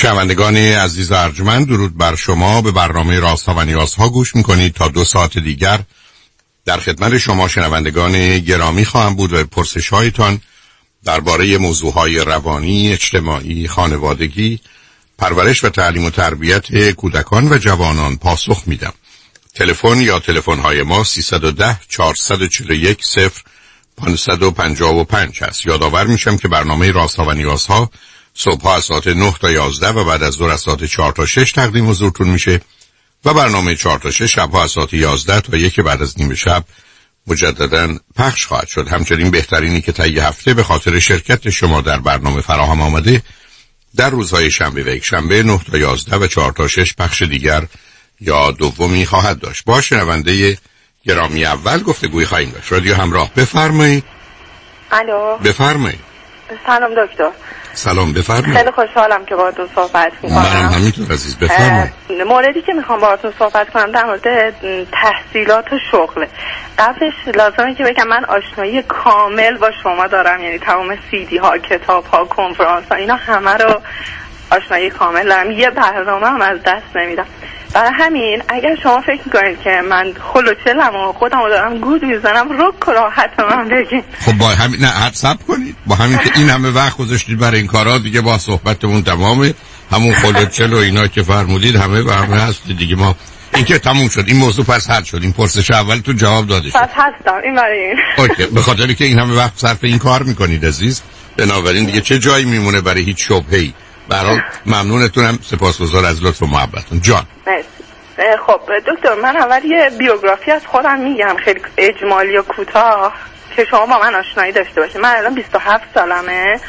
شنوندگان عزیز ارجمند، درود بر شما. به برنامه رازها و نیازها گوش میکنید. تا 2 ساعت دیگر در خدمت شما شنوندگان گرامی خواهم بود و پرسش هایتان درباره موضوعهای روانی، اجتماعی، خانوادگی، پرورش و تعلیم و تربیت کودکان و جوانان پاسخ میدم. تلفن یا تلفن‌های ما 310 441 0555 است. یادآور میشم که برنامه رازها و نیازها صبح‌ها از ساعت 9 تا 11 و بعد از ظهر از ساعت 4 تا 6 تقدیم حضورتون میشه و برنامه 4 تا 6 شب‌ها از ساعت 11 تا 1 بعد از نیم شب مجدداً پخش خواهد شد. همچنین بهترینی که طی هفته به خاطر شرکت شما در برنامه فراهم آمده در روزهای شنبه و یکشنبه 9 تا 11 و 4 تا 6 پخش دیگر یا دومی خواهد داشت. با شنونده گرامی اول گفتگوی خواهیم داشت. رادیو همراه، بفرمایید. الو، بفرمایید. سلام دکتر. سلام، بفرمایید. خیلی خوشحالم که باهاتون صحبت می‌کنم. منم همینطور عزیز، بفرمایید. موردی که میخوام باهاتون صحبت کنم در مورد تحصیلات و شغله. قبلش لازمه که بگم من آشنایی کامل با شما دارم، یعنی تمام CD ها، کتاب ها، کنفرانس ها، اینا همه رو آشنایی کامل دارم. یه برنامه هم از دست نمیدم. برای همین اگر شما فکر میکنید که من خلوچلم و خودم رو دارم گود میزنم، رک و راحت من بگید. خب با همین، نه حد صبر کنید، با همین که این همه وقت گذاشتید برای این کارا، دیگه با صحبتمون تمامه. همون خلوچل و اینا که فرمودید همه و همه هست دیگه. ما این که تموم شد، این موضوع پس حل شد. این پرسش اولتون جواب داده شد. پس هستم این برای این. اوکی، به خاطری که این همه وقت صرف این کار میکنید عزیز، بنابراین دیگه چه جایی میمونه برای هیچ شبهه‌ای. برای ممنونتونم، سپاسگزار از لطف و محبتتون. جان. خب دکتر، من اول یه بیوگرافی از خودم میگم خیلی اجمالی و کوتاه که شما با من آشنایی داشته باشید. من الان 27 سالمه.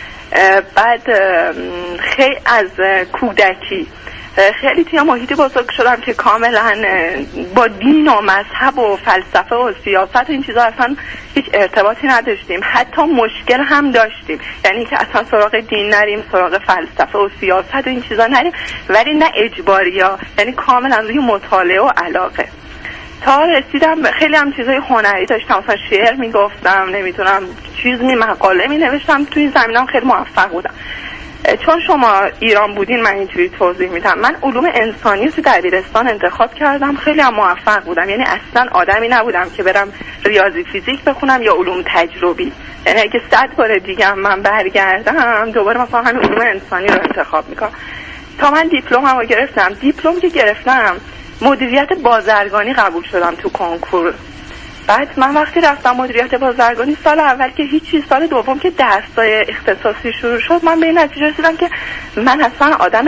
بعد خیلی از کودکی خیلی توی محیطی بزرگ شدم که کاملا با دین و مذهب و فلسفه و سیاست و این چیزا اصلا هیچ ارتباطی نداشتیم. حتی مشکل هم داشتیم، یعنی که اصلا سراغ دین نریم، سراغ فلسفه و سیاست و این چیزا نریم، ولی نه اجباریا، یعنی کاملا روی مطالعه و علاقه. تا رسیدم خیلی هم چیزای هنری داشتم، مثلا شعر میگفتم، نمیدونم مقاله مینوشتم، توی این زمینم خیلی موفق بودم. چون شما ایران بودین من اینجوری توضیح میدم. من علوم انسانی رو تو دبیرستان انتخاب کردم، خیلی هم موفق بودم. یعنی اصلا آدمی نبودم که برم ریاضی فیزیک بخونم یا علوم تجربی. یعنی اگه 100 بار دیگه من برگردم دوباره مثلا همین علوم انسانی رو انتخاب میکنم. تا من دیپلمم رو گرفتم. دیپلم که گرفتم مدیریت بازرگانی قبول شدم تو کنکور. بعد من وقتی رفتم مدیریت بازرگانی سال اول که هیچی، سال دوم که درسای اختصاصی شروع شد، من به این نتیجه رسیدم که من اصلا آدم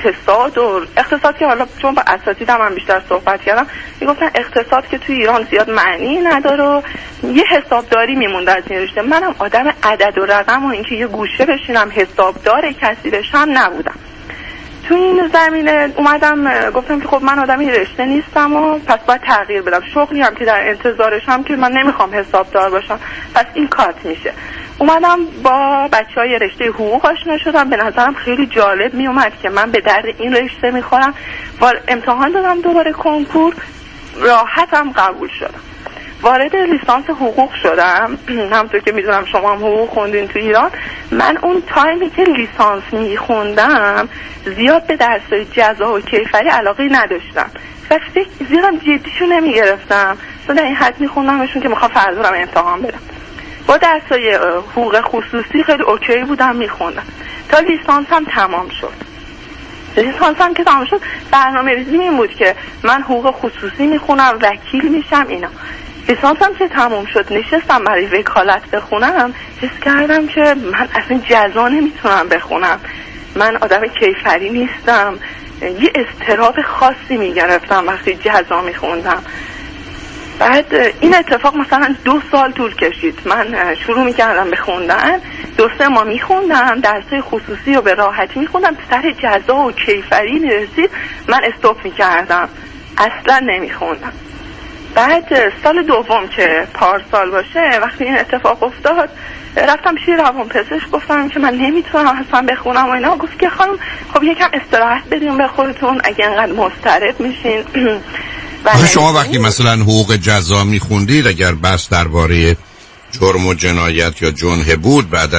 اقتصاد که حالا چون با اساتیدم هم بیشتر صحبت کردم میگفتن اقتصاد که توی ایران زیاد معنی نداره و یه حسابداری میمونده از این رشته. منم آدم عدد و رقم و اینکه یه گوشه بشینم حسابدار کسی بشم نبودم. تو این زمینه اومدم گفتم که خب من آدمی رشته نیستم و پس باید تغییر بدم. شغلی هم که در انتظارشم که من نمیخوام حسابدار باشم، پس این کات میشه. اومدم با بچهای رشته حقوق آشنا شدم. به نظرم خیلی جالب میومد که من به درد این رشته میخورم. امتحان دادم دوباره کنکور، راحتم قبول شدم. وارد لیسانس حقوق شدم. همونطور که میدونم شما هم حقوق خوندین تو ایران. من اون تایمی که لیسانس میخوندم زیاد به درسای جزا و کیفری علاقه نداشتم و زیادم جدیشو نمیگرفتم. در این حد میخوندمشون که میخوام فردا رو امتحان بدم. با درسای حقوق خصوصی خیلی اوکی بودم، میخوندم تا لیسانس هم تمام شد. لیسانس هم که تمام شد برنامه ریزی این بود که من حقوق خصوصی میخونم، وکیل میشم اینا. لیسانس هم که تموم شد نشستم برای وکالت بخونم، حس کردم که من اصلا جزا نمیتونم بخونم، من آدم کیفری نیستم. یه اضطراب خاصی میگرفتم وقتی جزا میخوندم. بعد این اتفاق مثلا 2 سال طول کشید. من شروع میکردم به خوندن، 2-3 ماه میخوندم، درسای خصوصی رو به راحتی میخوندم، سر جزا و کیفری میرسید من استوب میکردم، اصلا نمیخوندم. بعد سال دوم که پارسال باشه وقتی این اتفاق افتاد رفتم پیش روانپزشک، گفتم که من نمیتونم اصلا بخونم و اینا. گفت که خانم خب یکم استراحت بدین به خودتون اگه انقدر مضطرب میشین. شما وقتی مثلا حقوق جزا میخوندید اگر بحث درباره جرم و جنایت یا جنحه بود بعدن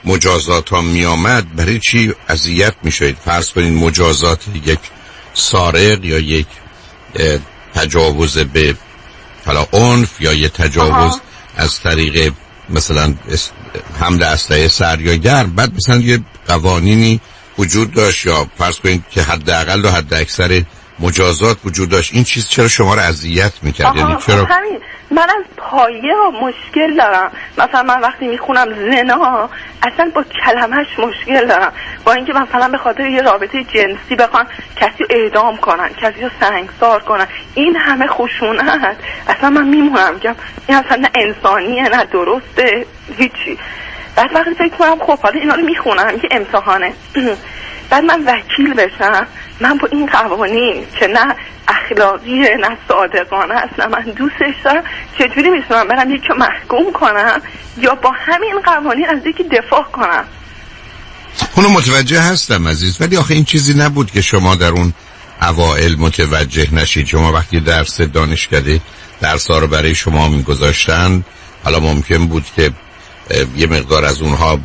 مجازات ها می آمد برای چی اذیت می شدید؟ فرض کنید مجازات یک سارق یا یک تجاوز به حالا عنف یا یک تجاوز از طریق مثلا حمل اسلحه سر یا گرم، بعد مثلا یه قوانینی وجود داشت یا فرض کنید که حداقل و حد اکثر مجازات وجود داشت، این چیز چرا شما رو اذیت میکرد؟ یعنی چرا؟ همین من از پایه مشکل دارم. مثلا من وقتی میخونم زنا اصلا با کلمش مشکل دارم، با اینکه مثلا به خاطر یه رابطه جنسی بخوان کسی رو اعدام کنن، کسی رو سنگسار کنن، این همه خشونت، اصلا من میمونم که این اصلا نه انسانیه نه درسته هیچی. بعد وقتی فکر کنم خب حالا اینا رو میخونم که امتحانه بعد من وکیل بشم، من با این قوانین که نه اخلاقیه نه صادقانه است نه من دوستش دارم، چجوری میتونم برم یکی رو محکوم کنم یا با همین قوانین از یکی دفاع کنم؟ اونو متوجه هستم عزیز، ولی آخه این چیزی نبود که شما در اون اوائل متوجه نشید. شما وقتی درس دانشکده درس‌ها رو برای شما میگذاشتن، حالا ممکن بود که یه مقدار از اونها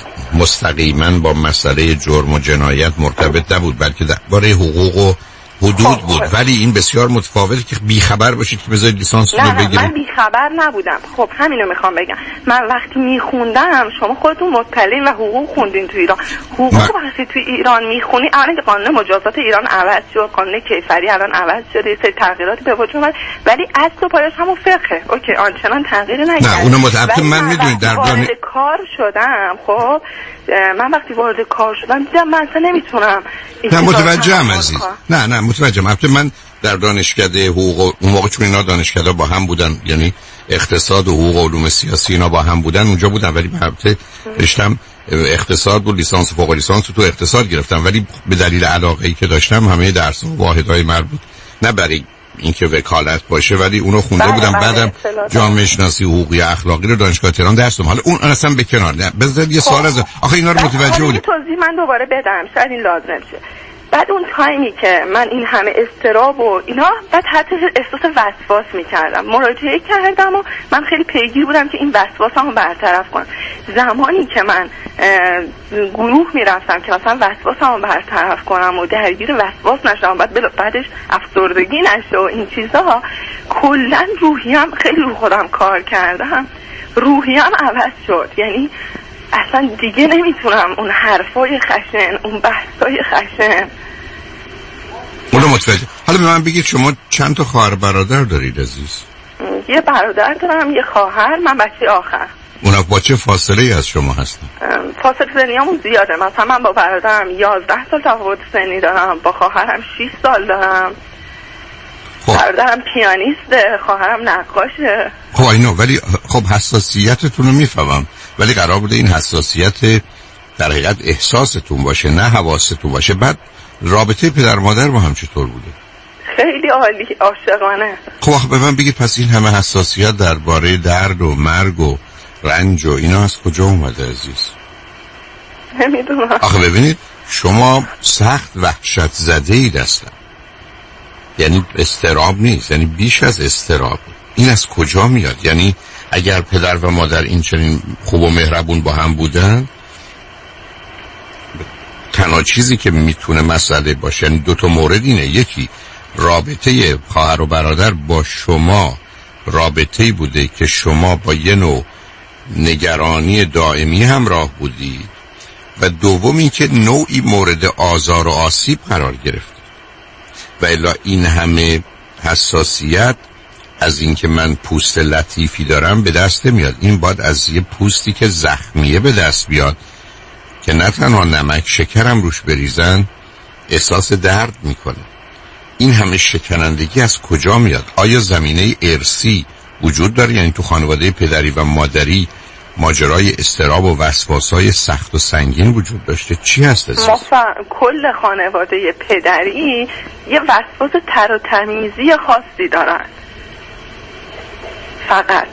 مستقیما با مسئله جرم و جنایت مرتبط نبود، بلکه درباره حقوق و حدود بود. ولی این بسیار متفاوته که بیخبر باشید که بذارید لیسانس رو بگیرید. من بیخبر نبودم. خب همینو میخوام بگم، من وقتی میخوندم، شما خودتون مطلعین و حقوق خوندین تو ایران، حقوق وقتی تو ایران میخونی، الان که قانون مجازات ایران عوض شد، قانون کیفری الان عوض شده، یه سری تغییراتی به وجود اومد، ولی اصل و پایش همون فقهه. اوکی، آنچنان تغییری نکرد. نه اونو متأکد من میدونید در وارد کار شدم. خب من وقتی وارد کار شدم دیدم من اصلا نمیتونم. نه متوجهم عزیز، نه متوجهم. البته من در دانشکده حقوق اون موقع چون اینا دانشکده با هم بودن، یعنی اقتصاد و حقوق و علوم سیاسی اینا با هم بودن، اونجا بودن، ولی البته رشتم اقتصاد بود، لیسانس و فوق لیسانس تو اقتصاد گرفتم، ولی به دلیل علاقه‌ای که داشتم همه درس‌ها و واحدهای مربوط نه برای اینکه وکالت باشه ولی اونو خونده بودم. بعدم جامعه شناسی حقوقی اخلاقی رو دانشگاه تهران درس دادم. حالا اون اصلا به کنار، نه بذار یه سوال از آخه اینا رو متوجه بودی. توضیح من دوباره بدم، شاید این لازم شه. بعد اون تایمی که من این همه اضطراب و اینا، بعد حتی احساس وسواس میکردم، مراجعه کردم و من خیلی پیگیر بودم که این وسواسمو برطرف کنم. زمانی که من گروه میرفتم که مثلا وسواسمو برطرف کنم و درگیر وسواس نشم، بعدش افسردگی نشه و این چیزا، کلا روحیم خیلی رو خودم کار کردم، روحیم عوض شد. یعنی اصلا دیگه نمیتونم اون حرفای خشن، اون بحثای خشن. اونو متوجه. حالا به من بگید شما چند تا خواهر برادر دارید عزیز؟ یه برادر دارم، یه خواهر، من بچه آخر. اونا با چه فاصله ای از شما هستن؟ فاصله سنیامون زیاده. مثلا من با برادرم 11 سال تفاوت سنی دارم، با خواهرم 6 سال دارم. خب. برادرم پیانیسته، خواهرم نقاشه. خب اینو، ولی خب حساسیتتون رو میفهمم، ولی قرار بوده این حساسیت در حقیقت احساستون باشه نه حواستون باشه. بعد رابطه پدر مادر با هم چطور بوده؟ خیلی عالی، عاشقانه. خب به من بگید پس این همه حساسیت درباره درد و مرگ و رنج و اینا از کجا اومده عزیز؟ نمیدونم. آخه ببینید شما سخت وحشت زده اید اصلا، یعنی استراب نیست، یعنی بیش از استراب. این از کجا میاد؟ یعنی اگر پدر و مادر این چنین خوب و مهربون با هم بودن، تنها چیزی که میتونه مسئله باشه، یعنی دو تا مورد اینه، یکی رابطه خواهر و برادر با شما رابطه‌ای بوده که شما با یه نوع نگرانی دائمی همراه بودید، و دومی که نوعی مورد آزار و آسیب قرار گرفت. و الا این همه حساسیت از اینکه من پوست لطیفی دارم به دست میاد. این باید از یه پوستی که زخمیه به دست بیاد که نه تنها نمک شکرم روش بریزن احساس درد میکنه. این همه شکنندگی از کجا میاد؟ آیا زمینه ارثی وجود داره؟ یعنی تو خانواده پدری و مادری ماجرای استراب و وسواسای سخت و سنگین وجود داشته؟ چی هست عزیز؟ کل خانواده پدری یه وسواس تر و تمیزی خاصی دارن فقط.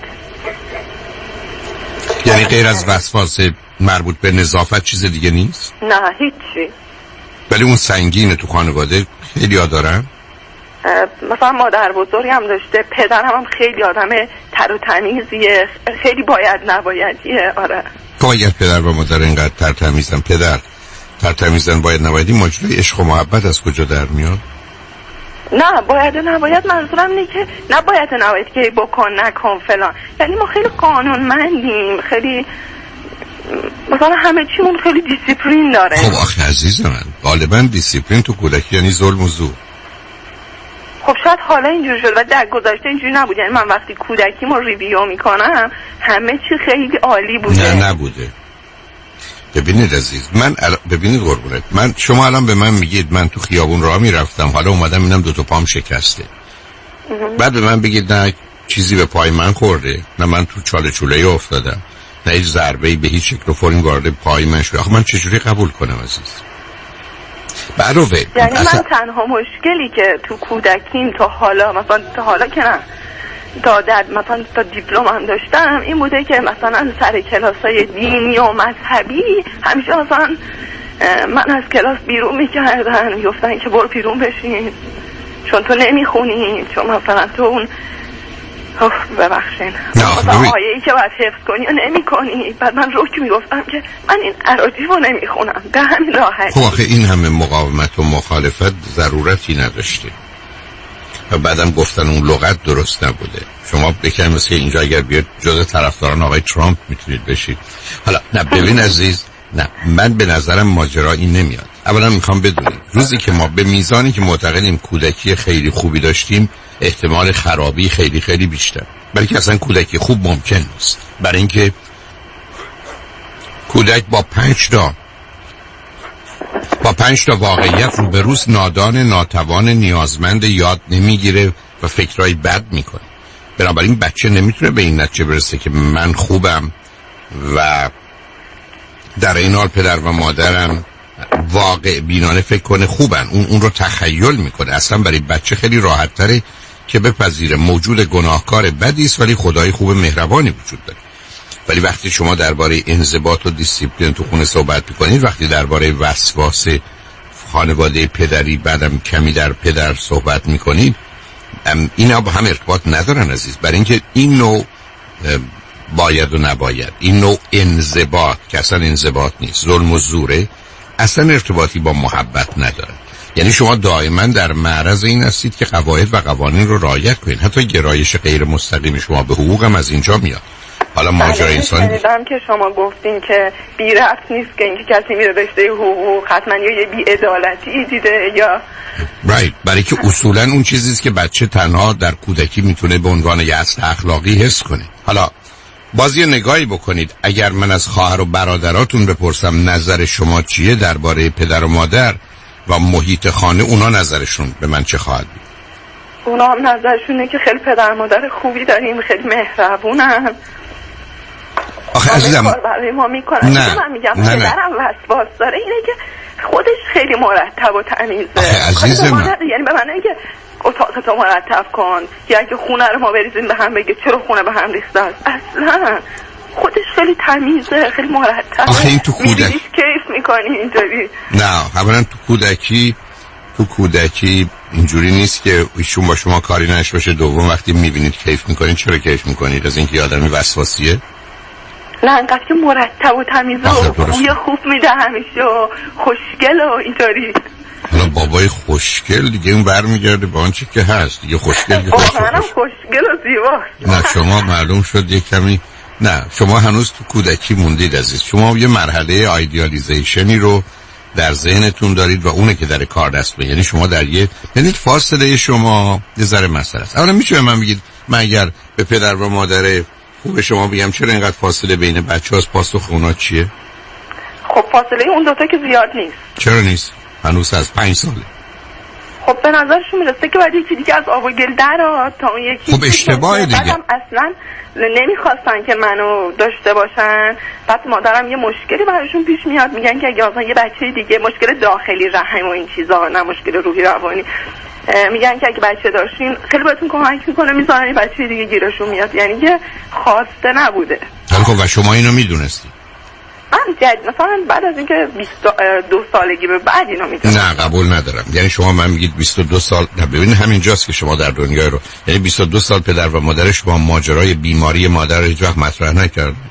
یعنی غیر از وسواس مربوط به نظافت چیز دیگه نیست؟ نه هیچی. ولی اون سنگینه تو خانواده خیلی ها دارن؟ مثلا مادر بزرگی هم داشته، پدرم هم خیلی آدم تر و تمیزیه، خیلی باید نبایدیه. آره. اگر پدر و مادر اینقدر ترتمیزن، پدر ترتمیزن، باید نبایدی ماجرای عشق و محبت از کجا در میاد؟ نه باید نباید، منظورم اینه که نباید که بکن نکن فلان. یعنی ما خیلی قانونمندیم، خیلی مثلا همه چیمون خیلی دیسیپلین داره. خب آخه عزیز من، غالبا دیسیپلین تو کودکی یعنی ظلم و زور. خب شاید حالا اینجوری شد و در گذشته اینجوری نبود. یعنی من وقتی کودکیمو ریویو میکنم همه چی خیلی عالی بوده. نه نبوده. ببینید عزیز من ببینید قربونت، من شما الان به من میگید من تو خیابون راه میرفتم، حالا اومدم اینم 2 تا پام شکسته. بعد به من بگید نه چیزی به پای من خورده، نه من تو چاله چوله افتادم، نه هیچ ضربه‌ای به هیچ شکل و فرمی وارد پای من شده. آخه من چجوری قبول کنم عزیز؟ برای یعنی من تنها مشکلی که تو کودکیم تا حالا، مثلا تا حالا که نه، تا مثلا تا دیپلم هم داشتم، این بوده که مثلا سر کلاسای دینی و مذهبی همیشه مثلا من از کلاس بیرون میکردن، میگفتن که برو بیرون بشین چون تو نمیخونی، چون مثلا تو اون ببخشین مثلا آیه‌ای که باید حفظ کنی و نمی کنی. بعد من رک میگفتم که من این اراجیف رو نمیخونم، به همین راحت. خب آخه این همه مقاومت و مخالفت ضرورتی نداشته و بعدم گفتن اون لغت درست نبوده. شما بکنم مثل اینجا اگر بیاد جز طرفداران آقای ترامپ میتونید بشید. حالا نه ببین عزیز، نه من به نظرم ماجرا این نمیاد. اولا میخوام بدونید روزی که ما به میزانی که معتقدیم کودکی خیلی خوبی داشتیم، احتمال خرابی خیلی خیلی بیشتر، بلکه اصلا کودکی خوب ممکن نیست. برای اینکه کودک با 5 تا واقعیت روبروست، نادان، ناتوان، نیازمند، یاد نمیگیره و فکرای بد میکنه. بنابراین بچه نمیتونه به این نتیجه برسه که من خوبم و در این حال پدر و مادرم واقع بینانه فکر کنه خوبن. اون رو تخیل میکنه. اصلا برای بچه خیلی راحت تره که بپذیره موجود گناهکار بدی است ولی خدای خوب مهربانی وجود داره. ولی وقتی شما درباره انضباط و دیسیپلین تو خونه صحبت میکنید، وقتی درباره وسواس خانواده پدری بعدم کمی در پدر صحبت میکنید، اینا با هم ارتباط ندارن عزیز. برای اینکه این نوع باید و نباید، این نوع انضباط که اصلا انضباط نیست، ظلم و زوره، اصلا ارتباطی با محبت نداره. یعنی شما دائما در معرض این هستید که قواعد و قوانین رو رعایت کنید. حتی گرایش غیر مستقیم شما به حقوق هم از اینجا میاد. حالا ماجرای انسانی شنیدم که شما گفتین که بی ربط نیست که اینکه کسی میره رشته حقوق حتما یه بی‌عدالتی دیده یا برای که اصولا اون چیزیست که بچه تنها در کودکی میتونه به عنوان یه اصل اخلاقی حس کنه. حالا باز یه نگاهی بکنید، اگر من از خواهر و برادراتون بپرسم نظر شما چیه درباره پدر و مادر و محیط خانه، اونا نظرشون به من چه خواهد بود؟ اونا هم نظرشونه که خیلی پدر مادر خوبی داریم، خیلی مهربونن. آخه عزیزم برای ما میکنن. من میگم پدرم وسواس داره، اینه که خودش خیلی مرتب و تمیزه. آخه عزیزم یعنی به معنی که اتاقتو مرتب کن، یا اگه خونه رو ما بریزیم به هم بگه چرا خونه به هم ریخته است. اصلا خودش خیلی تمیزه، خیلی مرتبه. آخه این تو کودکی کیف میکنی اینطوری؟ نه اولا تو کودکی اینجوری نیست که ایشون با شما کاری نشه باشه. دوم وقتی میبینید کیف میکنید، چرا کیف میکنید؟ از اینکه آدمی وسواسیه؟ نه انقدر که مرتب و تمیزه و بوی خوب میده همیشه و خوشگل و اینطوری. حالا بابای خوشگل دیگه اون برمیگرده با آنچه که هست دیگه. خوشگل دیگه خوشگل و زیبا. نه شما معلوم شد یه کمی، نه شما هنوز تو کودکی موندید عزیز. شما یه مرحله آیدیالیزیشنی رو در ذهنتون دارید و اونه که در کار دست میاد. یعنی شما در یعنی فاصله شما یه ذره مسئله است. اولا میشه من بگید من اگر به پدر و مادر خوب شما بگم چرا اینقدر فاصله بین بچه‌هاست، پاسخ اونا چیه؟ خب فاصله اون دوتا که زیاد نیست. چرا نیست؟ هنوز از 5 ساله. خب به نظرشون میرسه که باید یکی دیگه از آب و گل درآد تا اون یکی. خب اشتباه دیگه. بعدم اصلا نمیخواستن که منو داشته باشن. بعد مادرم یه مشکلی براشون پیش میاد، میگن که اگه مثلا یه بچه دیگه، مشکل داخلی رحم و این چیزا، نه مشکل روحی روانی، میگن که اگه بچه داشتین خیلی بهتون کمک میکنه، میذارن یه بچه دیگه گیرشون میاد. یعنی که خواسته نبوده. خب و شما اینو میدونستی؟ من مثلا بعد از اینکه 22 سالگی به بعد اینو میدونم. نه قبول ندارم. یعنی شما من میگید 22 سال، نه ببینید همینجاست که شما در دنیای رو، یعنی 22 سال پدر و مادرش با ماجرای بیماری مادر هیچ وقت مطرح نکرد.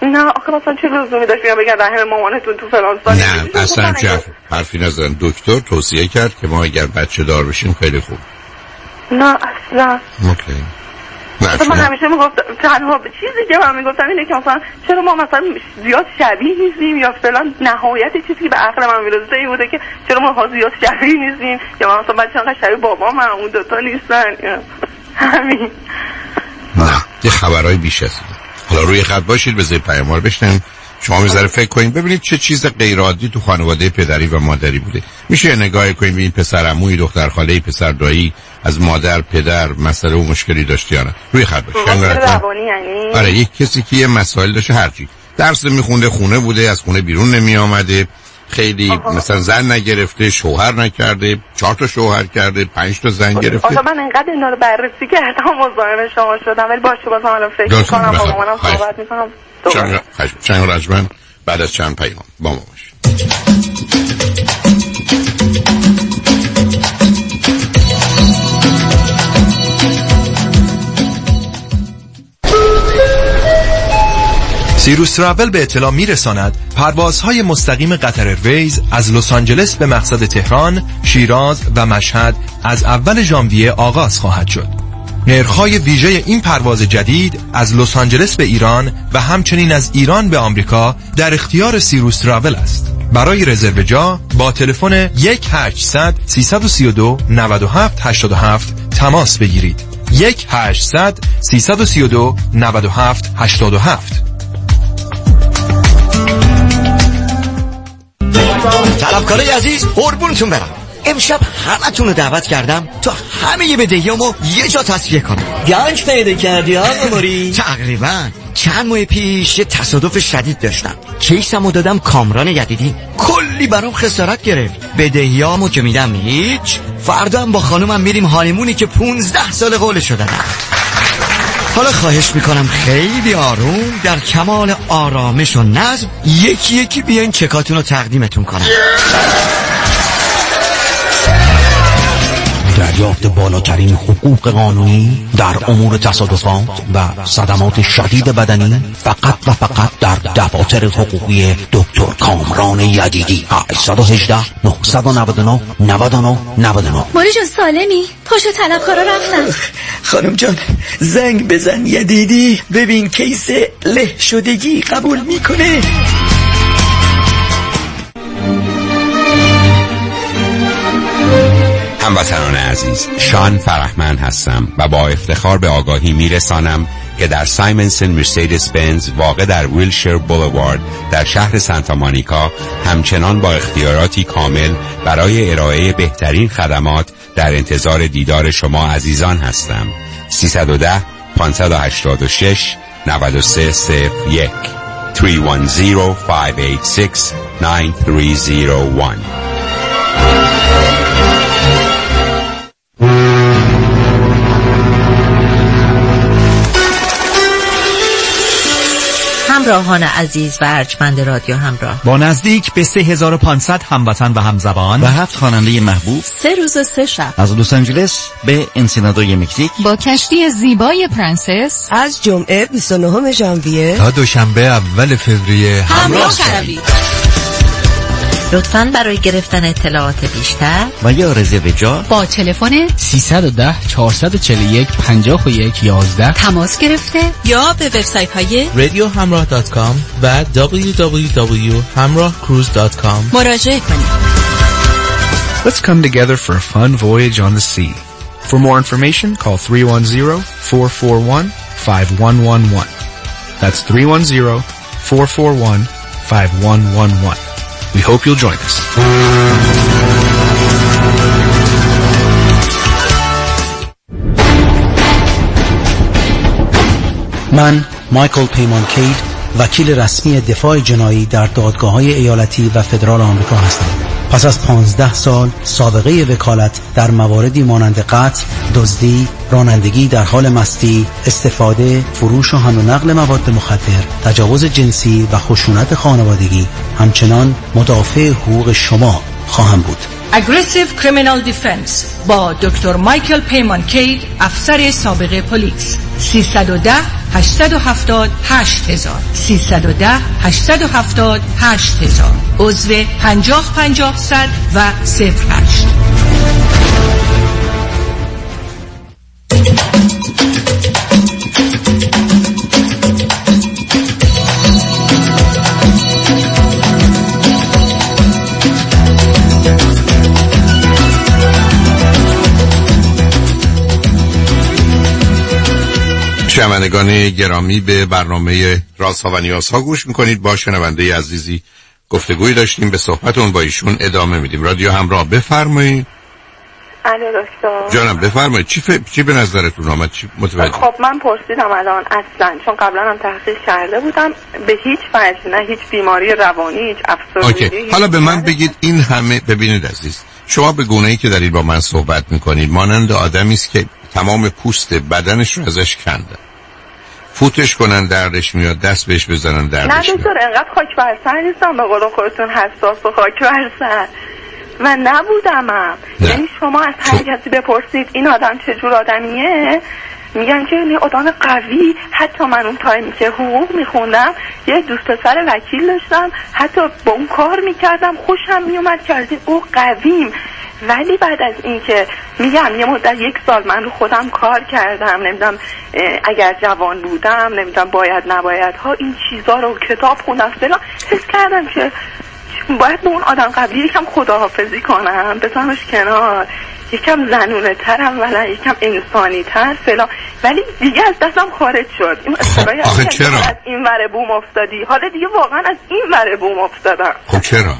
نه آخه مثلا چه لزومی داشت بگن رحم مامانتون تو فلان سال؟ نه اصلا چه حرفی نزدن. دکتر توصیه کرد که ما اگر بچه دار بشیم خیلی خوب. نه اصلا. اوکی. من همیشه میگفتم تنها چیزی که من میگفتم اینه که مثلا چرا ما مثلا زیاد شبیه نیستیم یا فلان. نهایت چیزی که به عقل من میرسه این بوده که چرا ما زیاد شبیه نیستیم یا من مثلا بچه‌ها شبیه بابا من اون دوتا نیستن. همین. نه یه خبرای بیش از این. حالا روی خط باشید بذارید پیام‌ها رو بشنویم. شما میذاره فکر کنید ببینید چه چیز غیر عادی تو خانواده پدری و مادری بوده. میشه نگاه کنید ببینید پسر عمویی، دختر خاله‌ای، پسر دایی از مادر پدر مسئله و مشکلی داشته یا نه. روی خط باشید. روانی یعنی آره یک کسی که یه مسائل داشته، هرچی درس میخونده، خونه بوده، از خونه بیرون نمی اومده، خیلی مثلا زن نگرفته، شوهر نکرده، 4 تا شوهر کرده، 5 تا زن گرفته. آخه من انقدر اینا رو بررسی کردم مزاحم شما شدم ولی باشه بازم الان فکر می‌کنم با مامانم صحبت می‌کنم. چند رجمن بعد از چند پیام با ما باشید. سیروس تراول به اطلاع میرساند پروازهای مستقیم قطر ایرویز از لس آنجلس به مقصد تهران، شیراز و مشهد از اول ژانویه آغاز خواهد شد. نرخ‌های ویژه این پرواز جدید از لس آنجلس به ایران و همچنین از ایران به آمریکا در اختیار سیروس تراول است. برای رزرو جا با تلفن 1-800-332-9787 تماس بگیرید. 1-800-332-9787. طلبکارای عزیز قربونتون برم. امشب همتون رو دعوت کردم تا همه بدهیامو یه جا تصفیه کنم. گنج پیدا کردی آقا موری؟ تقریبا چند ماه پیش یه تصادف شدید داشتم. کیسمو دادم کامران یدیدی، کلی برام خسارت گرفت. بدهیامو که میدم هیچ. فردا هم با خانومم میریم هانیمونی که 15 سال قولش رو دادم. حالا خواهش میکنم خیلی آروم در کمال آرامش و نظم یکی یکی بیاین چکاتون رو تقدیمتون کنم. دریافت بالاترین حقوق قانونی در امور تصادفات و صدمات شدید بدنی فقط و فقط در دفاتر حقوقی دکتر کامران یدیدی. 818-999-9999. موری جون سالمی؟ پاشو طلبکارا رفتن. خانم جان زنگ بزن یدیدی ببین کیس له شدگی قبول میکنه. هموطنان عزیز، شان فرحمند هستم و با افتخار به آگاهی میرسانم که در سایمنسن مرسیدس بنز واقع در ویلشیر بولوارد در شهر سانتا مونیکا همچنان با اختیاراتی کامل برای ارائه بهترین خدمات در انتظار دیدار شما عزیزان هستم. 310-586-9301 310-586-9301. همراهان عزیز و ارجمند رادیو همراه، با نزدیک به 3500 هموطن و همزبان و 7 خواننده محبوب، 3 روز و 3 شب از لس آنجلس به انسینادوی مکزیک با کشتی زیبای پرنسس از جمعه 29 ژانویه تا دوشنبه اول فوریه همراه شوید. لطفاً برای گرفتن اطلاعات بیشتر و یا رزرو جا با تلفن 310-441-5111 تماس گرفته یا به وبسایت های radiohamrah.com و www.hamrahcruise.com مراجعه کنید. Let's come together for a fun voyage on the sea. For more information, call 310-441-5111. That's 310-441-5111. We hope you'll join us. من مایکل پیمان کید، وکیل رسمی دفاع جنایی در دادگاه‌های ایالتی و فدرال آمریکا هستم. پس از 15 سال سابقه وکالت در مواردی مانند قتل، دزدی، رانندگی در حال مستی، استفاده، فروش و حمل و نقل مواد مخدر، تجاوز جنسی و خشونت خانوادگی، همچنان مدافع حقوق شما خواهم بود. Aggressive Criminal Defense با دکتر مایکل پیمان کید، افسر سابق پلیس. 310 870 8000 310 870 8000 عضو 50 100 و 08. شنوندگان گرامی، به برنامه رازها و نیازها گوش میکنید. با شنونده عزیزی گفتگوی داشتیم، به صحبتون با ایشون ادامه میدیم. رادیو همراه، بفرمایید. الو دکتر جانم بفرمایید. چی به نظرتون آمد؟ چی متوجه؟ خب من پرسیدم الان اصلا، چون قبلا هم تحقیق کرده بودم، به هیچ وجه نه هیچ بیماری روانی، هیچ افسردگی. حالا به من بگید این همه، ببینید عزیز، شما به گونه‌ای که دارید با من صحبت میکنید مانند آدمی است که تمام پوست بدنش رو ازش کندن، فوتش کنن دردش میاد، دست بهش بزنن دردش میاد. نه دکتر، انقدر خاک بر سر نیستم به قول خودتون، حساس و خاک بر سر من نبودمم. یعنی شما از هر کسی بپرسید این آدم چجور آدمیه، میگن که این آدم قوی. حتی من اون تایمی که حقوق میخوندم یه دوست پسر وکیل داشتم، حتی با اون کار میکردم، خوشم میومد که از این او قویم. ولی بعد از این که میگم یه مدت 1 سال من رو خودم کار کردم، نمیدونم اگر جوان بودم، نمیدونم باید نباید ها، این چیزا رو کتاب خوندم فلان، حس کردم که باید به اون آدم قبلی یکم خداحافظی کنم، بذارمش کنار، یکم زنونه ترم ولی یکم انسانی تر فلان. ولی دیگه از دستم خارج شد. آخه چرا؟ از این ور بوم افتادی، حالا دیگه واقعا از این ور بوم افتادم. خب چرا؟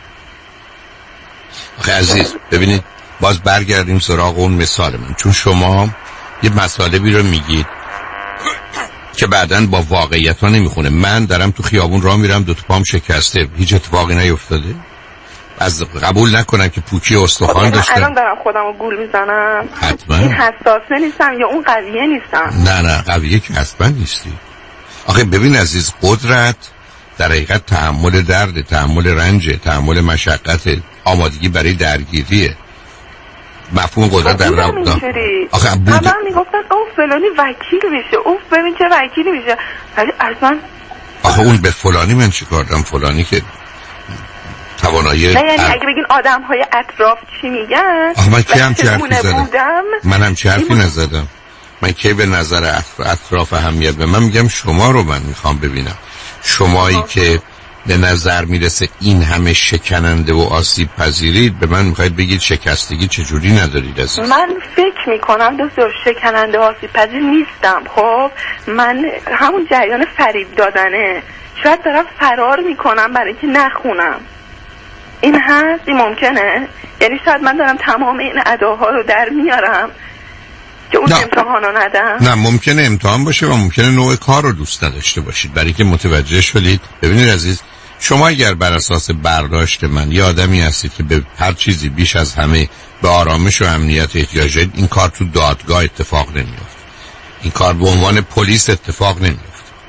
آخه عزیز ببینید، باز برگردیم سراغ اون مثال من، چون شما یه مسائلی رو میگید که بعداً با واقعیت ها نمیخونه. من دارم تو خیابون راه میرم، 2 تا پام شکسته، هیچ اتفاقی نیفتاده. از قبول نکنم که پوکی استخوان داشتم. الان دارم خودم رو گول میزنم. حتما این حساسه نیستم یا اون قویه نیستم. نه قویه که حتما نیستی. آخه ببین عزیز، قدرت در حقیقت تحمل درد، تحمل رنج، تحمل مشقت، آمادگی برای درگیریه. مفهوم قدرت در رابطه. آخه بود همه میگفتن اون فلانی وکیل میشه، اون ببین چه وکیلی میشه، ولی اصلا آخه اون به فلانی من چی کردم؟ فلانی که توانایی نه، یعنی اگه بگین آدم های اطراف چی میگن. آخه من کی هم چه حرفی زدم؟ من هم چه حرفی نزدم. من کی به نظر اطراف اهمیت به من میگم شما رو من میخوام ببینم. شمایی که به نظر میرسه این همه شکننده و آسیب پذیرید، به من میخواید بگید شکستگی چجوری ندارید عزیز؟ من فکر میکنم دکتر شکننده و آسیب پذیر نیستم. خب من همون جریان فریب دادنه، شاید دارم فرار میکنم برای اینکه نخونم. این هست، این ممکنه. یعنی شاید من دارم تمام این اداها رو در میارم که اون امتحان رو ندم. نه، ممکنه امتحان باشه و ممکنه نوع کار رو دوست نداشته باشید، برای که متوجه شدید. ببینید عزیز، شما اگر بر اساس برداشت من یه آدمی هستید که به هر چیزی بیش از همه به آرامش و امنیت احتیاج دارید، این کار تو دادگاه اتفاق نمیفته. این کار به عنوان پلیس اتفاق نمیفته.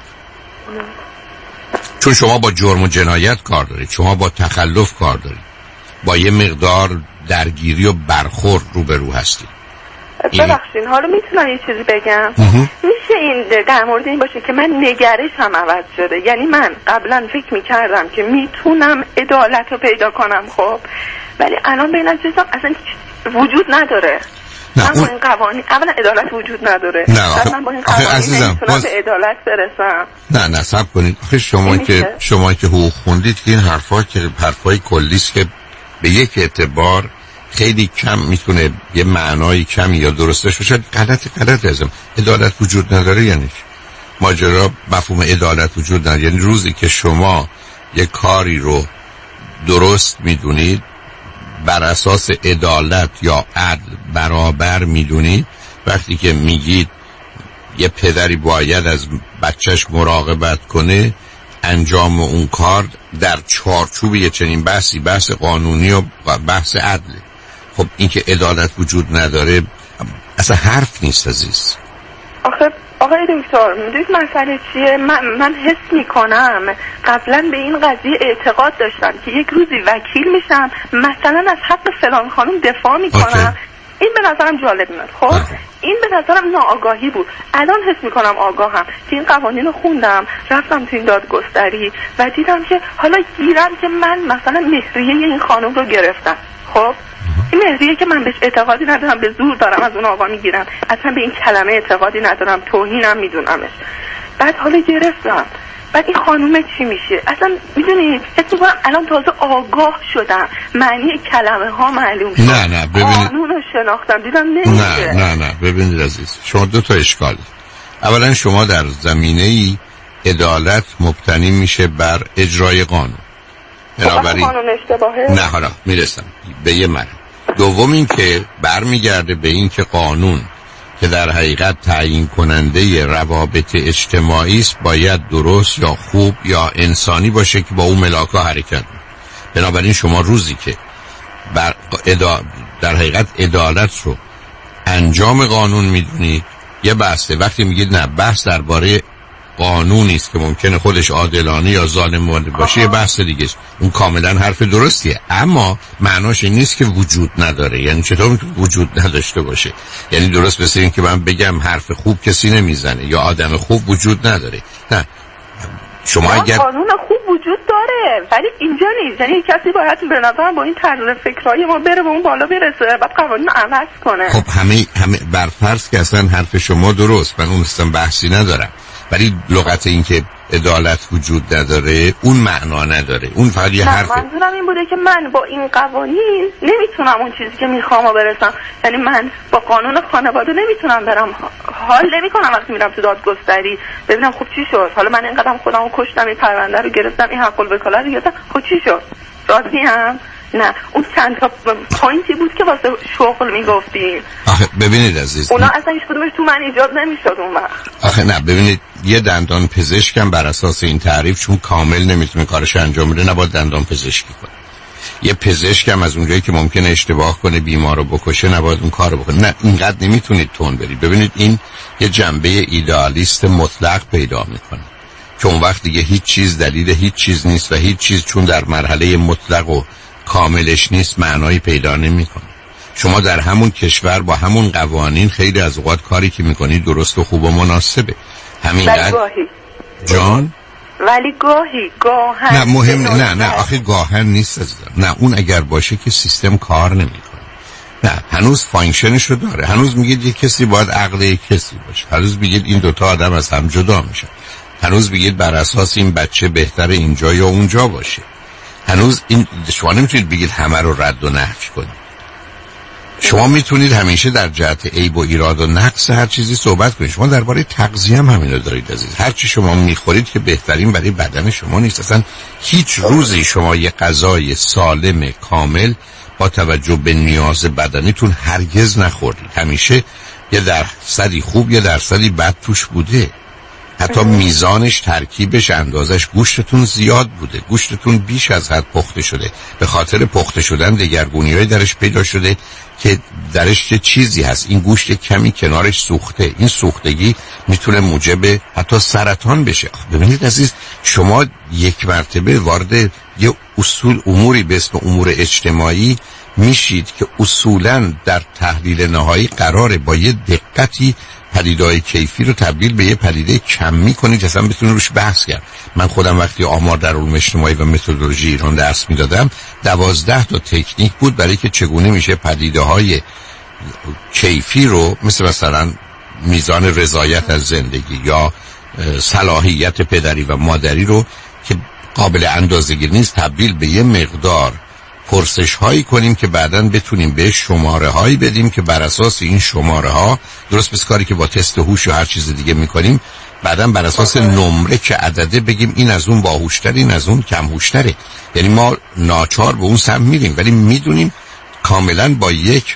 چون شما با جرم و جنایت کار دارید، شما با تخلف کار دارید، با یه مقدار درگیری و برخورد روبرو هستید. ببخشین، حالا میتونم یه چیزی بگم؟ میشه این در مورد این باشه که من نگرشم عوض شده. یعنی من قبلا فکر میکردم که میتونم عدالت رو پیدا کنم، خب ولی الان به این نتیجه اصلا وجود نداره. من با این قوانین اولا عدالت وجود نداره. من با این قوانین نمیتونم به عدالت برسم. نه صبر کنید. آخه شما که حقوق خوندید که این حرفای کلیست که به یک اعتبار خیلی کم میتونه یه معنای کمی یا درستش باشه. غلط ازم. عدالت وجود نداره یعنی ماجرا مفهوم عدالت وجود نداره. یعنی روزی که شما یه کاری رو درست میدونید، بر اساس عدالت یا عدل برابر میدونید، وقتی که میگید یه پدری باید از بچهش مراقبت کنه، انجام اون کار در چارچوب یه چنین بحث قانونی و بحث عدل. خب این که عدالت وجود نداره اصلا حرف نیست عزیز. آخه آقای دکتر میدونید مسئله چیه؟ من حس میکنم قبلا به این قضیه اعتقاد داشتم که یک روزی وکیل میشم، مثلا از حق فلان خانم دفاع میکنم این به نظرم جالب میاد. خب این به نظرم ناآگاهی بود. الان حس میکنم آگاهم که این قوانین رو خوندم، رفتم تو این دادگستری و دیدم که حالا گیرم که من مثلا مهریه این خانم رو گرفتم. خب این مهریه که من بهش اعتقادی ندارم، به زور دارم از اون آقا میگیرم، اصلا به این کلمه اعتقادی ندارم، توهینم میدونمش. بعد حالا گرفتم، بعد این خانومه چی میشه؟ اصلا میدونید حس میکنم الان تازه آگاه شدم، معنی کلمه ها معلوم شد. نه ببینید، قانون رو شناختم، دیدم نمیشه. نه ببینید عزیز، شما دو تا اشکال. اولا شما در زمینه‌ای عدالت مبتنی میشه بر اجرای قانون. بنابراین قانون اشتباهه؟ نه، حالا میرسم به یه مرحله. دوم این که برمیگرده به این که قانون که در حقیقت تعیین کننده روابط اجتماعی است باید درست یا خوب یا انسانی باشه که با اون ملاکا حرکت کنه. بنابراین شما روزی که در حقیقت عدالت رو انجام قانون میدونید یه بحثه. وقتی میگید نه بحث درباره قانونی است که ممکنه خودش عادلانه یا ظالم باشه، یه بحث دیگه است. اون کاملا حرف درستیه، اما معناش این نیست که وجود نداره. یعنی چطور میتونه وجود نداشته باشه؟ یعنی درست مثل این که من بگم حرف خوب کسی نمیزنه یا آدم خوب وجود نداره. نه، شما اگر قانون خوب وجود داره ولی اینجا نیست. یعنی کسی باید به نظرم با این طرز فکرای ما بره به اون بالا برسه، بعد قوانین رو عوض کنه. خب همه برفرض که اصلا حرف شما درست، من اون اصلا بحثی ندارم، ولی لغت این که عدالت وجود نداره اون معنا نداره. اون فقط یه حرف. منظورم این بوده که من با این قوانین نمیتونم اون چیزی که میخوام برسم. یعنی من با قانون خانواده نمیتونم برم، حال نمیکنم وقتی میرم تو دادگستری ببینم خب چی شد، حالا من اینقدر خودمو کشتم، این پرونده رو گرفتم، این حق الوکاله رو گرفتم، خب چی شد؟ راضیم؟ نه، اون چند تا پوینتی بود که واسه شغل میگفتیم. آخه ببینید عزیز، اونا اصلا هیچ کدومش تو من ایجاد نمیشد اون وقت. آخه نه، ببینید یه دندان پزشکم بر اساس این تعریف چون کامل نمیتونه کارش انجام بده نباید دندان پزشکی کنه. یه پزشکم از اونجایی که ممکنه اشتباه کنه بیمار رو بکشه نباید اون کارو بکنه. نه، اینقدر نمیتونید تون برید. ببینید این یه جنبه ایدئالیست مطلق پیدا میکنه که اون وقت دیگه هیچ چیز دلیل هیچ چیز نیست و هیچ چیز چون در مرحله مطلق و کاملش نیست معنایی پیدا نمیکنه. شما در همون کشور با همون قوانین خیلی از اوقات کاری که میکنید درست و خوب و مناسبه. همینقدر جان ولی گاهن نه مهم نه آخه گاهن نیست عزیزم. نه، اون اگر باشه که سیستم کار نمیکنه. نه، هنوز فانکشنش رو داره. هنوز میگید یک کسی باید عقل یک کسی باشه. هنوز میگید این دوتا آدم از هم جدا میشن. هنوز میگید بر اساس این بچه بهتر اینجا یا اونجا باشه. هنوز این شما نمیتونید بگید همه رو رد و نفی کنید. شما میتونید همیشه در جهت عیب و ایراد و نقص هر چیزی صحبت کنید. شما درباره تغذیه هم همین رو دارید عزیز. هر چی شما میخورید که بهترین برای بدن شما نیست. اصلا هیچ روزی شما یه غذای سالم کامل با توجه به نیاز بدنیتون هرگز نخوردید. همیشه یه درصدی خوب یه درصدی بد توش بوده. حتی میزانش، ترکیبش، اندازش. گوشتتون زیاد بوده، گوشتتون بیش از حد پخته شده. به خاطر پخته شدن دگرگونی‌های درش پیدا شده که درش چه چیزی هست. این گوشت کمی کنارش سوخته. این سوختگی میتونه موجب حتی سرطان بشه. ببینید عزیز، شما یک مرتبه وارد یه اموری به اسم امور اجتماعی میشید که اصولاً در تحلیل نهایی قراره با یه دقتی پدیده‌های کیفی رو تبدیل به یه پدیده کمی کنید اصلا بتونید روش بحث کرد. من خودم وقتی آمار در علوم اجتماعی و متدولوژی ایران درس میدادم 12 تا تکنیک بود برای که چگونه میشه پدیده‌های کیفی رو مثلا میزان رضایت از زندگی یا صلاحیت پدری و مادری رو که قابل اندازه‌گیری نیست تبدیل به یه مقدار پرسش هایی کنیم که بعداً بتونیم به شماره هایی بدیم که بر اساس این شماره ها درست مثل کاری که با تست هوش و هر چیز دیگه میکنیم بعداً بر اساس نمره که عدده بگیم این از اون باهوشتر این از اون کم هوشتره. یعنی ما ناچار به اون سمت میریم ولی میدونیم کاملاً با یک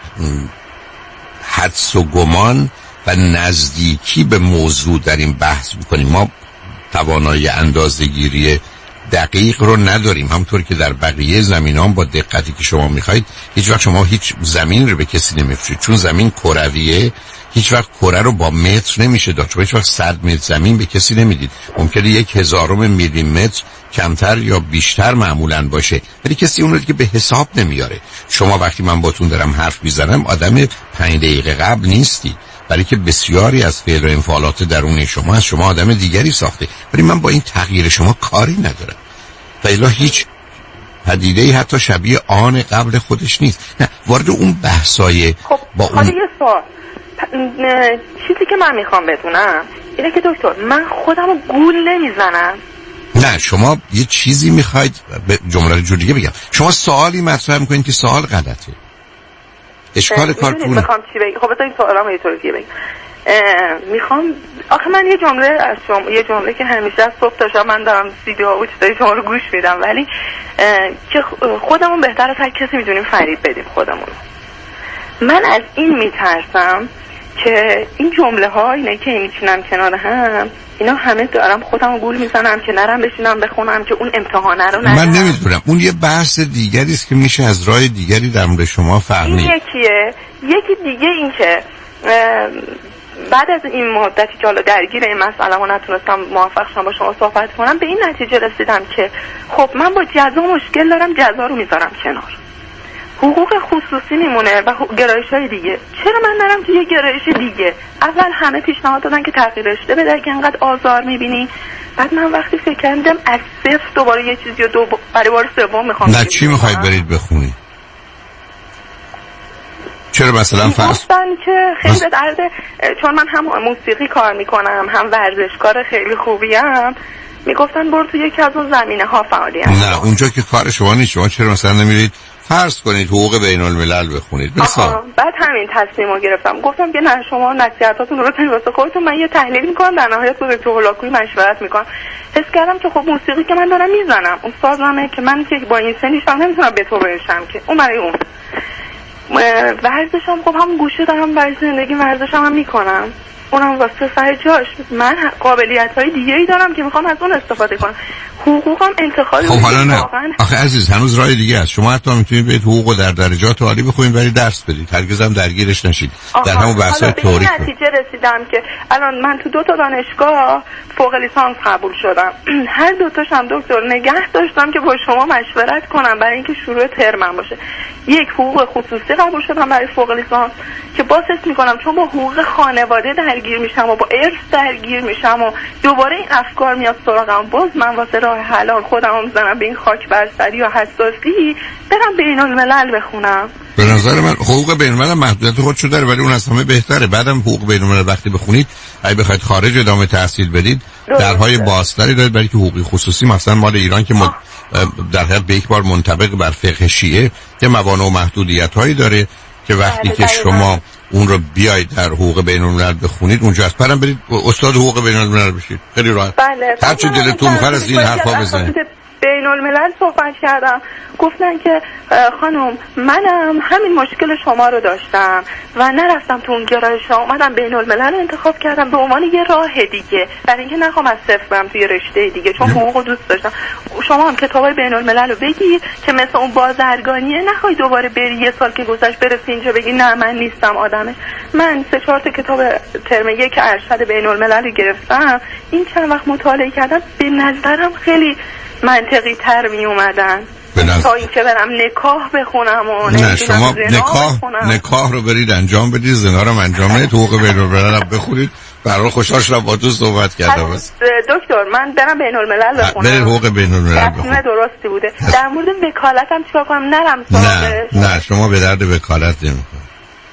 حدس و گمان و نزدیکی به موضوع در این بحث میکنیم. ما توانایی اندازه‌گیری دقیق رو نداریم. همونطور که در بقیه زمینان با دقتی که شما میخواید هیچ وقت شما هیچ زمین رو به کسی نمیفروشید چون زمین کرویه هیچ وقت کره رو با متر نمیشه داشت. هیچ وقت 100 متر زمین به کسی نمیدید. ممکنه 1/1000 میلیمتر کمتر یا بیشتر معمولاً باشه، ولی کسی اون رو دیگه به حساب نمیاره. شما وقتی من باتون دارم حرف میزنم آدم 5 دقیقه قبل نیستی، برای که بسیاری از فعل و انفعالات درون شما از شما آدم دیگری ساخته، ولی من با این تغییر شما کاری ندارم. فعلا هیچ پدیده‌ای حتی شبیه آن قبل خودش نیست. نه، وارد اون بحثای با اون یه سوال. چیزی که من میخوام بدونم اینه که دکتر من خودم رو گول نمیزنم. نه، شما یه چیزی میخواید، به جمله جور دیگه بگم، شما سوالی مطرح میکنید که سوال غلطه. اشکال کارتون میخوام چی بگم؟ خب بذارید سوالامو یه طور دیگه بگم. میخوام آخه من یه جمله از شما، یه جمله که همیشه از صبح تا شب من دارم ویدیوها و چیزای شما رو گوش میدم، ولی که خودمون بهتر از هر کسی میدونیم فریب بدیم خودمون. من از این میترسم که این جمله ها اینه که میچینم کنار هم، اینا همه دارم خودم گول میزنم که نرم بشینم بخونم که اون امتحانه رو نرم. من نمیدونم، اون یه بحث دیگری است که میشه از راه دیگری در مورد شما فهمید. این یکی دیگه این که بعد از این مدتی که حالا درگیر این مسئله ما نتونستم موفق شم با شما صحبت کنم، به این نتیجه رسیدم که خب من با جزا مشکل دارم، جزا رو میذارم کنار، حقوق خصوصی میمونه و گرایش‌های دیگه. چرا من نرم توی یه گرایش دیگه؟ اول همه پیشنهاد دادن که تغییر رشته بده که انقدر آزار میبینی. بعد من وقتی فکر کردم از صفر دوباره یه چیزی رو برای بار سوم میخوام. نه، چی میخواید برید بخونی؟ چرا مثلا فرض که خیلی به درد، چون من هم موسیقی کار میکنم هم ورزشکار خیلی خوبیم، میگفتن برو تو یکی از اون زمینه ها فعالیت. نه، اونجا که کار شما نیست. شما چرا مثلا نمیرید فرض کنید حقوق بین الملل بخونید؟ بعد همین تصمیمو گرفتم، گفتم که نه، شما نصیحتاتون رو بزنید واسه خودتون، من یه تحلیل میکنم، در نهایت با دکتر هولاکویی مشورت میکنم. حس کردم که خب موسیقی که من دارم میزنم اون سازمه که من که با این سنیشم نمیتونم به تو بشم که اون برای اون ورزشم، خب هم گوشه دارم برای زندگی ورزشم هم میکنم، اونم واسه سر جاش. من قابلیت‌های دیگه‌ای دارم که میخوام از اون استفاده کنم. حقوقم انتخابی. خب حالا نه، آخه عزیز هنوز راه دیگه است. شما حتی میتونید برید حقوقو در درجات عالی بخونید ولی درس بدید، هرگز هم درگیرش نشید. در همون بحث‌های تئوری به نتیجه رسیدم که الان من تو 2 تا دانشگاه فوق لیسانس قبول شدم. هر 2 تاشم دکتر نگه داشتم که با شما مشورت کنم برای اینکه شروع ترمم باشه. یک حقوق خصوصی قبول شدم برای فوق لیسانس که باز حس می‌کنم چون با حقوق خانواده درگیر میشم و با ارث درگیر میشم و دوباره این افکار میاد سراغم، باز من واسه راه حلال خودم میزنم به این خاک برسری و حساسی، برم بین الملل بخونم. به نظر من حقوق بین الملل محدودیت خودشو داره ولی اون از همه بهتره. بعدم حقوق بین الملل وقتی بخونید اگه بخواید خارج ادامه تحصیل بدید درهای بازتری دارید، برای که حقوق خصوصی مثلا مال ایران که در حقیقت به یک بار منطبق بر فقه شیعه که موانع و محدودیت‌هایی داره که وقتی که شما اون رو بیاید در حقوق بین الملل بخونید اونجا است. برام برید استاد حقوق بین الملل بشید، خیلی راحت. هر چه دلتون بخواد از این حرفا بزنید. بین الملل صحبت کردم، گفتن که خانم منم همین مشکل شما رو داشتم و نرفتم تو اون گرایش، اومدم بین الملل رو انتخاب کردم به عنوان یه راه دیگه، برای اینکه نخوام از صفر برم توی رشته دیگه، چون حقوق رو دوست داشتم. شما هم کتابای بین الملل رو بگیر که مثل اون بازرگانیه، نخوای دوباره بری یه سال که گذشت برسی اینجا بگی نه من نیستم آدمش. من 3-4 تا کتاب ترم 1 ارشد بین الملل رو گرفتم، این چند وقت مطالعه کردم، به نظرم خیلی منطقی تر می اومدن تا اینکه برم نکاح بخونم و نه شما نکاح رو برید انجام بدید، زنا رو انجام ندید، حقوق بین الملل رو بخونید. برای خوشحال شدم با تو صحبت کردم. دکتر من برم بین الملل بخونم، برید حقوق بین الملل بخونید. درستی بوده. در مورد وکالتم چیکار کنم؟ نرم نه شما به درد وکالت نمیخورید.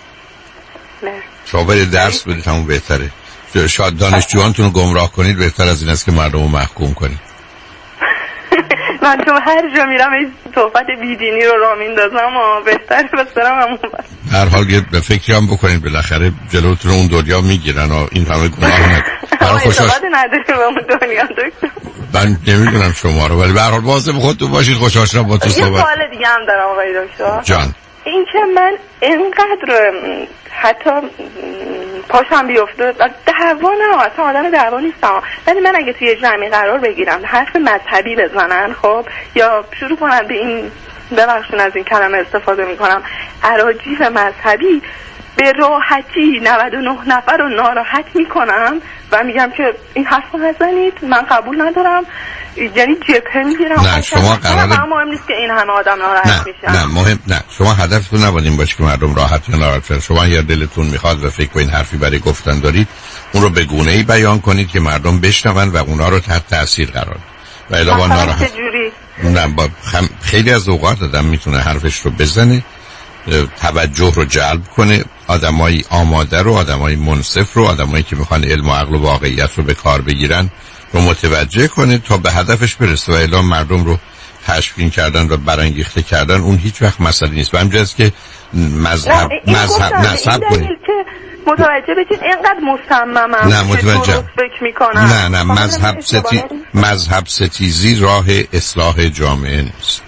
شما برید درس بدید، همون بهتره. شاید دانشجویانتون رو گمراه کنید بهتر از این است که مردم رو محکوم کنید. من تو هر جا میرم این صحبت بیدینی رو راه میندازم و بهتره بسرم همون بس. هر حال یه فکری هم بکنید، بالاخره جلوتون اون دنیا میگیرن و این همه گناه نداره. برای خوشحال نداره به اون دنیا دکتر. من نمیدونم شما رو، ولی به هر حال مواظب خودتون باشید. خوشحال شدم با تو صحبت. یه سوال دیگه هم دارم آقای دکتر جان. این که من اینقدر حتی پاشم بیفته دعوا نه، اصلا آدم دعوا نیستم، ولی من اگه توی جمعی قرار بگیرم حرف مذهبی بزنن خب یا شروع کنن به این، ببخشون از این کلمه استفاده میکنم، اراجیف مذهبی، به راحتی 99 نفر رو ناراحت میکنم و میگم که این حرف رو نزنید، من قبول ندارم، یعنی جبهه میگیرم. نه شما قراره مهم نیست که این همه آدم ناراحت میشن. نه مهم نه، شما هدفتون نباید این باشه که مردم راحت یا ناراحت شن. شما یا دلتون میخواد و فکر کنید حرفی برای گفتن دارید، اون رو به گونه‌ای بیان کنید که مردم بشنون و اونا رو تحت تاثیر قرار بدن. و علاوه ناراحت نه خیلی از اوقات آدم میتونه حرفش رو بزنه، توجه رو جلب کنه، آدمای آماده رو، آدمای منصف رو، آدمایی که میخوان علم و عقل و واقعیت رو به کار بگیرن رو متوجه کنه تا به هدفش برسه. و الا مردم رو تشویق کردن و برانگیخته کردن اون هیچ وقت مسئله نیست. و همینجاست که مذهب نصب کنید متوجه بشید اینقدر مصممم نه متوجه فکر میکنم نه مذهب ستیزی راه اصلاح جامعه نیست.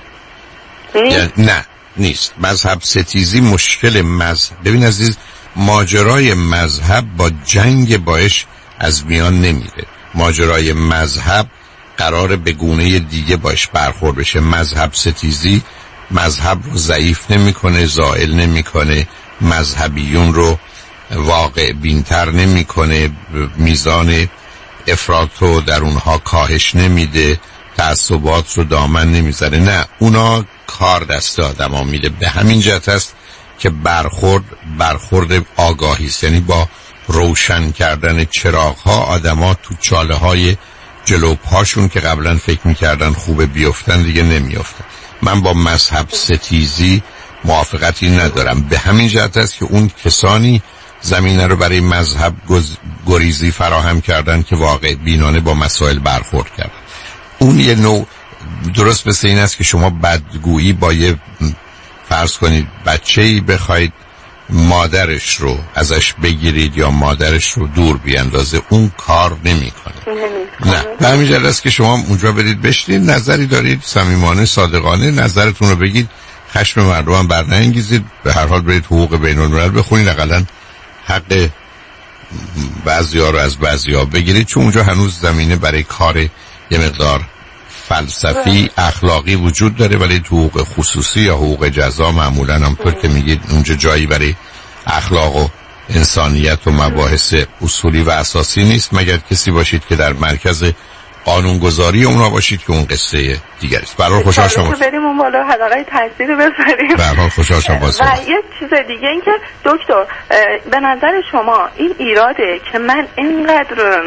نه نیست. مذهب ستیزی مشکل مذهب. ببین عزیز، ماجرای مذهب با جنگ باش از میان نمیره. ماجرای مذهب قراره به گونه دیگه باش برخورد بشه. مذهب ستیزی مذهب رو ضعیف نمیکنه، زائل نمیکنه، مذهبیون رو واقع بینتر نمیکنه، میزان افراط رو در اونها کاهش نمیده، تعصبات رو دامن نمیزنه. نه، اونا کار دست آدم ها میده. به همین جهت است که برخورد آگاهی است، یعنی با روشن کردن چراغ ها آدم ها تو چاله های جلو پاشون که قبلا فکر میکردن خوبه بیفتن دیگه نمیفتن. من با مذهب ستیزی موافقتی ندارم. به همین جهت است که اون کسانی زمینه رو برای مذهب گریزی فراهم کردن که واقع بینانه با مسائل برخورد کردن. اون یه نوع درست مثل این است که شما بدگویی با یه فرض کنید بچه‌ای بخواید مادرش رو ازش بگیرید یا مادرش رو دور بیاندازه، اون کار نمی‌کنه. نه، به همین جهت است که شما اونجا برید بشینید، نظری دارید صمیمانه صادقانه نظرتون رو بگید، خشم مردم هم برنگیزید، به هر حال برید حقوق بین‌الملل بخونید، حداقل حق بعضی‌ها رو از بعضی‌ها بگیرید، چون اونجا هنوز زمینه برای کار یه مقدار فلسفی اخلاقی وجود داره، ولی تو حقوق خصوصی یا حقوق جزا معمولا همطور که میگید اونجا جایی برای اخلاق و انسانیت و مباحث اصولی و اساسی نیست، مگر کسی باشید که در مرکز قانونگذاری اونا باشید که اون قصه دیگری است. برای خوشحال شما بریم اون بالا حداقل تاثیر بذاریم. برای خوشحال شما. و یه چیز دیگه این که دکتر به نظر شما این ایراده که من اینقدر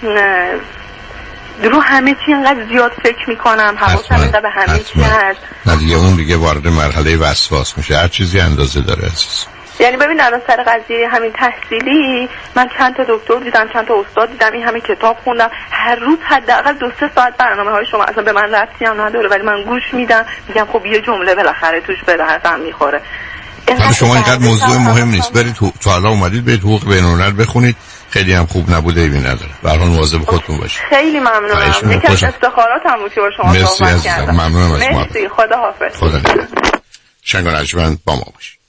درو همه چی اینقدر زیاد فکر میکنم، حواسم اینقدر به همه چی هست، نه دیگه اون دیگه وارد مرحله وسواس میشه. هر چیزی اندازه داره عزیز. یعنی ببین الان سر قضیه همین تحصیلی من چند تا دکتر دیدم، چند تا استاد دیدم، این همه کتاب خوندم، هر روز حداقل 2-3 ساعت برنامه‌های شما اصلا به من ربطی هم نداره ولی من گوش میدم، میگم خب یه جمله بالاخره توش به دردم میخوره. حالا شما اینقدر موضوع مهم نیست، برید تو حالا اومدید برید حقوق بین‌الملل بخونید، خیلی هم خوب نبوده ایبی نداره. به هر حال مواظب خودتون باشید. خیلی ممنونم. یکی از افتخاراتم بود که با شما صحبت کردم. ممنونم از شما. مرسی، خدا حافظ. خدا نگهدار. شنگ و نجمن با ما باشید.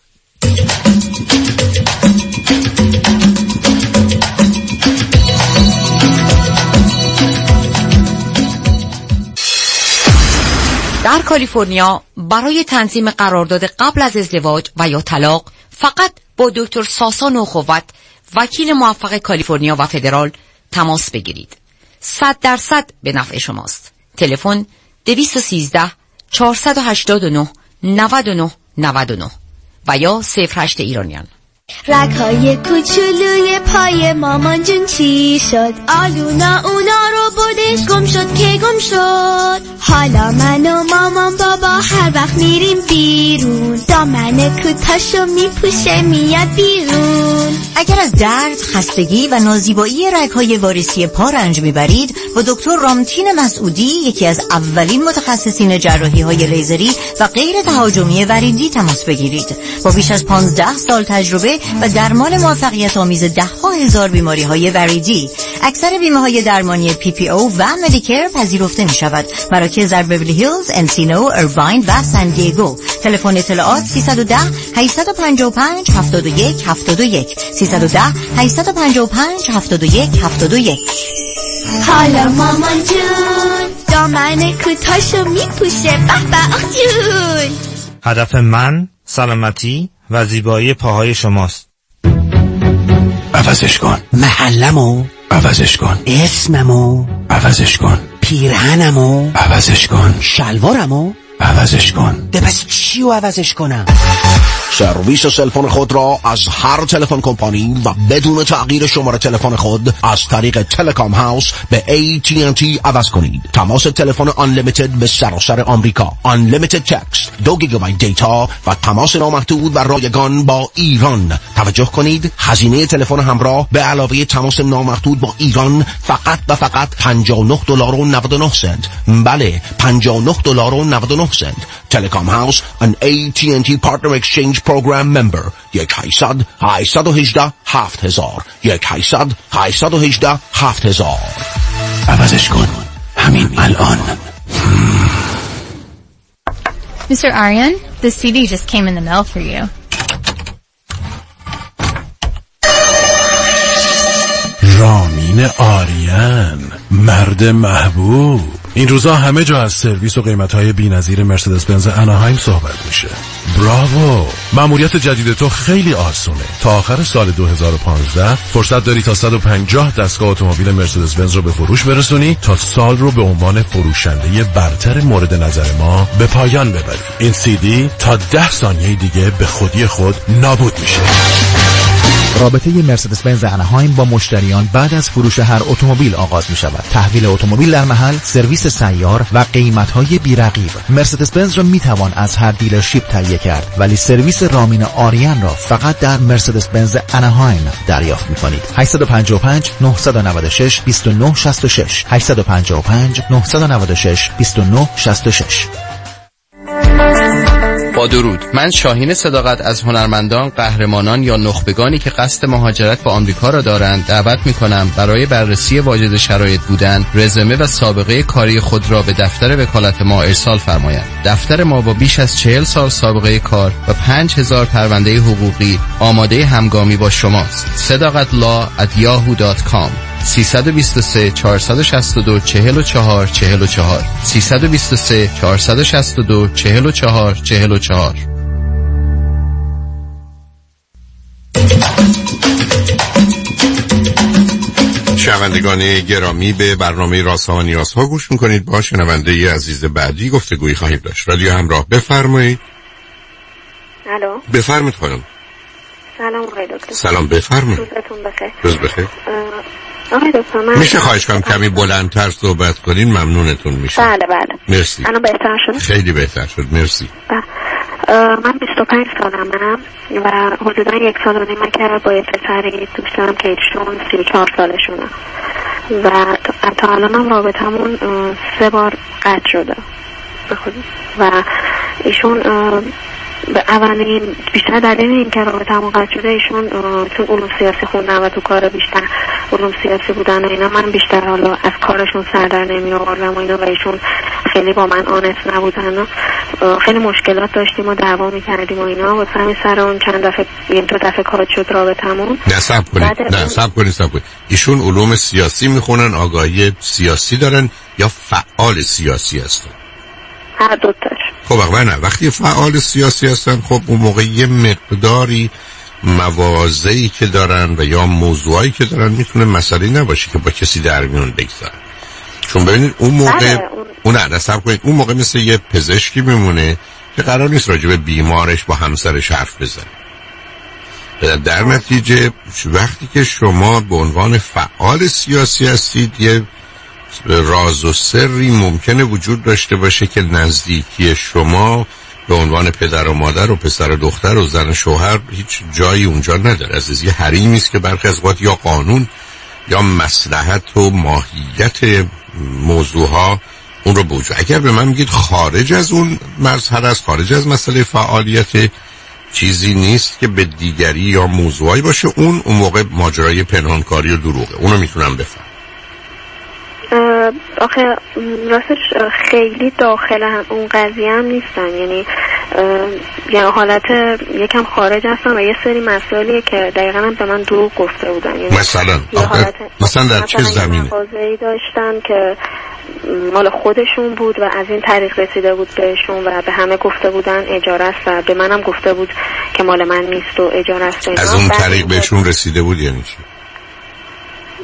در کالیفرنیا برای تنظیم قرارداد قبل از ازدواج و یا طلاق فقط با دکتر ساسا نوخوت، وکیل موفق کالیفرنیا و فدرال تماس بگیرید. 100% به نفع شماست. تلفن 213 489 99 99 و یا 08 ایرانیان. رگ‌های کوچولوی پای مامان جون چی شد؟ آلونا اونا رو بردش، گم شد که گم شد. حالا من و مامان بابا هر وقت میریم بیرون، دامن کوتاشو میپوشه میاد بیرون. اگر از درد، خستگی و نازیبایی رگ‌های وارثی پا رنج میبرید، با دکتر رامتین مسعودی، یکی از اولین متخصصین جراحی‌های لیزری و غیر تهاجمی وریدی تماس بگیرید. با بیش از 15 سال تجربه و درمان موفقیت آمیز 10,000 بیماری‌های وریدی، اکثر بیمه‌های درمانی PPO و مدیکر پذیرفته می‌شود. مراکز در بیولی هیلز، انسینو، ارواین و سان دیگو. تلفن اطلاعات 310 855 71 71 310 855 71 71. حالا مامان جون دامن کوتاشو میپوشه، به به جون. هدف من سلامتی و زیبایی پاهای شماست. عوضش کن. محلمو عوضش کن. اسممو عوضش کن. پیرهنمو عوضش کن. شلوارمو عوضش کن. پس چیو عوضش کنم؟ سرویس سلفون خود را از هر تلفن کمپانی و بدون تغییر شماره تلفن خود از طریق تلکام هاوس به AT&T عوض کنید. تماس تلفن Unlimited به سراسر آمریکا، Unlimited تکست، 2 گیگابایت دیتا و تماس نامحدود و رایگان با ایران. توجه کنید هزینه تلفن همراه به علاوه تماس نامحدود با ایران فقط و فقط $59.99. بله، $59.99. تلکام هاوس an AT&T Partner Exchange Program member. 1-800-818-7000 1-800-818-7000. عوضش کن همین الان. Mr. Aryan, the CD just came in the mail for you. رامین آریان، مرد محبوب. این روزا همه جا از سرویس و قیمت‌های بی‌نظیر مرسدس بنز اناهایم صحبت میشه. براوو! مأموریت جدید تو خیلی آسونه. تا آخر سال 2015 فرصت داری تا 150 دستگاه اتومبیل مرسدس بنز رو به فروش برسونی تا سال رو به عنوان فروشنده برتر مورد نظر ما به پایان ببری. این CD تا 10 ثانیه دیگه به خودی خود نابود میشه. رابطه مرسدس بنز اناهایم با مشتریان بعد از فروش هر اتومبیل آغاز می شود. تحویل اتومبیل در محل، سرویس سیار و قیمت‌های بی‌رقیب. مرسدس بنز را می توان از هر دیلرشیپ تهیه کرد، ولی سرویس رامین آریان را فقط در مرسدس بنز اناهایم دریافت می کنید. 855 996 2966 855 996 2966. با درود، من شاهین صداقت از هنرمندان، قهرمانان یا نخبگانی که قصد مهاجرت به آمریکا را دارند دعوت می‌کنم برای بررسی واجد شرایط بودن، رزومه و سابقه کاری خود را به دفتر وکالت ما ارسال فرمایند. دفتر ما با بیش از 40 سال سابقه کار و 5000 پرونده حقوقی آماده همگامی با شماست. sadaqatlaw@yahoo.com 323 462 44 44 323 462 44 44. شنوندگان گرامی، به برنامه رازها و نیازها گوش میکنید. با شنونده عزیز بعدی گفتگویی خواهیم داشت. رادیو همراه، بفرمایید. الو، بفرمایید خانم. سلام آقای دکتر. سلام، بفرمایید. روزتون بخیر. روز بخیر. آقای دکتر، من میشه خواهش کنم کمی بلندتر صحبت کنین؟ ممنونتون میشه. بله بله. مرسی. الان بهتر شد؟ خیلی بهتر شد، مرسی. من 25 سالمم و حدودا 1 سال و نیم که با یه پسری دوست دارم که ایشون 34 سالشونه و تا الانم رابطمون 3 بار قطع شده و ایشون به اولین بیشتر دلیل این که رابطه‌مون قطع شده ایشون چون علوم سیاسی خوندن و تو کار بیشتر علوم سیاسی بودن و اینا، من بیشتر حالا از کارشون سر در نمی آوردم و اینا و ایشون خیلی با من آنست نبودن و خیلی مشکلات داشتیم و دعوا می‌کردیم و اینا و همین سر اون چند دفعه این 2 دفعه کات شد رابطه‌مون. نه صبر کنید. ایشون علوم سیاسی میخونن، آگاهی سیاسی دارن یا فعال سیاسی هستن؟ هر دو تاش. خب وقتی فعال سیاسی هستن، خب اون موقع یه مقداری مواضعی که دارن و یا موضوعایی که دارن میتونه مسئله نباشه که با کسی در میون بگذارن. چون ببینید اون موقع اون موقع مثل یه پزشکی میمونه که قرار نیست راجع به بیمارش با همسرش حرف بزنه. در نتیجه وقتی که شما به عنوان فعال سیاسی هستید، یه راز و سری ممکنه وجود داشته باشه که نزدیکی شما به عنوان پدر و مادر و پسر و دختر و زن و شوهر هیچ جایی اونجا نداره. از یه حریمی است که برخی از وقت یا قانون یا مصلحت و ماهیت موضوعها اون رو بوجود. اگر به من میگید خارج از اون مرحله است، خارج از مسئله فعالیت، چیزی نیست که به دیگری یا موضوعی باشه، اون موقع ماجرای پنهانکاری و دروغه. اونو میتونم بفهم. آخه راستش خیلی داخل اون قضیه هم نیستن، یعنی حالت یکم خارج هستن و یه سری مسائلیه که دقیقا هم به من دروغ گفته بودن. یعنی مثلا در چه زمینه؟ مغازه‌ای داشتن که مال خودشون بود و از این طریق رسیده بود بهشون و به همه گفته بودن اجاره است و به منم گفته بود که مال من نیست و اجاره است. از اون طریق بهشون رسیده بود یعنی چی؟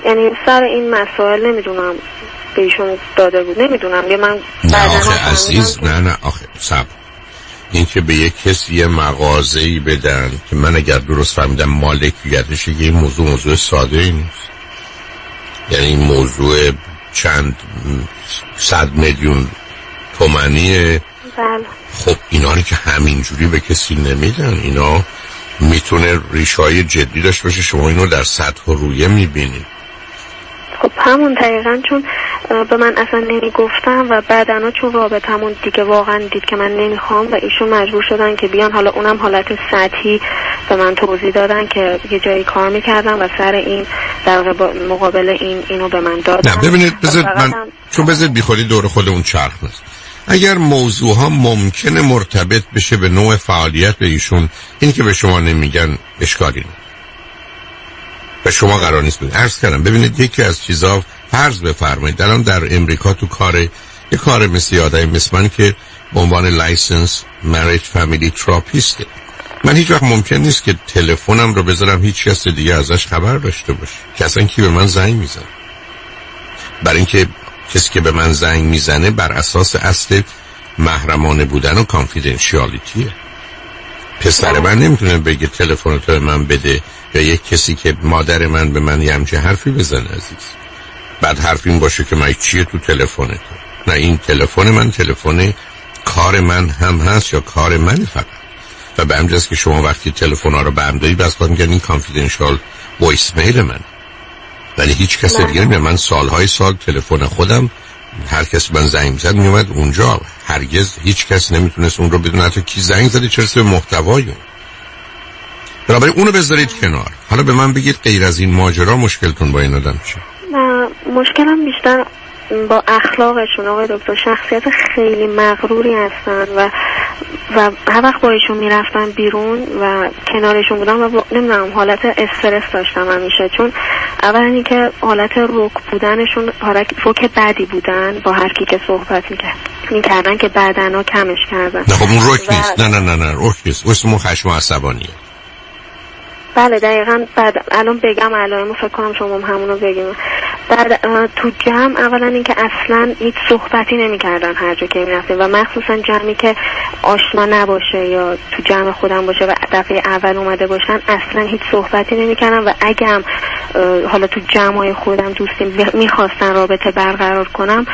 یعنی سر این مسائل نمیدونم به ایشون داده بود، نمیدونم. یا من نه آخه عزیز، نه آخه صبر، این که به یک کسی یه مغازه‌ای بدن که من اگر درست فهمیدم مالکیتش یه موضوع ساده ای نیست. یعنی این موضوع چند 100 میلیون تومانیه. بله. خب اینا که همینجوری به کسی نمیدن، اینا میتونه ریشه‌های جدی داشته باشه. شما اینو در سطح و رویه میبینید. خب همون دقیقاً، چون به من اصلا نمیگفتم و بعداً چون رابطمون دیگه واقعا دید که من نمیخوام و ایشون مجبور شدن که بیان، حالا اونم حالت سطحی به من توضیح دادن که یه جایی کار میکردم و سر این در مقابل اینو به من دادن. نه ببینید، چون بذارید بیخودی دور خود اون چرخ نیست. اگر موضوع ها ممکنه مرتبط بشه به نوع فعالیت به ایشون، این که به شما نمیگن اشکالی نه. به شما قرار نیست بگن. عرض کردم ببینید، یکی از چیزا فرض بفرمایید الان در امریکا تو یه کار مثل آدمی مثل من که به عنوان لایسنس مریج فامیلی تراپیسته، من هیچ وقت ممکن نیست که تلفنم رو بذارم هیچ کس دیگه ازش خبر داشته باشه که اصلا کی به من زنگ میزنه. برای اینکه کسی که به من زنگ میزنه بر اساس اصل محرمانه بودن و کانفیدنشیالیتیه. پسر من نمیتونه بگه تلفن تو به من بده، یا یک کسی که مادر من به من یه همچه حرفی بزنه عزیز. بعد حرف این باشه که من چیه تو تلفن تو. نه، این تلفن من تلفن کار من هم هست یا کار من فقط. و به همجاست که شما وقتی تلفن ها رو به هم داری بس کار میگن این کانفیدنشال وایس میل من، ولی هیچ کس دیگه نمیگه. من سالهای سال تلفن خودم هر کس من زنگ میزد میومد اونجا، هرگز هیچ کس نمیتونست اون رو بدون حتی کی زنگ زده چه رسه به محتوای اون. برای اونو بذارید کنار. حالا به من بگید غیر از این ماجرا مشکلتون با این آدم چیه؟ مشکلم بیشتر با اخلاقشون آقای دکتر. شخصیت خیلی مغروری هستن و هر وقت با ایشون میرفتم بیرون و کنارشون بودم و نمیدونم حالت استرس داشتم همیشه، چون اولا اینکه حالت رک بودنشون، رک بدی بودن با هر کی که صحبت میکردن که بعدنا کمش کردن. نه خب اون رک نیست. نه رک نیست، اسمون خشم و عصبانیه. بله دقیقاً. بعد الان بگم علائمو فکر کنم شما همونو بگیم. بعد تو جمع اولا اینکه اصلا هیچ صحبتی نمی‌کردن هر جا که می‌رفتیم و مخصوصا جمعی که آشنا نباشه یا تو جمع خودم باشه و دفعه اول اومده باشن اصلا هیچ صحبتی نمی‌کردن و اگه هم حالا تو جمعای خودم دوستیم می‌خواستن رابطه برقرار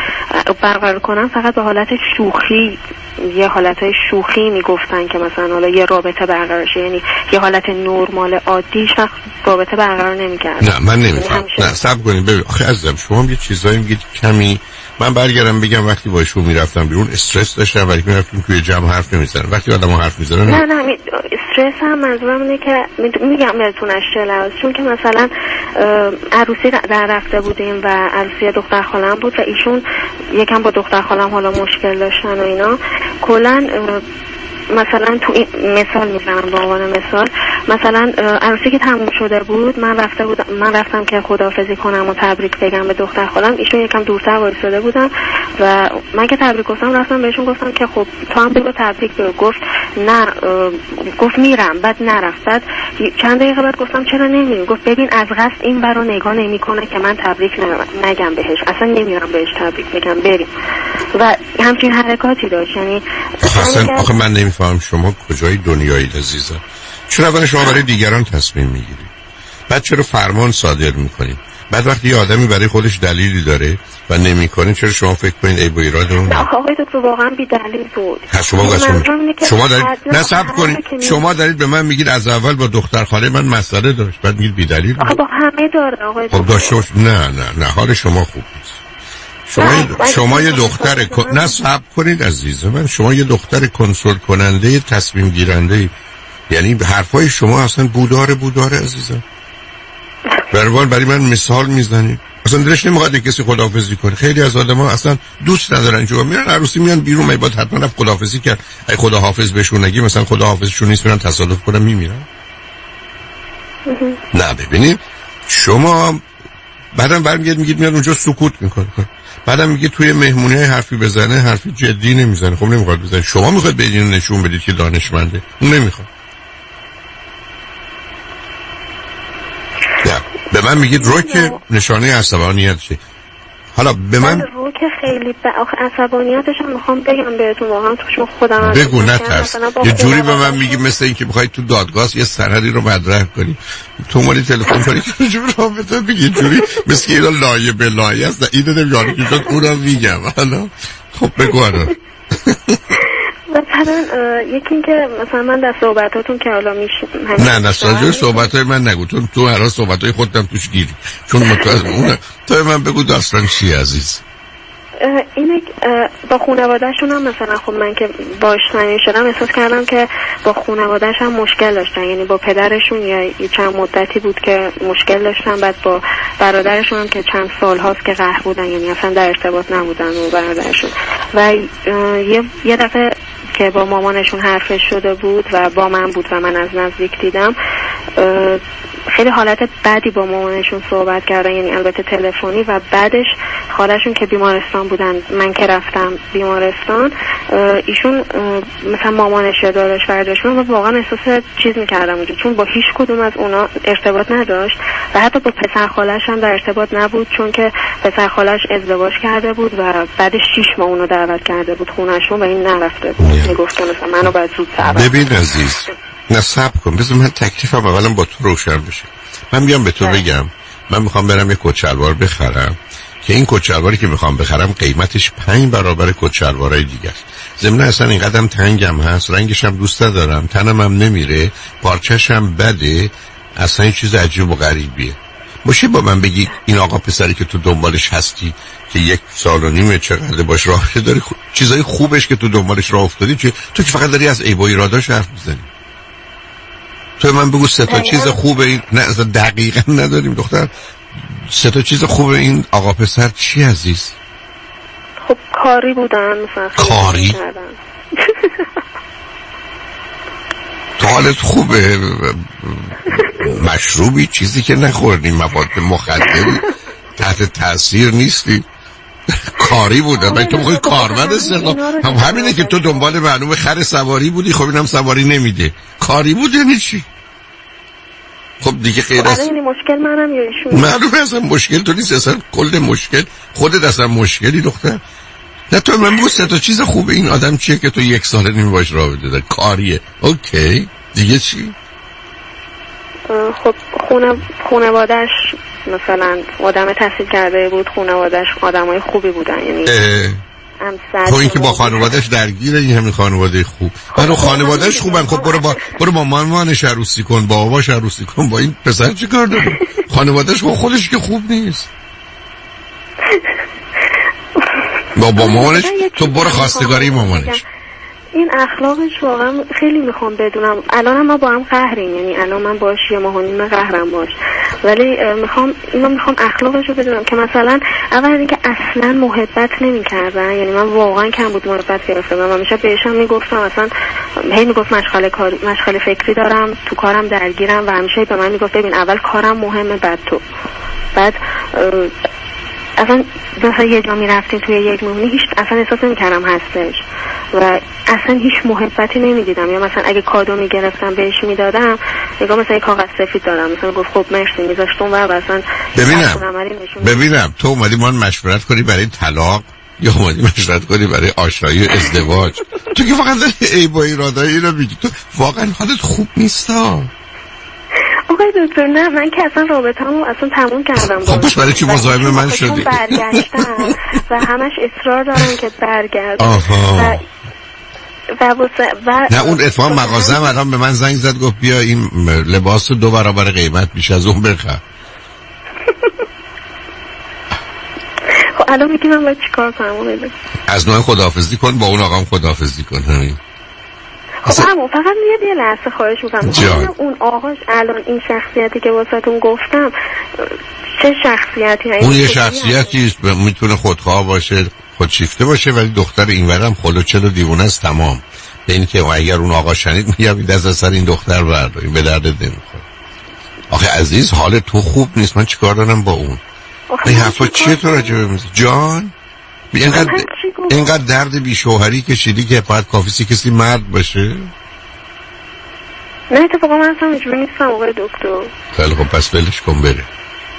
کنم فقط به حالت شوخی، یه حالتهای شوخی میگفتن که مثلا حالا یه رابطه برقرار شه، یعنی یه حالت نرمال عادی شخص رابطه برقرار نمی‌کرد. نه من نمی‌فهمم. نه صبر کنید ببین آخه عزیزم شما هم یه چیزایی میگید کمی. من برگردم بگم وقتی با ایشون میرفتم بیرون استرس داشتم ولی میرفتیم توی جمع حرف نمیزنن. وقتی آدم‌ها حرف میزنن نه استرس هم منظورم اینه که میگم بهتون اشتلاس، چون که مثلا عروسی در رفته بودیم و عروسی دختر خالم بود و ایشون یکم با دختر خالم حالا مشکل داشتن و اینا. کلا مثلا تو این مثال میزنم به عنوان مثال، مثلا عروسی که تموم شده بود من رفتم که خداحافظی کنم و تبریک بگم به دختر خالم. ایشون یکم دورتر وایساده بودم و من که تبریک گفتم رفتم بهشون گفتم که خب تو هم بگو تبریک بگو. گفت نه، گفت میرم. بعد نرفت. بعد چند دقیقه بعد گفتم چرا نمیری؟ گفت ببین از قصد این برو نگاه نمیکنه که من تبریک نگم بهش، اصلا نمیرم بهش تبریک بگم، بریم. و همچین حرکاتی داشت. یعنی آخه من نمیفهم شما کجای دنیایی عزیزم؟ چرا اول شما برای دیگران تصمیم میگیرید؟ بعد چرا فرمان صادر میکنید؟ بعد وقتی یه آدمی برای خودش دلیلی داره و نمیکنه چرا شما فکر کنید ای با ایراد اون؟ نه آقای دکتر واقعا بی دلیل بود. شما دارید نصب کنید. شما دارید به من میگید از اول با دختر خاله من مسئله داشت، بعد میگید بی دلیل. آخه با همه داره آقای دکتر. خب داشته نه حال شما خوب نیست. شما یه دختر نصب کنید عزیز من، شما یه دختر کنترل کننده تصمیم گیرنده، یعنی حرفای شما اصلا بودار عزیزم. برای من مثال میزنید. اصلا دلش نمیخواد کسی خداحافظی کنه. خیلی از آدما اصلا دوست ندارن جو میرن عروسی میان بیرون میباد حتما خداحافظی کرد. ای خداحافظ بهشون نگی مثلا خداحافظشون نیست میرن تصادف کنن میمیرن. نه ببینید شما بعدم برمیگردید میگید میاد اونجا سکوت میکنه، بعدم میگه توی مهمونی حرفی بزنه حرفی جدی نمیزنه. خب نمیخواد بزنه. شما میخواد بدین نشون بدید که دانشمنده، اون نمیخواد. به من میگید روک نشانه عصبانیت چیه؟ حالا به من روک خیلی آخه عصبانیتش هم میخوام بگم بهتون واقعا تو خودم بگو نترس. یه جوری به من میگی مثل این که بخوای تو دادگاه یه سندی رو مدرک کنی تو مالی تلفن کنی که جوری رابطه بگی جوری مثل که اینا لایه به لایه است اینو نمیگم که اونم میگم. حالا خب بگو الان مثلا یکی این که مثلا من در صحبتاتون که حالا نه ساجور صحبتای من نگو تو هر صحبتای خودم توش گیری چون متوجه اون تو من بگو داستان چی عزیز. اینه با خانواده‌شون هم مثلا خب من که باش صمیمی شدم احساس کردم که با خانواده‌ش هم مشکل داشتن، یعنی با پدرشون یا چند مدتی بود که مشکل داشتن، بعد با برادرشون هم که چند سال هاست که قهر بودن، یعنی اصلا در ارتباط نبودن و برادرشون. و یه دفعه که با مامانشون حرفش شده بود و با من بود و من از نزدیک دیدم، خیلی حالت بدی با مامانشون صحبت کردن، یعنی البته تلفنی، و بعدش خالشون که بیمارستان بودن، من که رفتم بیمارستان، ایشون مثلا مامانش یا داداش فرزندش من واقعا احساس چیز میکردم اونجا، چون با هیچ کدوم از اونا ارتباط نداشت و حتی با پسر خالش هم در ارتباط نبود، چون که پسر خالش ازدواج کرده بود و بعدش 6 ماه اونو دعوت کرده بود خونه‌شون و این نرفته بود. میگفت مثلا منو باید زود دعوت. ببین عزیز نصب کن، بذار من تکلیفم اولا با تو روشن بشه. من بیام به تو بگم من میخوام برم یک کت شلوار بخرم که این کت شلواری که میخوام بخرم قیمتش 5 برابر کت شلوارای دیگه است. ضمن اصلا این قدم تنگم هست، رنگش هم دوست ندارم، تنم هم نمیره، پارچش هم بده، اصلا این چیز عجیب و غریبیه. باشه با من بگی این آقا پسری که تو دنبالش هستی که 1 سال و نیم چقدر باش راه داری، چیزای خوبش که تو دنبالش راه افتادی چیه؟ تو که فقط داری از عیب و ایراداش حرف میزنی. تو من بگو 3 تا چیز خوبه این، نه دقیقاً نداریم دختر، 3 تا چیز خوبه این آقا پسر چی عزیز؟ خب کاری بودن مثلا. کاری؟ تو حالت خوبه؟ مشروبی چیزی که نخوردی، مواد مخدری تحت تاثیر نیستی؟ کاری بوده من تو موقع کارمند استقلال همینه که تو دنبال معلوم خر سواری بودی، خب اینم سواری نمیده، کاری بود یعنی چی؟ خب دیگه غیر از یعنی مشکل منم یا ایشون؟ معلومه اصلا مشکل تو نیست، اصلا کل مشکل خودت اصلا مشکلی دختر. نه تو من بگو 3 تا چیز خوبه این آدم چیه که تو 1 سال نمی باش رابطه داری. کاریه اوکی، دیگه چی؟ خب خانواده‌اش مثلا آدم تحصیل کرده بود، خانواده‌اش آدمای خوبی بودن، یعنی خب این که با خانواده‌اش درگیره، این همین خانواده خوب برای خانواده‌اش خوبن. خب برو با مامانش عروسی کن، با باباش عروسی کن، با این پسر چه کار داره؟ خانواده‌اش با خودش که خوب نیست. با مامانش تو برو خواستگاری مامانش. این اخلاقش واقعا خیلی میخوام بدونم. الان هم ما با هم قهریم، یعنی الان من باش 1.5 ماه قهرم باش، ولی میخوام اخلاقش رو بدونم که مثلا اول اینکه اصلا محبت نمیکردن، یعنی من واقعا کم بود محبت گرفتم و همیشه بهشم میگفتم اصلا هی میگفت مشغله فکری دارم، تو کارم درگیرم و همیشه به من میگفت ببین اول کارم مهمه بعد تو. بعد اصلا مثلا یه جا میرفتیم توی یک مهمونی هیچ اصلا احساس نمیکردم هستش و اصلا هیچ محبتی نمیدیدم، یا مثلا اگه کادو میگرفتم بهش میدادم نگاه مثلا کاغذ سفید دارم مثلا گفت خب مرسی میذاشتم و اصلا ببینم تو اومدی من مشورت کنی برای طلاق یا اومدی مشورت کنی برای آشنایی ازدواج؟ تو که فقط عیب و ایرادای اینو میگی، تو واقعا حالت خوب نیستا. آقای دکتر نه من که اصلا رابطه‌مو اصلا تموم کردم. خب پس برای چی مزاحم من شدی؟ برگشتن و همش اصرار دارن که برگرد. و نه اون اتفاق مغازه الان به من زنگ زد گفت بیا این لباس 2 برابر قیمت بیش از اون بخر. خب الان میگی من باید چیکار کنم؟ از نوع خداحافظی کن، با اون آقام خداحافظی کن. همین. خب همون فقط میاد یه لحظه خواهش میکنم اون آقاش الان این شخصیتی که واسهتون گفتم چه شخصیتی هست؟ اون یه شخصیتی میتونه خودخواه باشه، خودشیفته باشه، ولی دختر اینورم خلوچل و دیوونه است تمام. به این که اگر اون آقا شنید میگه دست از سر این دختر برداریم، به درد نمیخوره. آخه عزیز حال تو خوب نیست، من چیکار دارم با اون؟ این حرفا چیه تو راجع به جان؟ اینقدر درد بیشوهری کشیدی که باید کافیسی کسی مرد باشه؟ نه اتفاقا من اصلا اینجوری نیستم آقای دکتر. خیلی خب پس ولش کن بره.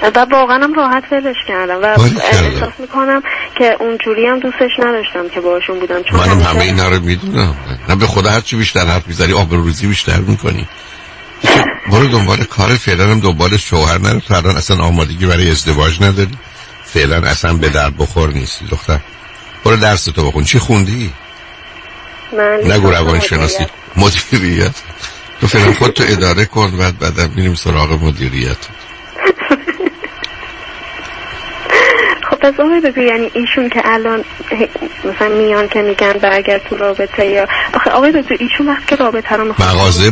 و واقعا هم راحت ولش کردم و احساس میکنم که اونجوری هم دوستش نداشتم که باشون بودم، چون منم همه اینا رو میدونم. نه به خدا هرچی بیشتر حرف میزنی آبروریزی بیشتر میکنی. برو دنبال کار، فعلا هم دنبال شوهر نرو. تو الان اصلا آمادگی برای ازدواج نداری، فعلا اصلا به درد بخور نیستی دختر. برو درس تو بخون. چی خوندی؟ نگو روانشناسی، مدیریت. تو فعلا خودتو اداره کن، بعدم میریم سراغ مدیریت. خب پس آقای یعنی ایشون که الان مثلا میان که میگن برگرد تو رابطه، یا آخه آقای دکتر ایشون وقت که رابطه رو میخواد مغازه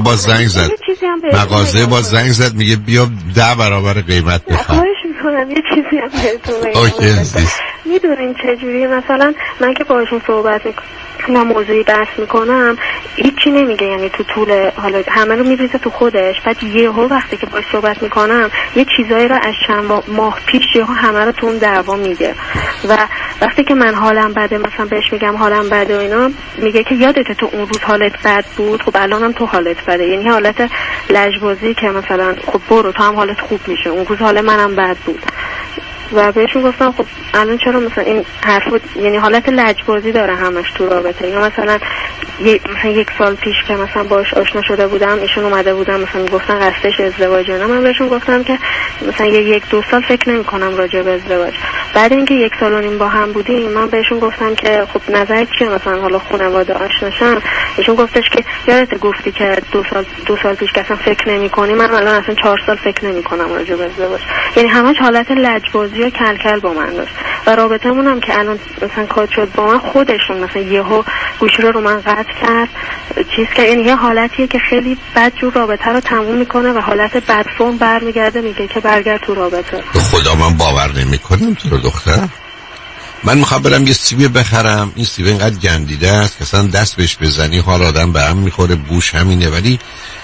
با زنگ زد میگه بیا 10 برابر قیمت بخر. خواهش میکنم یه چیزی هم بهتون میدونین چجوریه؟ مثلا من که باهاشون صحبت میکنم موضوعی بحث میکنم هیچی نمیگه، یعنی تو طول حالا همه رو میریزه تو خودش، بعد یهو وقتی که باهاش صحبت میکنم یه چیزایی رو از چند ماه پیش یهو همه رو تو اون دعوا میگه و وقتی که من حالم بده مثلا بهش میگم حالم بده و اینا میگه که یادته تو اون روز حالت بد بود، خب الانم تو حالت بده. یعنی حالت لجبازی که مثلا خب برو تو هم حالت خوب میشه، اون روز حال منم بد بود. و بهشون گفتم خب الان چرا مثلا این حرفو، یعنی حالت لجبازی داره همش تو رابطه. یا مثلا یک سال پیش که مثلا باش آشنا شده بودم، ایشون اومده بودم مثلا گفتن قصدش ازدواجه، نه من بهشون گفتم که مثلا 1-2 سال فکر نمی‌کنم راجع به ازدواج. بعد اینکه 1 سال و نیم با هم بودیم من بهشون گفتم که خب نظرت چیه مثلا حالا خانواده آشناشن. ایشون گفتش که یادت گفتی که 2 سال پیش که اصلا فکر نمی‌کنی، من الان اصلا 4 سال فکر نمی‌کنم راجع به ازدواج. یعنی همش حالت لجبازی و کلکل با من داشت و رابطمون هم که الان مثلا کات شد با من، خودشون مثلا یهو گوشی رو من قطع کرد چیز که، یعنی یه حالتیه که خیلی بدجور رابطه رو تموم میکنه و حالت بدفون برمیگرده میگه که برگرد تو رابطه. خدا من باور نمیکنم تو رو دختر. من میخوام برم یه سیب بخرم، این سیب اینقدر گندیده است که اصلا دست بهش بزنی حال آدم به هم میخوره، بوش همینه، ولی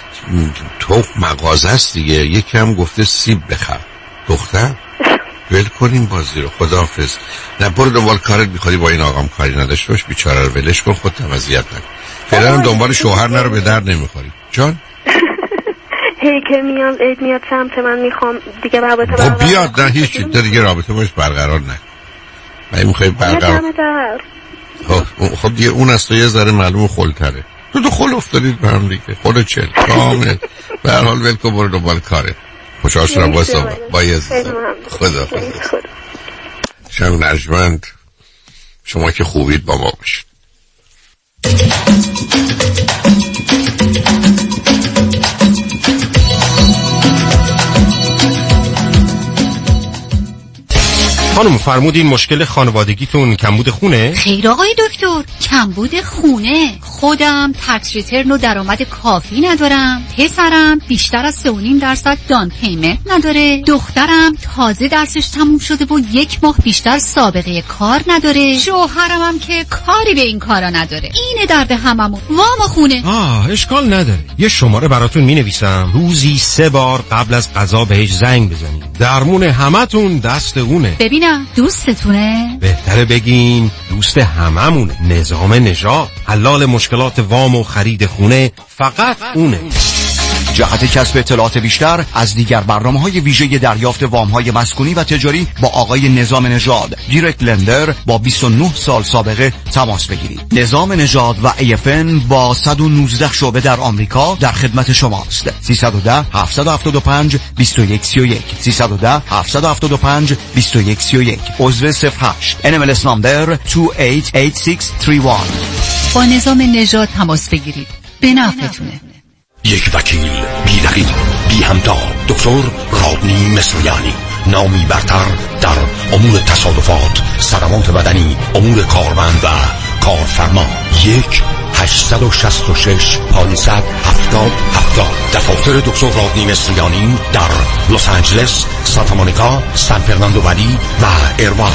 تو مغازه است دیگه، یکی هم گفته سیب بخر. دختر ول کنیم بازی رو، خداحافظ. نه برو دنبال کارت، میخوای با این آقام کاری نداشته باش، بیچاره رو ولش کن، خودت هم اذیت نکن. فعلا هم دنبال شوهر نرو، به درد نمیخوری جان. هی که میاد سمت من میخوام دیگه رابطه خب بیاد، نه هیچ دیگه رابطه باش برقرار نکن. من میخوای برقرار خب دیگه اون است یه ذره معلوم خلتره. تو خل افتادید به هم دیگه، خود چل کامل. به هر حال ول کن، برو دنبال کارت. خوشحال شدم با صحبت. با عزیزم. خدا شنگ نجمند، شما که خوبید با ما باشید. خانم فرمودین مشکل خانوادگیتون کمبود خونه؟ خیر آقای دکتر، کمبود خونه. خودم تکس ریترن و درآمد کافی ندارم، پسرم بیشتر از 3.5% دان پیمنت نداره، دخترم تازه درسش تموم شده و 1 ماه بیشتر سابقه کار نداره، شوهرم هم که کاری به این کارا نداره. اینه درد هممون، وام خونه. اشکال نداره، یه شماره براتون مینویسم، روزی 3 بار قبل از غذا بهش زنگ بزنید. درمون همتون دست اونه. ببینم دوستتونه؟ بهتره بگین دوست هممونه. نظام نژاد، حلال مشکلات وام و خرید خونه، فقط اونه. جهت کسب اطلاعات بیشتر از دیگر برنامه‌های ویژه دریافت وام‌های مسکونی و تجاری با آقای نظام نژاد، دایرکت لندر با 29 سال سابقه تماس بگیرید. نظام نژاد و AFN با 119 شعبه در آمریکا در خدمت شماست. 310 775 2131 310 775 2131 عضو 08 NMLS نمبر 288631. با نظام نژاد تماس بگیرید، به نفعتونه. یک وکیل بی رقیب بی همتا، دکتر رادنی مصریانی، نامی برتر در امور تصادفات، صدمات بدنی، امور کارمند و کارفرما. 1-866-570-70. دفاتر دکتر رادنی مصریانی در لس آنجلس، سانتا مونیکا، سان فرناندو ولی و ایروای.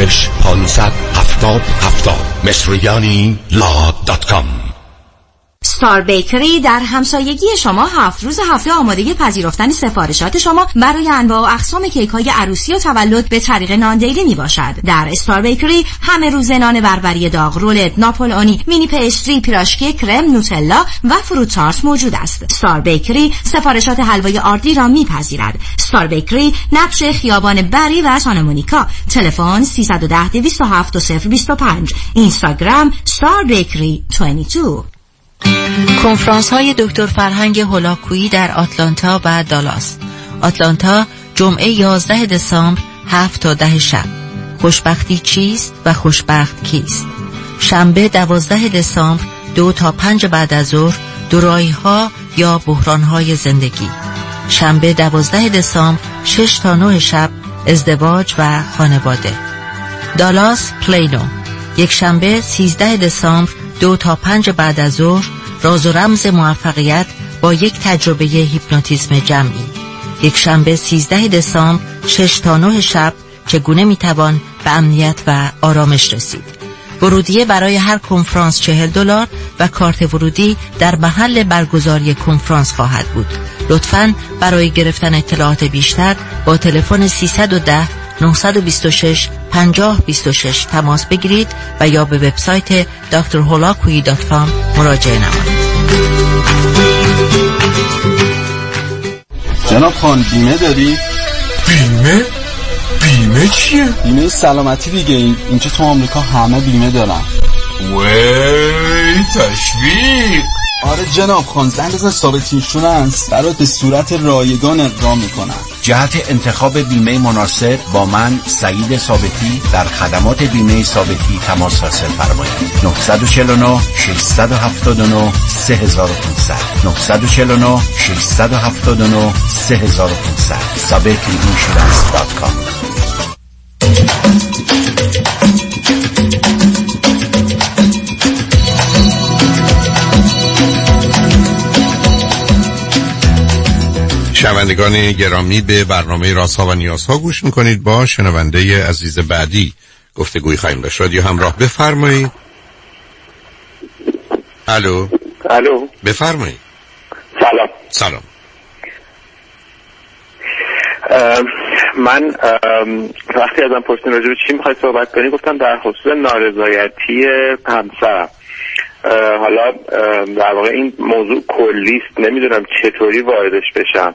1-866-570-70. مصریانی.com. ستار بیکری در همسایگی شما 7 روز هفته آماده پذیرفتن سفارشات شما برای انواع و اقسام کیک‌های عروسی و تولد به طریق ناندیلی میباشد. در ستار بیکری همه روز نان بربری داغ، رولت، ناپولئونی، مینی پیستری، پیراشکی، کرم، نوتلا و فروت تارت موجود است. ستار بیکری سفارشات حلوای آردی را میپذیرد. ستار بیکری نقش خیابان بری و سانتا مونیکا. تلفن 310 207 2025. اینستاگرام ستار بیکری 22. کنفرانس های دکتر فرهنگ هولاکویی در آتلانتا و دالاس. آتلانتا جمعه 11 دسامبر 7 تا 10 شب. خوشبختی چیست و خوشبخت کیست؟ شنبه 12 دسامبر 2 تا 5 بعد از ظهر دوراهی ها یا بحران های زندگی. شنبه 12 دسامبر 6 تا 9 شب ازدواج و خانواده. دالاس پلینو یک شنبه 13 دسامبر 2 تا 5 بعد از ظهر راز و رمز موفقیت با یک تجربه هیپنوتیزم جمعی. یک شنبه 13 دسامبر 6 تا 9 شب چگونه میتوان به امنیت و آرامش رسید. ورودیه برای هر کنفرانس $40 و کارت ورودی در محل برگزاری کنفرانس خواهد بود. لطفاً برای گرفتن اطلاعات بیشتر با تلفن 310 926 5026 تماس بگیرید و یا به وبسایت drholakui.com مراجعه نمایید. جناب خان بیمه داری؟ بیمه؟ بیمه چیه؟ بیمه سلامتی دیگه. اینجا تو آمریکا همه بیمه دارن. وی تشویق. آره جناب خان، زنگ بزن ثابت اینشورنس برات به صورت رایگان اقدام میکنن. جهت انتخاب بیمه مناسب با من سعید ثابتی در خدمات بیمه ثابتی تماس حاصل فرمایید. 949 679 3500 949 679 3500 sabetiinsurance.com. شنوندگان گرامی، به برنامه رازها و نیازها گوش میکنید. با شنونده عزیز بعدی گفتگوی خواهیم داشت. رادیو همراه، بفرمایید. الو بفرمایید. سلام. من وقتی ازم پرسیدن راجع به چی میخوای صحبت کنی گفتم در خصوص نارضایتی همسرم. حالا در واقع این موضوع کلیست، نمیدونم چطوری واردش بشم.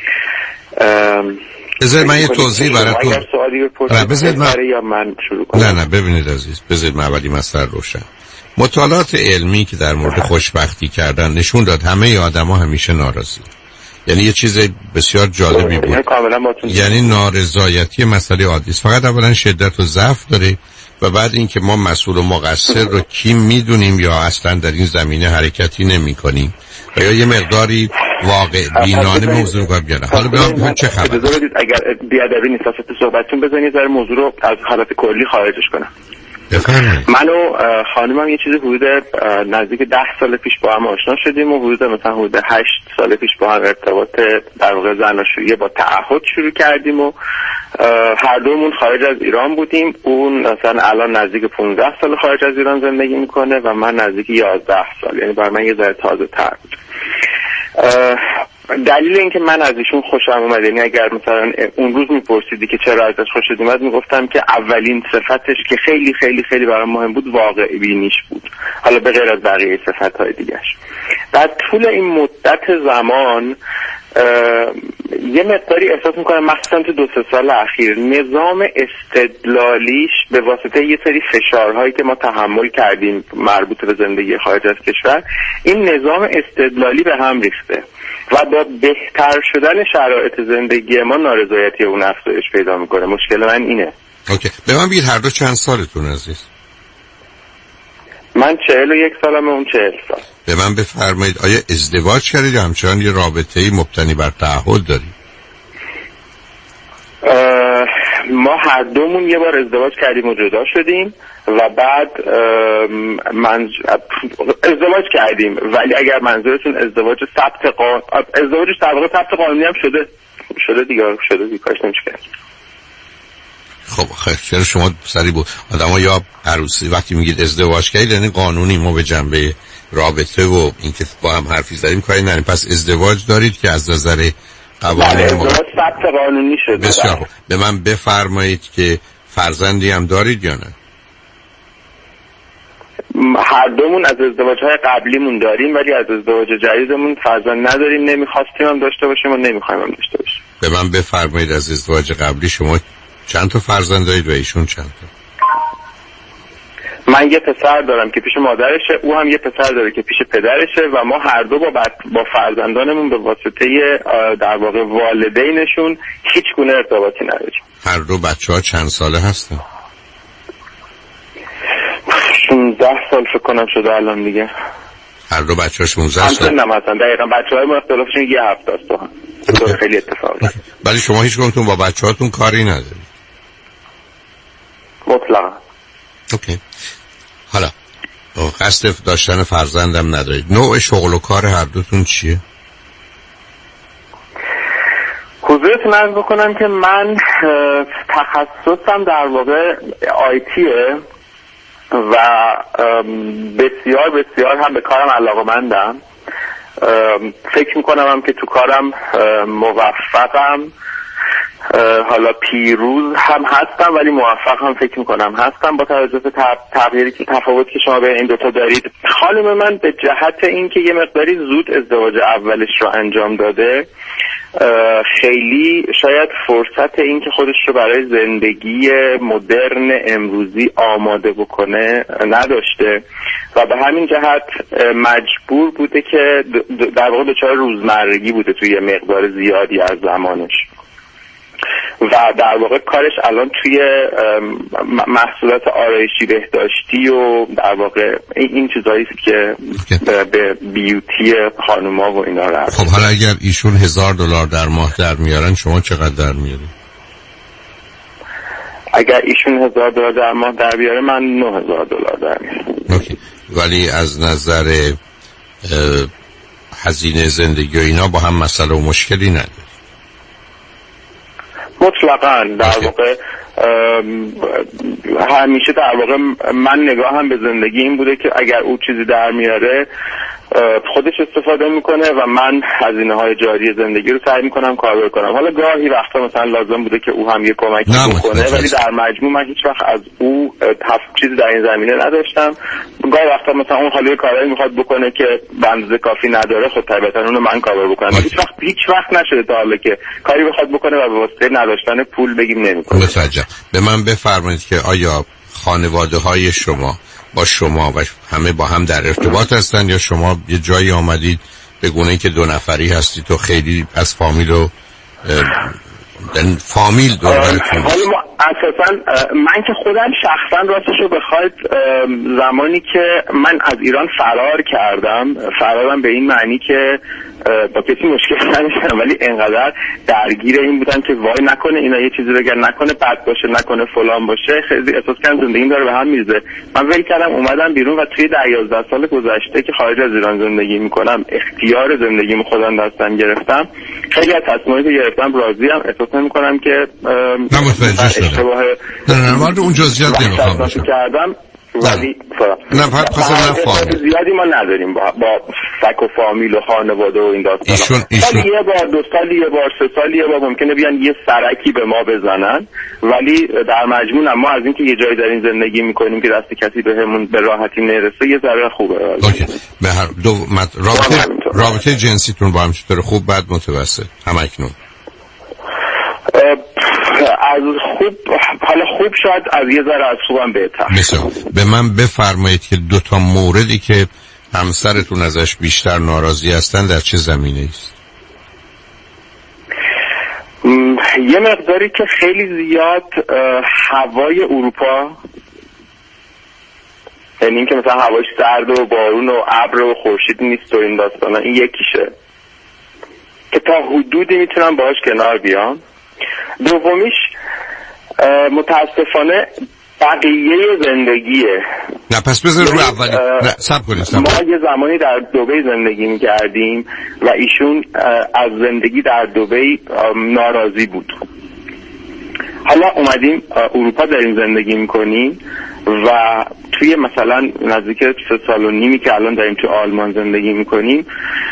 بذارید من یه توضیح براتون. اگر سوالی بپرسید یا من شروع کنم؟ نه ببینید عزیز، بذارید من اولی مسئله روشن. مطالعات علمی که در مورد خوشبختی کردن نشون داد همه آدما همیشه ناراضی. یعنی یه چیز بسیار جالبی بود. یعنی نارضایتی مسئله عادی است، فقط اولا شدت و ضعف داره و بعد اینکه ما مسئول و مقصر رو کی میدونیم یا اصلا در این زمینه حرکتی نمی کنیم و یا یه مقداری واقع بینانه موضوع رو بیانه. حالا بگم چه خبر؟ اگر بیادبی نیست وسط صحبتتون بزنید در موضوع رو از حالت کلی خارجش کنم. من و خانمم یه چیزی حدود نزدیک 10 سال پیش با هم آشنا شدیم و حدود 8 سال پیش با هم ارتباط در واقع زناشویی با تعهد شروع کردیم و هر دومون خارج از ایران بودیم. اون مثلا الان نزدیک 15 سال خارج از ایران زندگی میکنه و من نزدیک 11 سال، یعنی برای من یه ذره تازه تر بود. دلیل اینکه من از ایشون خوشم اومد، یعنی اگر مثلا اون روز میپرسیدی که چرا ازش خوشت اومد، میگفتم که اولین صفتش که خیلی خیلی خیلی برام مهم بود واقع بینیش بود، حالا به غیر از بقیه صفت‌های دیگه‌اش. در طول این مدت زمان یه مقداری احساس میکنم مخصوصا تو 2-3 سال اخیر نظام استدلالیش به واسطه یه سری فشارهایی که ما تحمل کردیم مربوط به زندگی خارج از کشور، این نظام استدلالی به هم ریخته و با بهتر شدن شرایط زندگی ما نارضایتی اون افزایش پیدا میکنه. مشکل من اینه. اوکی، به من بگید هر دو چند سالتون عزیز؟ من 41 سالمه، اون 40 سال. به من بفرمایید آیا ازدواج کردید یا همچنان یه رابطه‌ای مبتنی بر تعهد دارید؟ ما هر دومون یه بار ازدواج کردیم و جدا شدیم و بعد ازدواج کردیم، ولی اگر منظورتون ازدواج ازدواجش در واقع ثبت قانونی هم شده دیگه کاش نمیشه کرد. خب چرا شما سری بود آدم‌ها یا عروسی وقتی میگید ازدواج کردید یعنی قانونی، ما به جنبه رابطه و اینکه با هم حرفی زدیم کاری نداریم. پس ازدواج دارید که از نظر قوانین ازدواج ثبت قانونی شده. بسیار خوب. به من بفرمایید که فرزندی هم دارید یا نه؟ هر دومون از ازدواج‌های قبلیمون داریم، ولی از ازدواج جدیدمون فرزند نداریم. نمیخواستیم هم داشته باشیم و نمیخوایم هم داشته باشیم. به من بفرمایید از ازدواج قبلی شما چند تا فرزند دارید و ایشون چند تا؟ من یه پسر دارم که پیش مادرشه، او هم یه پسر داره که پیش پدرشه و ما هر دو با فرزندانمون به واسطه در واقع والدینشون هیچ گونه ارتباطی نداریم. هر دو بچه‌ها چند ساله هستن؟ 16 سال فکر کنم شده الان دیگه. هر دو بچه‌ها 16 سال؟ نه مثلا دقیقاً بچه‌های ما اختلافشون یه هفته است تو هم. خیلی اتفاقی. ولی شما هیچ کدومتون با بچه‌هاتون کاری ندارید؟ مطلقاً. اوکی. حالا قصد داشتن فرزندم ندارید. نوع شغل و کار هر دوتون چیه؟ حضورتون عرض بکنم که من تخصصم در واقع آیتیه و بسیار بسیار هم به کارم علاقه‌مندم. فکر میکنم هم که تو کارم موفقم، حالا پیروز هم هستم ولی موفق هم فکر میکنم هستم با توجه به تغییری که تفاوت که شما به این دوتا دارید. خانم من به جهت اینکه یه مقداری زود ازدواج اولش رو انجام داده، خیلی شاید فرصت این که خودش رو برای زندگی مدرن امروزی آماده بکنه نداشته و به همین جهت مجبور بوده که در واقع دچار روزمرگی بوده توی مقدار زیادی از زمانش و در واقع کارش الان توی محصولات آرایشی بهداشتی و در واقع این چیزایی است که به بیوتی خانوما و اینا رو. خب حالا اگر ایشون $1000 در ماه در میارن شما چقدر در میارید؟ اگر ایشون $1000 در ماه در بیاره من $9000 در میارم. اوکی. ولی از نظر هزینه زندگی و اینا با هم مسئله و مشکلی نداره؟ مطلقاً در واقع همیشه در واقع من نگاهم به زندگی این بوده که اگر او چیزی در میاره خودش استفاده میکنه و من هزینه‌های جاری زندگی رو سعی میکنم کاور کنم. حالا گاهی وقتا مثلا لازم بوده که او هم یه کمکی بکنه ولی در مجموع من هیچ وقت از او چیزی در این زمینه نداشتم. گاهی وقتا مثلا اون حالا کاری میخواد بکنه که به اندازه کافی نداره، خب طبیعتا اونو من کاور بکنم. هیچ وقت نشده تا حالا که کاری بخواد بکنه و به واسطه نداشتن پول بگیم نمیکنه. متوجهم. به من بفرمایید که آیا خانواده‌های شما با شما و همه با هم در ارتباط هستن یا شما یه جایی آمدید به گونه‌ای که دو نفری هستید تو خیلی از فامیل و فامیل دوربرتون؟ حالا اساسا من که خودم شخصا راستشو بخواید زمانی که من از ایران فرارم به این معنی که با کسی مشکل نداشتم ولی انقدر درگیر این بودم که وای نکنه اینا یه چیزی بگن، نکنه بد باشه، نکنه فلان باشه، خیلی احساس کردم زندگیم داره به هم میریزه. من ول کردم اومدم بیرون و توی 11 سال گذشته که خارج از ایران زندگی میکنم اختیار زندگیمو خودم دستم گرفتم. خیلی از تصمیماتی که گرفتم راضیم، احساس نمی‌کنم که اشتباه نه وارد اون جزئیات نمیخوام بشم. ولی زیادی ما نداریم با فک و فامیل و خانواده و این داستانا. ولی یه بار 2 سالی یه بار 3 سالی یه بار ممکنه بیان یه سرکی به ما بزنن ولی در مجموع ما از اینکه یه جایی در این زندگی میکنیم که دست کسی بهمون به راحتی نرسه یه ذره خوبه. اوکی. به هر دو رابطه جنسیتون با هم چطور؟ خوب بد متوسط همکنون؟ از خوب، حالا خوب شاید از یه ذره از خوبم بهتر. بسیار. به من بفرمایید که 2 تا موردی که همسرتون ازش بیشتر ناراضی هستن در چه زمینه است؟ یه مقداری که خیلی زیاد هوای اروپا، یعنی این که مثلا هواش سرد و بارون و ابر و خورشید نیست و این داستانا، این یکیشه که تا حدودی میتونم باهاش کنار بیام. دومیش متاسفانه بقیه زندگیه. نه پس بذار رو اولی صبر کنید. ما یه زمانی در دبی زندگی میکردیم و ایشون از زندگی در دبی ناراضی بود. حالا اومدیم اروپا داریم زندگی میکنیم و توی مثلا نزدیک 3 سال و نیمی که الان داریم تو آلمان زندگی میکنیم،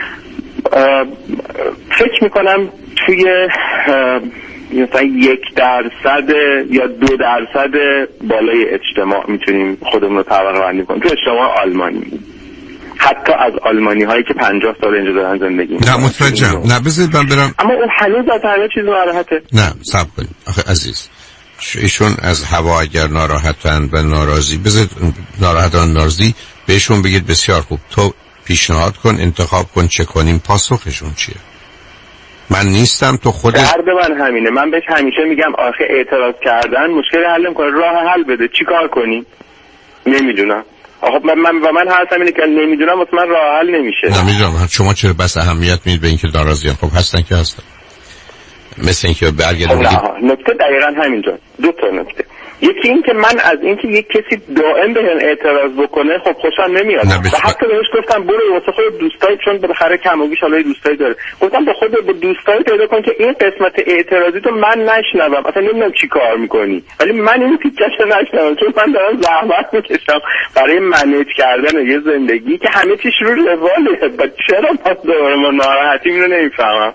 فکر میکنم توی مثلا 1% یا 2% بالای اجتماع میتونیم خودمون رو طبقه بندی کنیم، تو اجتماع آلمانی، حتی از آلمانی هایی که 50 سال اینجا دارن زندگی میکنن. نه متوجهم. نه بذارید من برم. اما اون هنوز از همه چیز ناراحته. نه صبر کنید آخه عزیز، ایشون از هوا اگر ناراحتن و ناراضی، بذارید ناراحتن ناراضی بهشون بگید بسیار خوب، تو پیشنهاد کن، انتخاب کن چه کنیم. پاسخشون چیه؟ من نیستم، تو خودت. درد من همینه. من بهش همیشه میگم آخه اعتراض کردن مشکل حل نمیکنه، راه حل بده. چی کار کنیم؟ نمیدونم. آخه من حرفم اینه که نمیدونم، واسه من راه حل نمیشه. نمیدونم شما چرا بس اهمیت میدید به اینکه ناراضیان؟ خب هستن که هستن. مثل اینکه برگردید. نکته دقیقاً همینجا. 2 تا نکته. یکی این که من از اینکه یک کسی دائم بهم اعتراض بکنه خب خوشم نمیاد. و حتی بهش گفتم برو واسه خود دوستای، چون بالاخره کم و بیش حالای دوستای داره، گفتم به خود با دوستای پیدا کن که این قسمت اعتراضی تو من نشنوم، اصلا نمیدونم چی کار میکنی، ولی من این تیکه‌شو نشنوم، چون من دارم زحمت میکشم برای منیج کردن یه زندگی که همه چیش رو رواله. چرا پس دوباره ما ناراحتیم اینو نمیفهمم.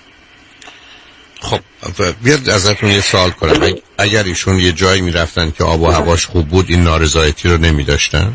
خب بیاد ازتون یه سوال کنم، اگر ایشون یه جایی میرفتن که آب و هواش خوب بود این نارضایتی رو نمیداشتن؟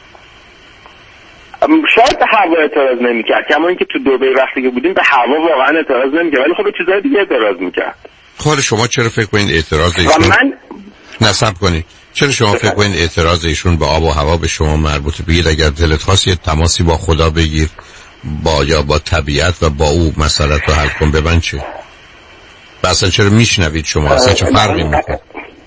شاید به هوا اعتراض نمیکرد، کما اینکه تو دبی وقتی که بودیم به هوا واقعا اعتراض نمیکرد، ولی خب به چیزای دیگه اعتراض میکرد. خب شما چرا فکر کنید اعتراض ایشون نصب کنید؟ چرا شما فکر کنید اعتراض ایشون به آب و هوا به شما مربوطه؟ بگید اگر دلت خواست یه تماسی با خدا بگیر، یا با طبیعت و با او مسئله رو حل کن. به من چه؟ اصلا چرا میشنوید شما؟ اصلا چه فرقی میکنه؟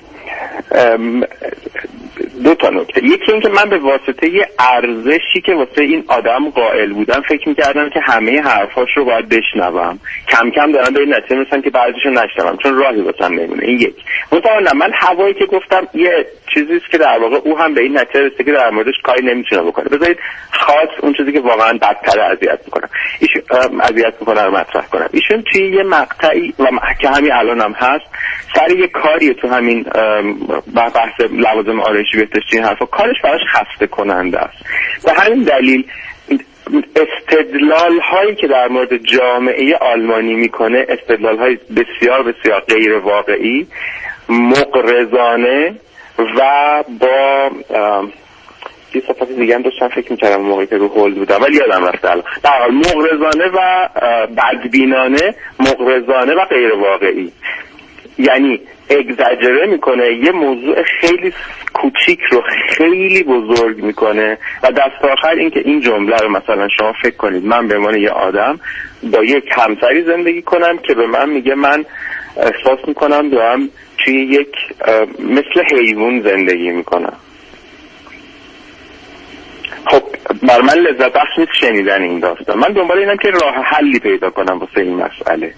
2 تا نکته. یکی این که من به واسطه یه ارزشی که واسه این آدم قائل بودم فکر میکردم که همه حرفاش رو باید بشنوم. کم کم دارم به این نتیجه میرسم که بعضیشو نشنوم چون راهی واسم نمیمونه. این یک. مطمئنم من هوایی که گفتم یه چیزیست که در واقع او هم به این نتیجه رسیده که در موردش کاری نمیتونه بکنه. بذارید خاص اون چیزی که واقعا بدتر اذیت میکنه رو مطرح کنم. ایشون توی یه مقطعی و که همین الانم هست سر یه کاری تو همین بحث لوازم آرایشی بهداشتی این حرفا کارش براش خسته کننده است. به همین دلیل استدلال هایی که در مورد جامعه آلمانی میکنه استدلال های بسیار بسیار غیر واقعی، مغرضانه و با یه صفت دیگه هم داشتم فکر میکردم موقعی که رو هولد بودم ولی یادم رفته الان. در حال مغرضانه و بدبینانه، مغرضانه و غیر واقعی، یعنی اگزاجره میکنه، یه موضوع خیلی کوچیک رو خیلی بزرگ میکنه و دست آخر این که این جمله رو مثلا شما فکر کنید من به عنوان یه آدم با یک همسری زندگی کنم که به من میگه من احساس میکنم دارم توی یک مثل حیوان زندگی میکنم. خب بر من لذت بخش نیست شنیدن این داستان. من دنبال اینم که راه حلی پیدا کنم واسه این مسئله.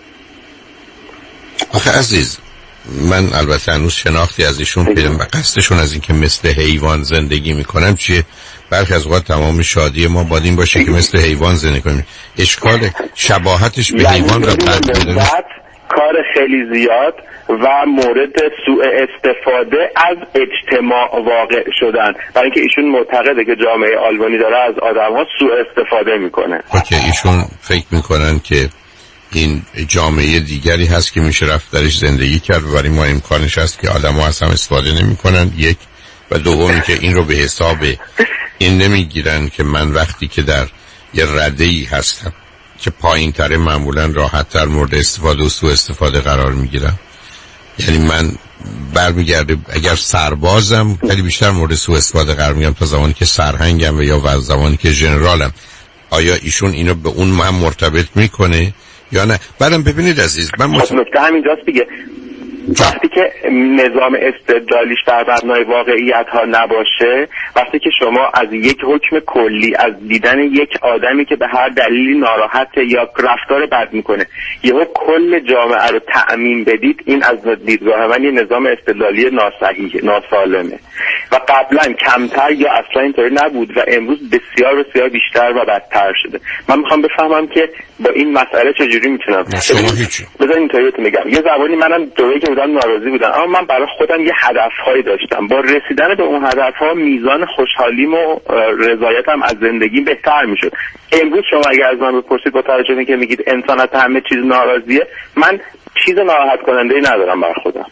آخه عزیز من البته هنوز شناختی از ایشون پیدا و قصدشون از این که مثل حیوان زندگی میکنم چیه؟ برخی از اوقات تمام شادی ما باید این باشه که مثل حیوان زندگی کنیم. اشکال شباهتش به حیوان را بدونیم. کار خیلی زیاد و مورد سوء استفاده از اجتماع واقع شدن، برای اینکه ایشون معتقده که جامعه آلبانی داره از آدم‌ها سوء استفاده میکنه. اوکی، ایشون فکر میکنن که این جامعه دیگری هست که میشه رفت درش زندگی کرد و برای ما امکانش هست که آدم ها از هم استفاده نمی کنن. یک و دومی که این رو به حساب این نمیگیرن که من وقتی که در یه رده‌ای هستم که پایین تره معمولا راحت تر مورد استفاده و سوء استفاده قرار میگیرم. یعنی من برمیگرده اگر سربازم خیلی بیشتر مورد سوء استفاده قرار میگیرم تا زمانی که سرهنگم و یا زمانی که ژنرالم. آیا ایشون اینو به اون من مرتبط میکنه یا نه؟ بعدم ببینید عزیز من نکته همینجاست دیگه، وقتی که نظام استدلالیش در مبنای واقعیت ها نباشه، وقتی که شما از یک حکم کلی، از دیدن یک آدمی که به هر دلیلی ناراحته یا رفتار بد میکنه یهو کل جامعه رو تعمیم بدید، این از دیدگاه من یه نظام استدلالی ناصحیح، ناسالمه و قبلا کمتر یا اصلا اینطوری نبود و امروز بسیار بسیار بیشتر و بدتر شده. من میخوام بفهمم که با این مسئله چجوری میتونم. شما هیچی بذار اینطوری بهتون بگم. یه زبانی منم دوره که بودم ناراضی بودم، اما من برای خودم یه هدفهایی داشتم. با رسیدن به اون هدفها میزان خوشحالیم و رضایتم از زندگی بهتر میشد. امروز شما اگر از من بپرسید با توجه به اینکه میگید انسان از همه چیز ناراضیه، من چیز ناراحت کننده ای ندارم برای خودم.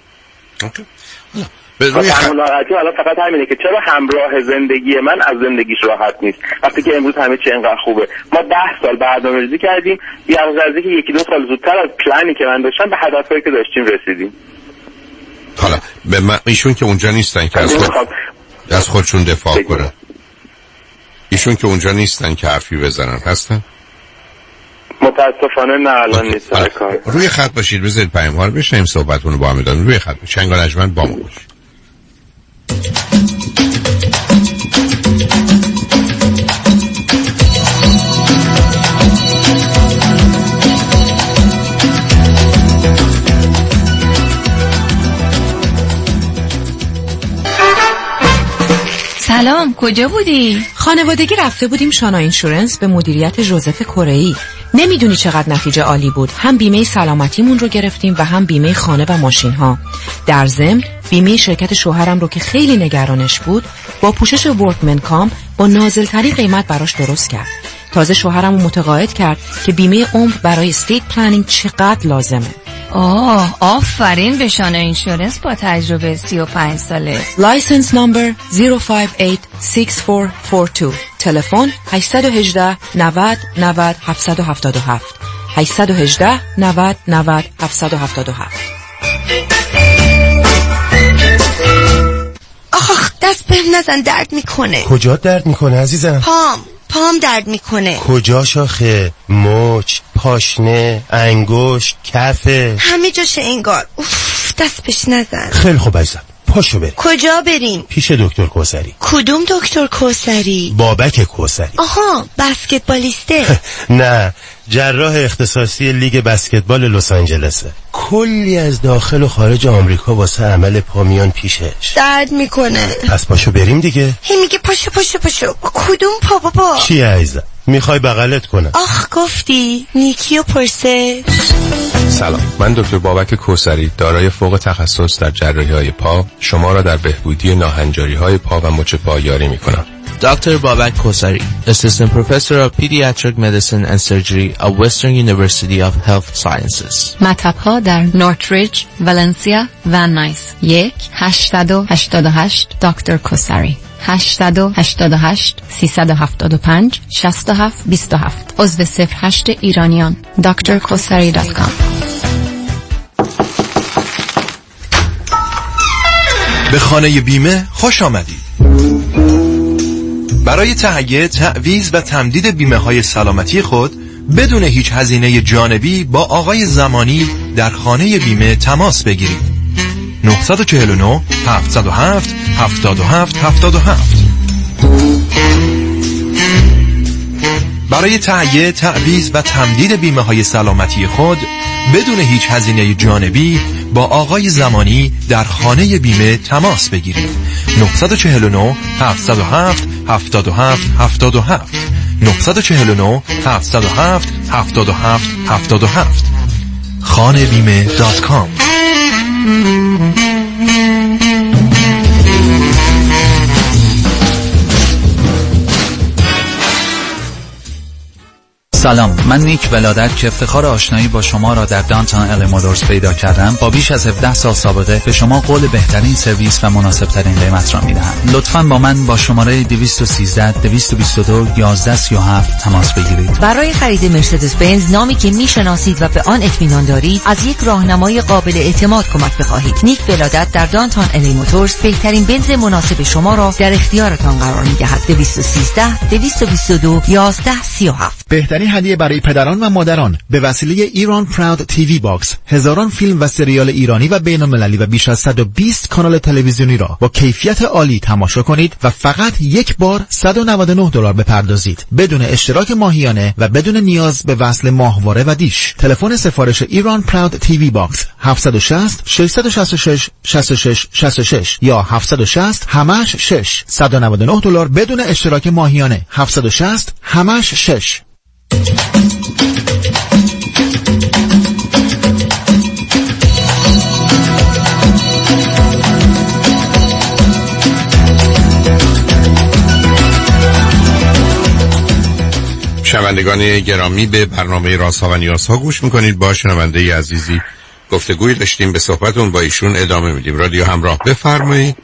همون ناراحتی الان فقط همینه که چرا همراه زندگی من از زندگیش راحت نیست وقتی که امروز همه چی انقدر خوبه. ما 10 سال برنامه‌ریزی کردیم، یه از که 1-2 سال زودتر از پلانی که من داشتم به هدفهایی که داشتیم رسیدیم. حالا به من ایشون که اونجا نیستن که از خودشون دفاع کنن، ایشون که اونجا نیستن که حرفی بزنن، هستن؟ متاسفانه نه الان نیست. روی خط باشید، بذارید پیام‌ها رو بشنویم، صحبتونو با هم ادامه. روی خط باشید. شنگانجمن با ما باشید. سلام، کجا بودی؟ خانوادگی رفته بودیم شانا اینشورنس به مدیریت ژوزف کره‌ای. نمیدونی چقدر نتیجه عالی بود. هم بیمه سلامتیمون رو گرفتیم و هم بیمه خانه و ماشین ها. در ضمن بیمه شرکت شوهرم رو که خیلی نگرانش بود با پوشش ورکمن کام با نازل‌ترین قیمت براش درست کرد. تازه شوهرم رو متقاعد کرد که بیمه عمر برای استیت پلنینگ چقدر لازمه. آفرین به شانا اینشورنس با تجربه 35 ساله. لایسنس نمبر 0586442. تلفن 818 90 90 777. 818 90 90 777. آخ دست بهم نزن، درد میکنه. کجا درد میکنه عزیزم؟ پام درد میکنه. کجا شاخه؟ مچ، پاشنه، انگشت، کفه، همه جاشه انگار. اوف دست بهش نزن. خیلی خوب عزیزم، پاشو بریم. کجا بریم؟ پیش دکتر کوثری. کدوم دکتر کوثری؟ بابک کوثری. آها، بسکتبالیسته. نه، جراح اختصاصی لیگ بسکتبال لس آنجلسه. کلی از داخل و خارج آمریکا واسه عمل پا میان پیشش. درد میکنه. پس پاشو بریم دیگه. هی میگه پاشو. کدوم پا بابا؟ چی عزیزم؟ میخوای بغلت کنم؟ آخ گفتی نیکی و پرسه. سلام، من دکتر بابک کوثری دارای فوق تخصص در جراحی‌های پا شما را در بهبودی ناهنجاری‌های پا و مچ پا یاری می‌کنم. Dr. Babak Kosari, Assistant Professor of Pediatric Medicine and Surgery at Western University of Health Sciences. مطب‌ها در نورتریج، ولنسیا و نایس. 1-888 دکتر کوثری. 888 375 6727. عضو 08 ایرانیان. drkosari.com. به خانه بیمه خوش آمدید. برای تهیه، تعویض و تمدید بیمه های سلامتی خود بدون هیچ هزینه جانبی با آقای زمانی در خانه بیمه تماس بگیرید. 949 707 77 77. برای تهیه، تعویض و تمدید بیمه های سلامتی خود بدون هیچ هزینه جانبی با آقای زمانی در خانه بیمه تماس بگیرید. 949 707 77 77. 949 707 77 77. khanebime.com. سلام، من نیک ولادت که افتخار آشنایی با شما را در دانتون ال مودرز پیدا کردم با بیش از 17 سال سابقه به شما قول بهترین سرویس و مناسب ترین قیمت را میدهم. لطفاً با من با شماره 213 222 1137 تماس بگیرید. برای خرید مرسدس بنز، نامی که میشناسید و به آن اطمینان دارید، از یک راهنمای قابل اعتماد کمک بخواهید. نیک ولادت در دانتون ال مودرز بهترین بنز مناسب شما را در اختیارتان قرار میدهد. 213 222 1137. بهترین هدیه برای پدران و مادران به وسیله ایران پراود تیوی باکس، هزاران فیلم و سریال ایرانی و بین‌المللی و بیش از 120 کانال تلویزیونی را با کیفیت عالی تماشا کنید و فقط یک بار $199 بپردازید بدون اشتراک ماهیانه و بدون نیاز به وصل ماهواره و دیش. تلفن سفارش ایران پراود تیوی باکس 760 666 66 66 یا 760 همش 6. $199 بدون اشتراک ماهیانه. 760 همش 6. شنوندگان گرامی، به برنامه رازها و نیازها گوش میکنید. با شنونده عزیزی گفتگوی داشتیم، به صحبتون با ایشون ادامه میدیم. رادیو همراه، بفرمایید.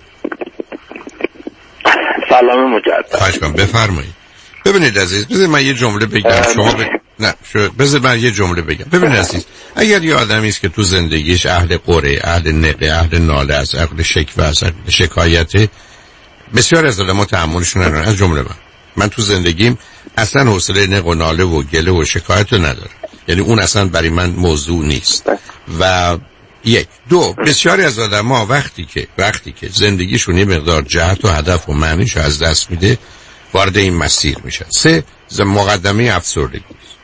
سلام مجدد. خواهش کنم، بفرمایید. ببینید عزیز، بذارید من یه جمله بگم. بذارید من یه جمله بگم. ببینید عزیز، اگر یه آدمی است که تو زندگیش اهل قره، اهل نقه، اهل ناله است، اهل شکوه است، اهل شکایته، بسیار از آدم‌ها تحملشون ندارن. از جمله من تو زندگیم اصلا حوصله نق و ناله و گله و شکایت رو ندارم. یعنی اون اصلا برای من موضوع نیست. و یک دو، بسیاری از آدم‌ها وقتی که زندگیشون یه مقدار جهت و هدف و معنیش از دست میده، وارد این مسیر میشن. سه، مقدمه افسردگی.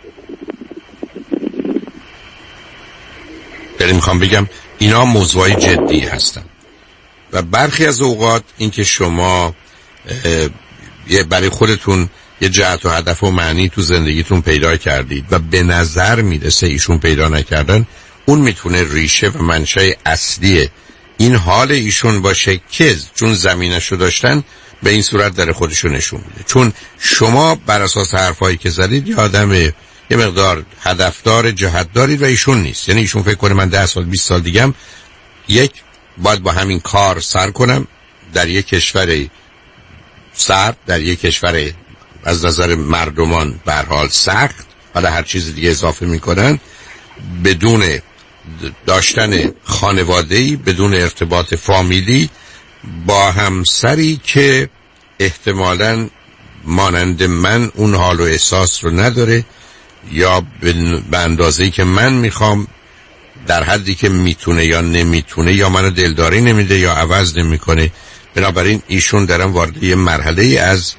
یعنی میخوام بگم اینا موضوعی جدی هستن و برخی از اوقات اینکه شما برای خودتون یه جهت و هدف و معنی تو زندگیتون پیدا کردید و به نظر میرسه ایشون پیدا نکردن، اون میتونه ریشه و منشأ اصلی این حال ایشون باشه که چون زمینشو داشتن به این صورت در خودشو نشون میده. چون شما بر اساس حرفایی که زدید یه آدم یه مقدار هدفدار، جهت دارید و ایشون نیست. یعنی ایشون فکر کنه من 10 سال 20 سال دیگم باید با همین کار سر کنم در یک کشور سرد، در یک کشور از نظر مردمان به هر حال سخت، حالا هر چیز دیگه اضافه میکنن، بدون داشتن خانواده‌ای، بدون ارتباط فامیلی، با همسری که احتمالاً مانند من اون حال و احساس رو نداره یا به اندازه‌ای که من میخوام، در حدی که میتونه یا نمیتونه، یا منو دلداری نمیده یا عوض نمیکنه. بنابراین ایشون دارن وارد یه مرحله از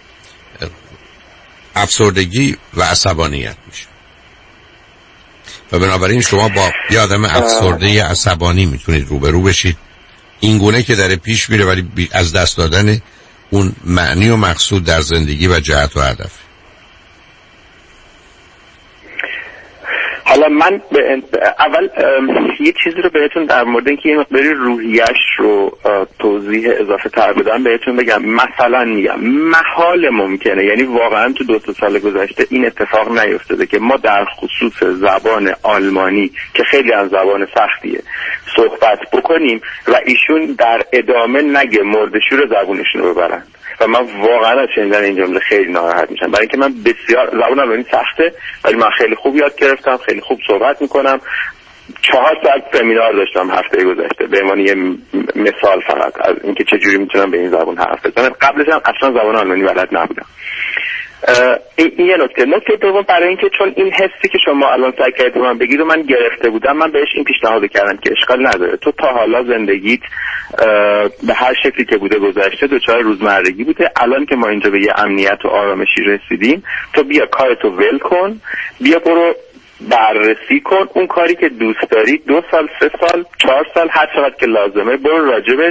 افسردگی و عصبانیت میشه و بنابراین شما با یه آدم افسرده عصبانی میتونید روبرو بشید، این گونه که داره پیش میره ولی از دست دادن اون معنی و مقصود در زندگی و جهت و هدف. حالا من اول یه چیزی رو بهتون در مورد اینکه یه مقداری روحیش رو توضیح اضافه تر بدم بهتون بگم. مثلا میگم محال ممکنه، یعنی واقعا تو 2 سال گذشته این اتفاق نیفتاده که ما در خصوص زبان آلمانی که خیلی از زبان سختیه صحبت بکنیم و ایشون در ادامه نگه مردشور زبونشون رو ببرن. و من واقعا از شنیدن این جمله خیلی ناراحت میشم، برای اینکه من بسیار زبان آلمانی سخته ولی من خیلی خوب یاد گرفتم، خیلی خوب صحبت میکنم. 4 ساعت سمینار داشتم هفته گذشته به عنوان یه مثال فقط از اینکه چجوری میتونم به این زبان حرف بزنم. قبلش هم اصلا زبان آلمانی بلد نبودم. این یه نکته دوم، برای اینکه چون این حسی که شما الان سعی کردید من بگید و من گرفته بودم، من بهش این پیشنهاد کردم که اشکال نداره، تو تا حالا زندگیت به هر شکلی که بوده گذشته دچار روزمرگی بوده، الان که ما اینجا به یه امنیت و آرامشی رسیدیم، تو بیا کارتو ول کن، بیا برو بررسی کن اون کاری که دوست داری، 2 سال 3 سال 4 سال هر چقدر که لازمه برو راجبش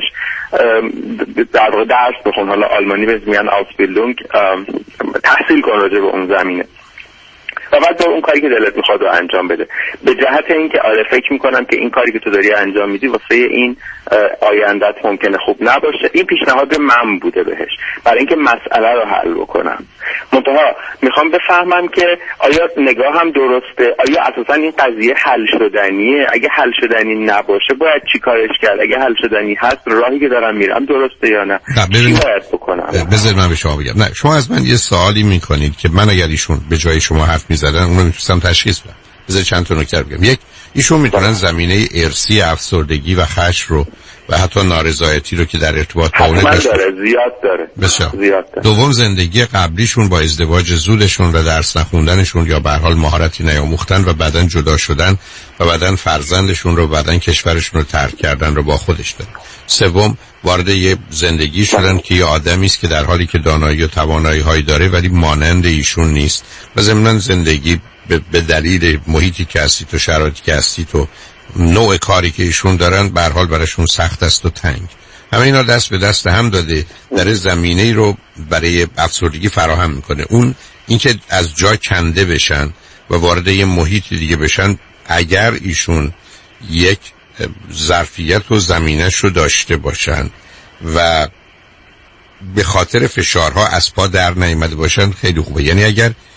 در واقع درس بخون. حالا آلمانی بهش میگن Ausbildung، تحصیل کن راجب اون زمینه و بعد اون کاری که دلت میخواد رو انجام بده. به جهت اینکه آره فکر میکنم که این کاری که تو داری انجام میدی واسه این آیندت ممکنه خوب نباشه. این پیشنهاد من بوده بهش برای اینکه مسئله رو حل بکنم. منتها میخوام بفهمم که آیا نگاه هم درسته، آیا اساسا این قضیه حل شدنیه؟ اگه حل شدنی نباشه باید چی کارش کرد؟ اگه حل شدنی هست راهی که دارم میرم درسته یا نه؟ چی باید بکنم؟ بذار من به شما بگم. نه، شما از من یه سوالی میکنید که من اگر ایشون به جای شما حرف میزدن اونو میتونستم تشخیص بدم. بذار چند تا نکته بگم. یک، ایشون میتونن زمینه ارثی افسردگی و خشم رو و حتی نارضایتی رو که در ارتباط با اون داشته زیاد داره. بسیار. دوم، زندگی قبلیشون با ازدواج زودشون و درس نخوندنشون یا به هر حال مهارتی نیاموختن و بعدن جدا شدن و بعدن فرزندشون رو بعدن کشورشون رو ترک کردن رو با خودش داره. سوم، وارد یه زندگی شدن که یه آدمی است که در حالی که دانایی و توانایی‌هایی داره ولی مانند ایشون نیست و ضمن زندگی به دلیل محیطی که هستید و شرایطی که هستید و نوع کاری که ایشون دارن به هر حال براشون سخت است و تنگ. همه اینا دست به دست هم داده در زمینه‌ای رو برای افسردگی فراهم میکنه. اون اینکه از جا کنده بشن و وارد یه محیطی دیگه بشن، اگر ایشون یک ظرفیت و زمینش رو داشته باشن و به خاطر فشارها از پا در نیامده باشن خیلی خوبه. یعنی اگر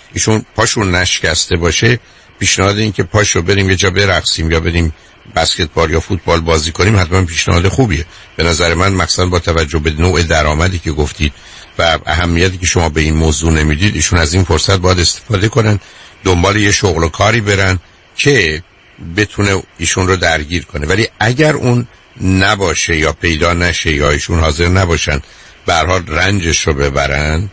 ایشون پاشون نشکسته باشه، پیشنهاد این که پاشو بریم یه جا برقصیم یا بریم بسکتبال یا فوتبال بازی کنیم حتما پیشنهاد خوبیه به نظر من، مخصوصا با توجه به نوع درآمدی که گفتید و اهمیتی که شما به این موضوع نمیدید. ایشون از این فرصت باید استفاده کنن، دنبال یه شغل و کاری برن که بتونه ایشون رو درگیر کنه. ولی اگر اون نباشه یا پیدا نشه یا ایشون حاضر نباشن به هر حال رنجش رو ببرن،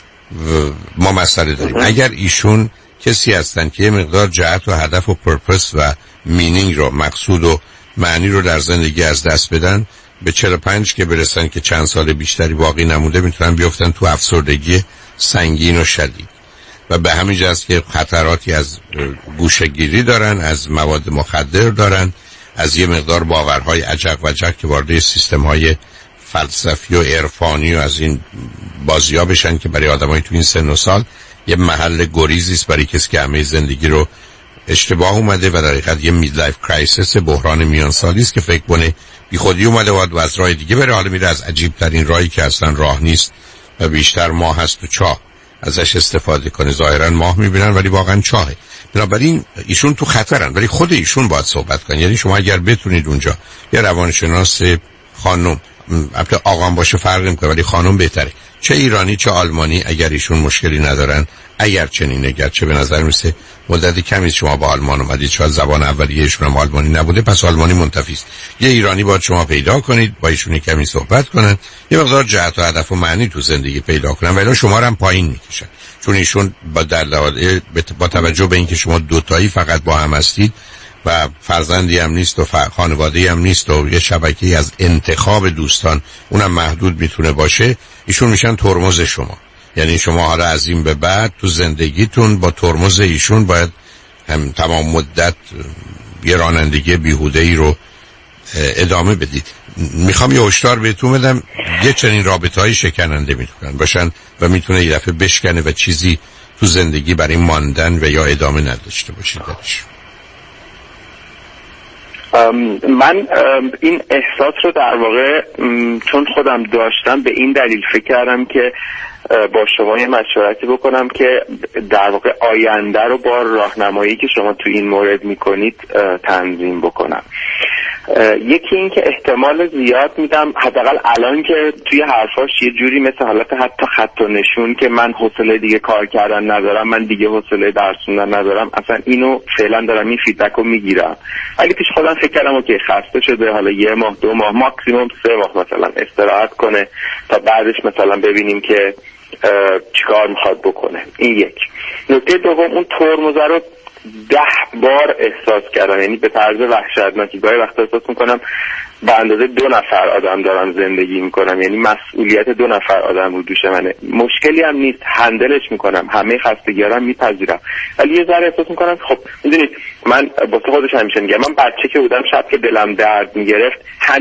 ما مسئله داریم. اگر ایشون کسی هستن که یه مقدار جهت و هدف و پرپس و مینینگ رو، مقصود و معنی رو در زندگی از دست بدن، به 45 که برسن که چند سال بیشتری باقی نمونده میتونن بیفتن تو افسردگی سنگین و شدید و به همین جاست که خطراتی از گوشه‌گیری دارن، از مواد مخدر دارن، از یه مقدار باورهای عجق و عجق که وارد سیستم‌های فلسفی و عرفانی و از این بازی‌ها بشن که برای آدمای تو این سن و سال یه محل گریزی است برای کسی که همه زندگی رو اشتباه اومده و در حقیقت یه میدلایف کرایسیس، بحران میان سالی است که فکر کنه بی خودی اومده و از راه دیگه بره، حالا میره از عجیب ترین راهی که اصلا راه نیست و بیشتر ماه هست و چاه ازش استفاده کنه. ظاهرا ماه میبینن ولی واقعا چاهه. بنابراین ایشون تو خطرن، ولی خود ایشون باید صحبت کنن. یعنی شما اگر بتونید اونجا یه روانشناس خانم، البته آقام باشه فرق نمیکنه ولی خانم بهتره، چه ایرانی چه آلمانی، اگر ایشون مشکلی ندارن، اگر چنینه، گرچه به نظر میسه مدت کمی شما با آلمان اومدید، شاید زبان اولیه‌شون هم آلمانی نبوده، پس آلمانی منتفی است. یه ایرانی باید شما پیدا کنید، با ایشون کمی صحبت کنن، یه مقدار جهت و هدف و معنی تو زندگی پیدا کنن، ولی شما رو هم پایین میکشن. چون ایشون با توجه به اینکه شما دوتایی فقط با هم هستید و فرزندی هم نیست و خانواده‌ای هم نیست و یه شبکه‌ای از انتخاب دوستان اونم محدود میتونه باشه، ایشون میشن ترمز شما. یعنی شما حالا از این به بعد تو زندگیتون با ترمز ایشون باید هم تمام مدت یه رانندگی بیهوده‌ای رو ادامه بدید. میخوام یه هشدار بهتون بدم، یه چنین رابطه‌های شکننده میتونن باشن و میتونه یه دفعه بشکنه و چیزی تو زندگی برای ماندن و یا ادامه نداشته باشید درش. من این احساس رو در واقع چون خودم داشتم به این دلیل فکر کردم که با شما یه مشورتی بکنم که در واقع آینده رو با راهنمایی که شما تو این مورد میکنید تنظیم بکنم. یکی این که احتمال زیاد میدم حداقل الان که توی حرفاش یه جوری مثل حالت حتی خط و نشون که من حوصله دیگه کار کردن ندارم، من دیگه حوصله درس خوندن ندارم، اصلا اینو فعلا دارم این فیدبک رو میگیرم. ولی پیش خودم فکر کردم اوکی خسته شده، حالا یه ماه 2 ماه ماکسیموم 3 ماه مثلا استراحت کنه تا بعدش مثلا ببینیم که چیکار میخواد بکنه. این یک. نکته دوم، اون ترمز رو 10 بار احساس کردم، یعنی به طرز وحشتناکی. گاهی وقتا احساس میکنم به اندازه 2 نفر آدم دارم زندگی میکنم، یعنی مسئولیت 2 نفر آدم رو دوش منه. مشکلی هم نیست، هندلش میکنم، همه خستگی‌ها میپذیرم، ولی یه ذره احساس میکنم خب میدونید من با تو خودش همیشه میگم، من بچه که بودم شب که دلم درد میگرفت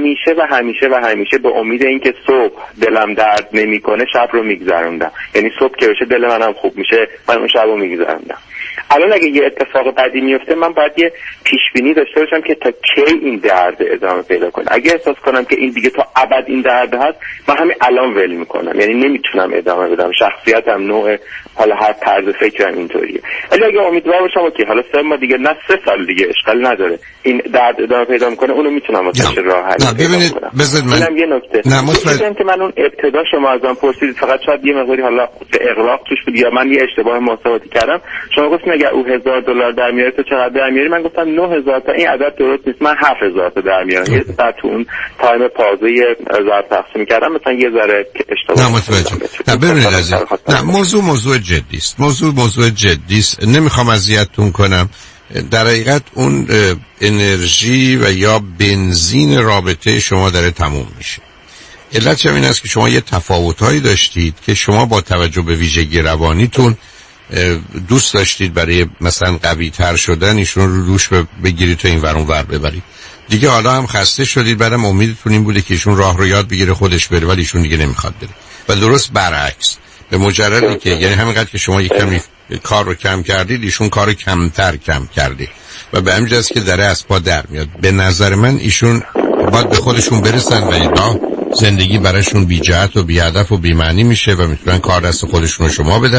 همیشه به امید اینکه صبح دلم درد نمیکنه شب رو میگذروندم، یعنی صبح که بشه دل منم خوب میشه من اون شب رو میگذروندم. الان اگه یه اتفاق بدی میفته من باید یه پیش بینی داشته باشم که تا کی این درد ادامه پیدا کنه. اگه احساس کنم که این دیگه تا ابد این درد هست، من همین الان ول میکنم، یعنی نمیتونم ادامه بدم. شخصیتم، نوع حالا هر طرز فکرم اینطوریه. ولی اگه امیدوار باشم که حالا 3 ماه دیگه، نه 3 سال دیگه اشکال نداره، این درد ادامه پیدا میکنه، اونو میتونم واسه راه حل. ببینید بذارید من یه نکته میگم که من اون ابتدا شما ازم پرسیدید فقط شاید یه مقداری حالا به اغراق توش بود یا من یه اشتباه محاسباتی کردم. شما گفتین اگه او $1000 در میاره تو چقدر در میاری؟ من گفتم 9000 تا. این عدد درست نیست، من 7000 تا در میارم. یه ساعت تو اون تایم پازه ضرب تقسیم کردم، مثلا یه ذره اشتباه. نه متوجهم. نه ببینید عزیز، نه موضوع جدی است. موضوع جدی است. نمیخوام اذیتتون کنم. در حقیقت اون انرژی و یا بنزین رابطه شما داره تموم میشه. علت این است که شما یه تفاوت‌هایی داشتید که شما با توجه به ویژگی روانیتون دوست داشتید برای مثلا قوی تر شدن ایشون رو روش بگیرید تا این ور اون ور ببرید. دیگه حالا هم خسته شدید، بعدم امیدتون این بوده که ایشون راه رو یاد بگیره خودش بره، ولی ایشون دیگه نمیخواد بره. و درست برعکس، به مجردی که یعنی همینقدر که شما یک کمی کار رو کم کردید، ایشون کار کمتر کم کرده و به همین جاست که داره از پا در میاد. به نظر من ایشون باید به خودشون برسن و اینا زندگی براشون بی جهت و بی هدف و بی معنی میشه و میتونن کار دست خودشون رو شما بدن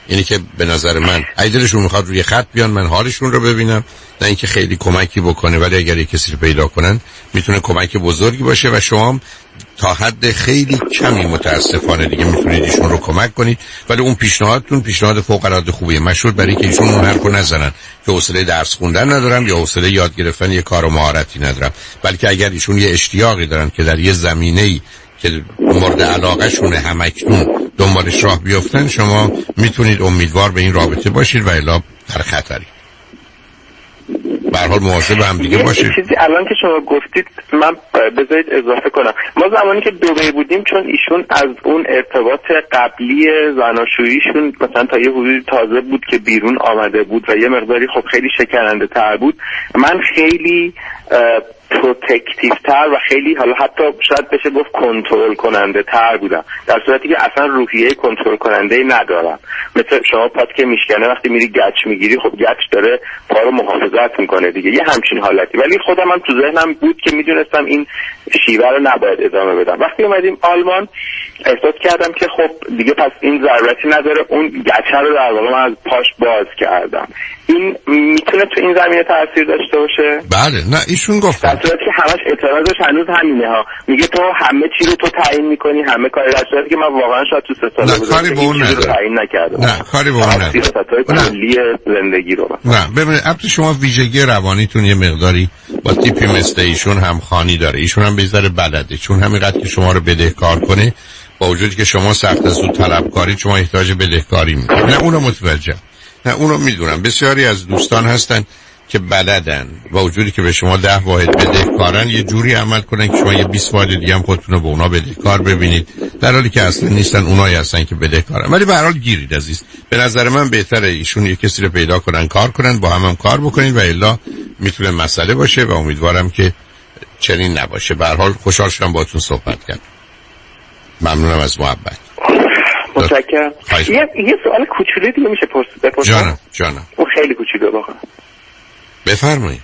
اینی که به نظر من اگه دلشون میخواد روی خط بیان من حالشون رو ببینم، نه اینکه خیلی کمکی بکنه، ولی اگر یک کسی رو پیدا کنن میتونه کمک بزرگی باشه و شما تا حد خیلی کمی متاسفانه دیگه میتونید ایشون رو کمک کنید. ولی اون پیشنهادتون پیشنهاد فوق العاده خوبیه، مشروط برای که ایشون اون حرفو نزنن که حوصله درس خوندن ندارم یا حوصله یاد گرفتن یه کار و مهارتی ندارم، بلکه اگر ایشون یه اشتیاقی دارن که در یه زمینه‌ای که مورد علاقه شونه همکنون دنبالش راه بیافتن، شما میتونید امیدوار به این رابطه باشید و الا در خطری. به هر حال مواظب هم دیگه باشید. چیزی الان که شما گفتید من بذارید اضافه کنم. ما زمانی که دبی بودیم، چون ایشون از اون ارتباط قبلی زناشوییشون مثلا تا یه حدودی تازه بود که بیرون آمده بود و یه مقداری خب خیلی شکننده تر بود، من خیلی پروتکتیو تر و خیلی حالا حتی شاید بشه گفت کنترل کننده تر بودم، در صورتی که اصلا روحیه کنترل کننده ندارم. مثل شما پات که میشکنه وقتی میری گچ میگیری، خب گچ داره پا رو محافظت میکنه دیگه، یه همچین حالتی. ولی خودم هم تو ذهنم بود که میدونستم این شیوه رو نباید ادامه بدم. وقتی اومدیم آلمان احساس کردم که خب دیگه پس این ضرورتی نداره، اون گچه رو در واقع من از پاش باز کردم. این میتونه تو این زمینه تاثیر داشته باشه؟ بله. نه ایشون گفت در صورتی که همش اعتراضش هنوز همینه ها، میگه تو همه چی رو تو تعیین میکنی، همه کاری، در صورتی که من واقعا شاید تو 3 سال گذشته کاری به اون تعیین نکردم. نه کاری به اون نداره. کلی زندگی رو نه ببینید، البته شما ویژگی روانیتون یه مقداری با تیپی مثل ایشون هم خانی داره. ایشون هم بیزاره بلده، چون همینقدر که شما رو بدهکار کنه، با وجودی که شما سخت از اون طلبکاری، شما احتیاج بدهکاری میکنید. نه اونو متوجه، نه اونو میدونم. بسیاری از دوستان هستن که بلدن با وجودی که به شما 10 واحد بدهکارن یه جوری عمل کنن که شما یه 20 واحد دیگه هم خودتون رو به اونا بدهکار ببینید، در حالی که اصلا نیستن، اونایی هستن که بدهکارن. ولی به هر حال گیرید عزیز. به نظر من بهتره ایشون یه کسی رو پیدا کنن، کار کنن، با هم کار بکنید و الا میتونه مسئله باشه و امیدوارم که چنین نباشه. به هر حال خوشحال شدم باهاتون صحبت کردم. ممنونم از محبت. متشکرم. یه سوال کوچولویی دیگه میشه بپرسم؟ جانم. اون خیلی کوچولوئه واقعا. بفرمایید.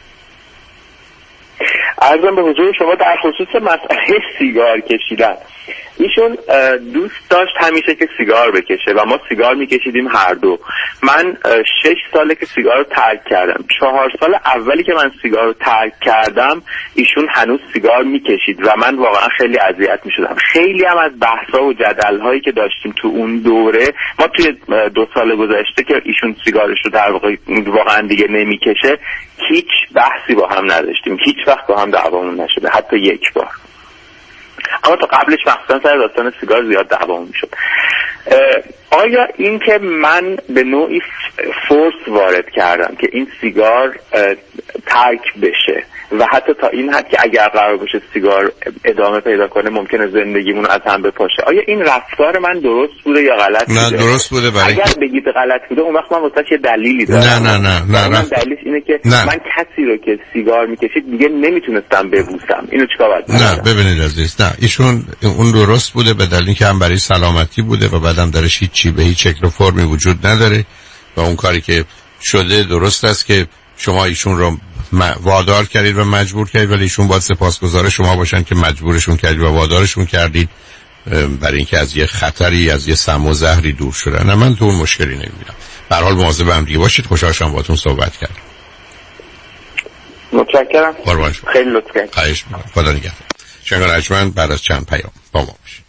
عرضم به حضور شما در خصوص مسئله سیگار کشیدن، ایشون دوست داشت همیشه که سیگار بکشه و ما سیگار میکشیدیم هر دو. من 6 ساله که سیگار رو ترک کردم. 4 سال اولی که من سیگار رو ترک کردم ایشون هنوز سیگار میکشید و من واقعا خیلی اذیت میشدم. خیلی هم از بحثا و جدل‌هایی که داشتیم تو اون دوره، ما توی 2 سال گذشته که ایشون سیگارش رو در واقعا دیگه نمیکشه، هیچ بحثی با هم نداشتیم، هیچ وقت با هم دعوامون نشده، حتی یک بار. اما تا قبلش مخصوصا سر داستان سیگار زیاد دعوامون میشد. آیا این که من به نوعی فورس وارد کردم که این سیگار ترک بشه و حتی تا این حد که اگر قرار باشه سیگار ادامه پیدا کنه ممکنه زندگیمون از هم بپاشه، آیا این رفتار من درست بوده یا غلط بوده؟ نه درست بوده. برای اگر بگید غلط بوده اون وقت من واسه یه دلیلی دارم. نه دلیلش اینه که من کسی رو که سیگار میکشید دیگه نمیتونستم ببوسم. اینو چیکار باید بکنم؟ نه ببینید عزیز، نه ایشون اون درست بوده به دلیلی که هم برای سلامتی بوده و بعدم درش هیچ به هیچ شکل و فرمی وجود نداره و اون کاری که شده درست است که شما ایشون رو وادار کردید و مجبور کردید، ولی ایشون باید سپاسگزار شما باشن که مجبورشون کردید و وادارشون کردید برای اینکه از یه خطری، از یه سم و زهری دور شدن. نه من تو اون مشکلی نمیبینم. به هر حال مواظب هم دیگه باشید. خوشحال شدم باهاتون صحبت کردم. متشکرم. خیلی لطف کردید. خواهش می‌کنم. خدا نگهدار. شنگان ارجمند بعد از چند پیام با ما باشید.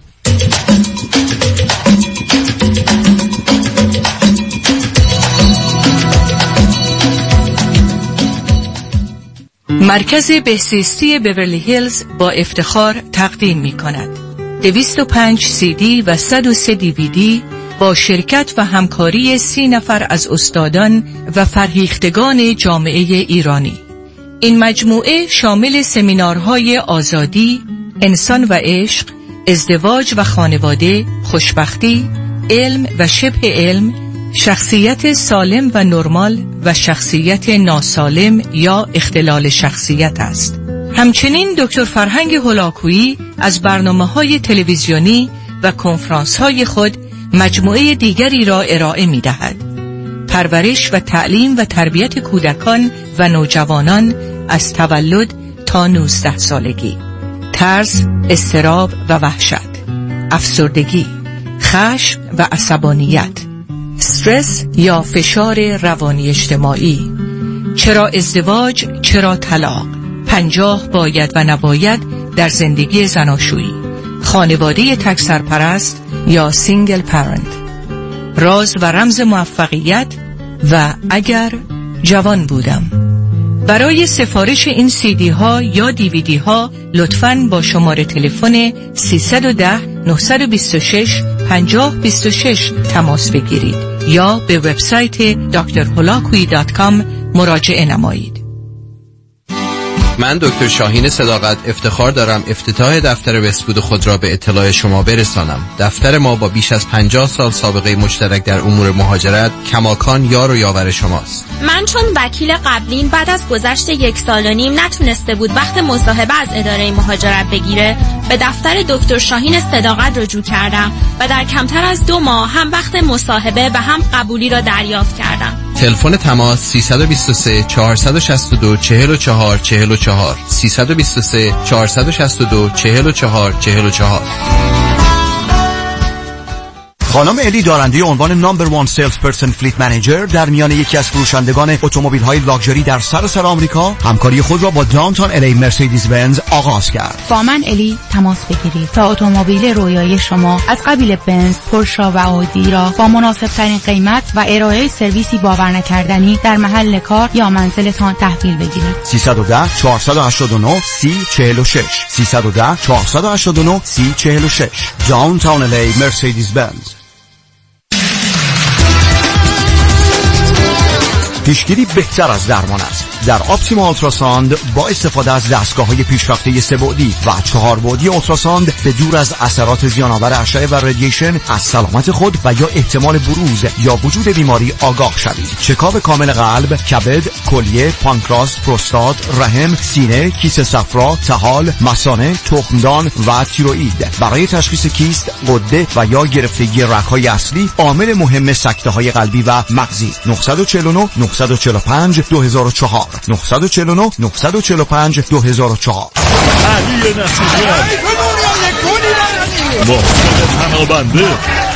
مرکز بهزیستی بیورلی هیلز با افتخار تقدیم می کند 205 CD و 103 DVD با شرکت و همکاری 30 نفر از استادان و فرهیختگان جامعه ایرانی. این مجموعه شامل سمینارهای آزادی، انسان و عشق، ازدواج و خانواده، خوشبختی، علم و شبه علم، شخصیت سالم و نرمال و شخصیت ناسالم یا اختلال شخصیت است. همچنین دکتر فرهنگ هولاکویی از برنامه‌های تلویزیونی و کنفرانس‌های خود مجموعه دیگری را ارائه می‌دهد. پرورش و تعلیم و تربیت کودکان و نوجوانان از تولد تا 19 سالگی، ترس، اضطراب و وحشت، افسردگی، خشم و عصبانیت، استرس یا فشار روانی اجتماعی، چرا ازدواج، چرا طلاق، 50 باید و نباید در زندگی زناشویی، خانواده تک سرپرست یا سینگل پرنت، راز و رمز موفقیت و اگر جوان بودم. برای سفارش این CD ها یا DVD ها لطفاً با شماره تلفن 310-926-5026 تماس بگیرید یا به وبسایت drholakui.com مراجعه نمایید. من دکتر شاهین صداقت افتخار دارم افتتاح دفتر بهبود خود را به اطلاع شما برسانم. دفتر ما با بیش از 50 سال سابقه مشترک در امور مهاجرت کماکان یار و یاور شماست. من چون وکیل قبلیم بعد از گذشت 1 سال و نیم نتونسته بود وقت مصاحبه از اداره مهاجرت بگیره، به دفتر دکتر شاهین صداقت رجوع کردم و در کمتر از 2 ماه هم وقت مصاحبه و هم قبولی را دریافت کردم. تلفن تماس 323 462 44 44 323 462 44 44. خانم الی دارنده عنوان نمبر 1 سیلز پرسن فلیت منیجر در میان یکی از فروشندگان اتومبیل‌های لاکچری در سراسر آمریکا همکاری خود را با داونتاون الی مرسدس بنز آغاز کرد. با من الی تماس بگیرید تا اتومبیل رویایی شما از قبیل بنز، پورشه و اودی را با مناسب ترین قیمت و ارائه سرویسی باور نکردنی در محل کار یا منزلتان تحویل بگیرید. 310 489 3046 310 489 3046 داونتاون الی مرسدس بنز. پیشگیری بهتر از درمان است. در اپتیما اولتراساند با استفاده از دستگاه‌های پیشرفته 3 بعدی و 4 بعدی اولتراساند به دور از اثرات زیان‌آور اشعه و رادییشن از سلامت خود و یا احتمال بروز یا وجود بیماری آگاه شوید. چکاپ کامل قلب، کبد، کلیه، پانکراس، پروستات، رحم، سینه، کیسه صفرا، طحال، مثانه، تخمدان و تیروئید برای تشخیص کیست، غده و یا گرفتگی رگ‌های اصلی عامل مهم سکته‌های قلبی و مغزی. 949 945 2004 949 945 2004. علی نصیریان محسن پنابنده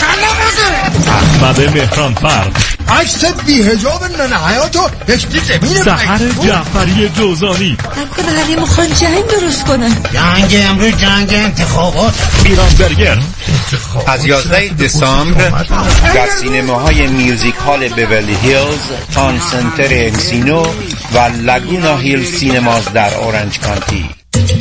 احمد مهرانفر عکس بی‌حجاب ننه حیاتو هشتی زمین سحر جعفری جوزانی نکنه حریم خان جنگ درست کنن. جنگ امروز جنگ انتخابات. ایران برگر از 11 دسامبر در سینماهای میوزیک هال بیورلی هیلز، تان سنتر انسینو و لاگونا هیل سینماز در اورنج کانتی.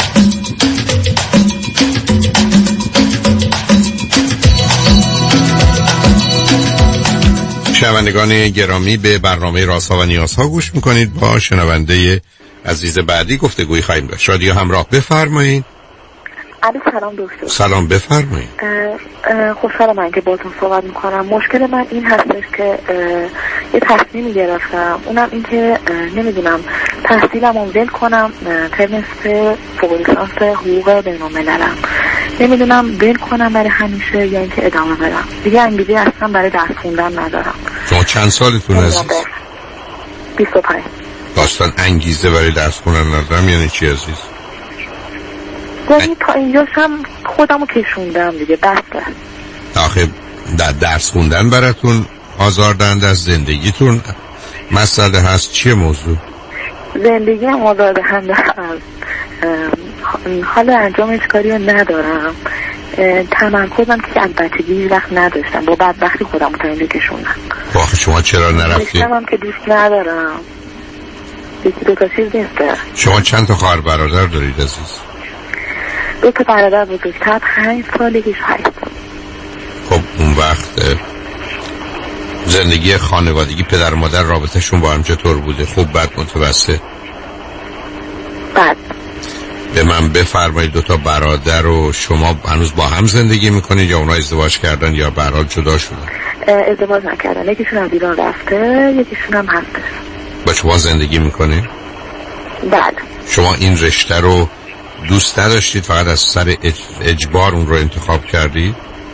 شنوندگان گرامی به برنامه رازها و نیازها گوش میکنید. با شنونده عزیز بعدی گفتگوی خواهیم داشت. رادیو همراه، بفرمایید. علی سلام دکتر. سلام، بفرمایید. خوشحالم من که باهاتون صحبت میکنم. مشکل من این هستش که یه تصمیمی گرفتم، اونم این که نمیدونم تحصیلمو ول کنم ترمستر فوق لیسانس حقوق بین‌المللم، نمیدونم ول کنم برای همیشه یا اینکه ادامه بدم. دیگه انگیزه اصلا برای درس خوندن ندارم. شما چند سالتون عزیز؟ 25. داستان انگیزه برای درس خوندن ندارم یعنی چی عزیز؟ یعنی تا اینجاش هم خودمو کشوندم دیگه، بس کرد. آخه در درس خوندن براتون آزاردهنده از زندگیتون مسئله هست؟ چیه موضوع؟ زندگی هم آزاردهنده هست، حالا انجامش کاری رو ندارم، تمرکزم که از بچگی وقت نداشتم، با بدبختی خودم تا اینجا کشوندم. آخه شما چرا نرفتید؟ هم که دوست ندارم، یکی دو تا چیز نیسته. شما چند تا خواهر برادر دارید عزیز؟ 2 تا برادر بزرگتر، 5 سالگیش هست. خب اون وقت زندگی خانوادگی پدر و مادر رابطهشون با هم چطور بوده؟ خوب، بد، متوسط؟ بد. به من بفرمایید 2 تا برادر و شما هنوز با هم زندگی میکنید یا اونا ازدواج کردن یا به هر حال جدا شدن؟ ازدواج نکردن، یکیشون از ایران رفته، یکیشون هم هستش. با شما زندگی میکنید؟ بله. شما این رشته رو دوست نداشتید، فقط از سر اجبار اون رو انتخاب کردید؟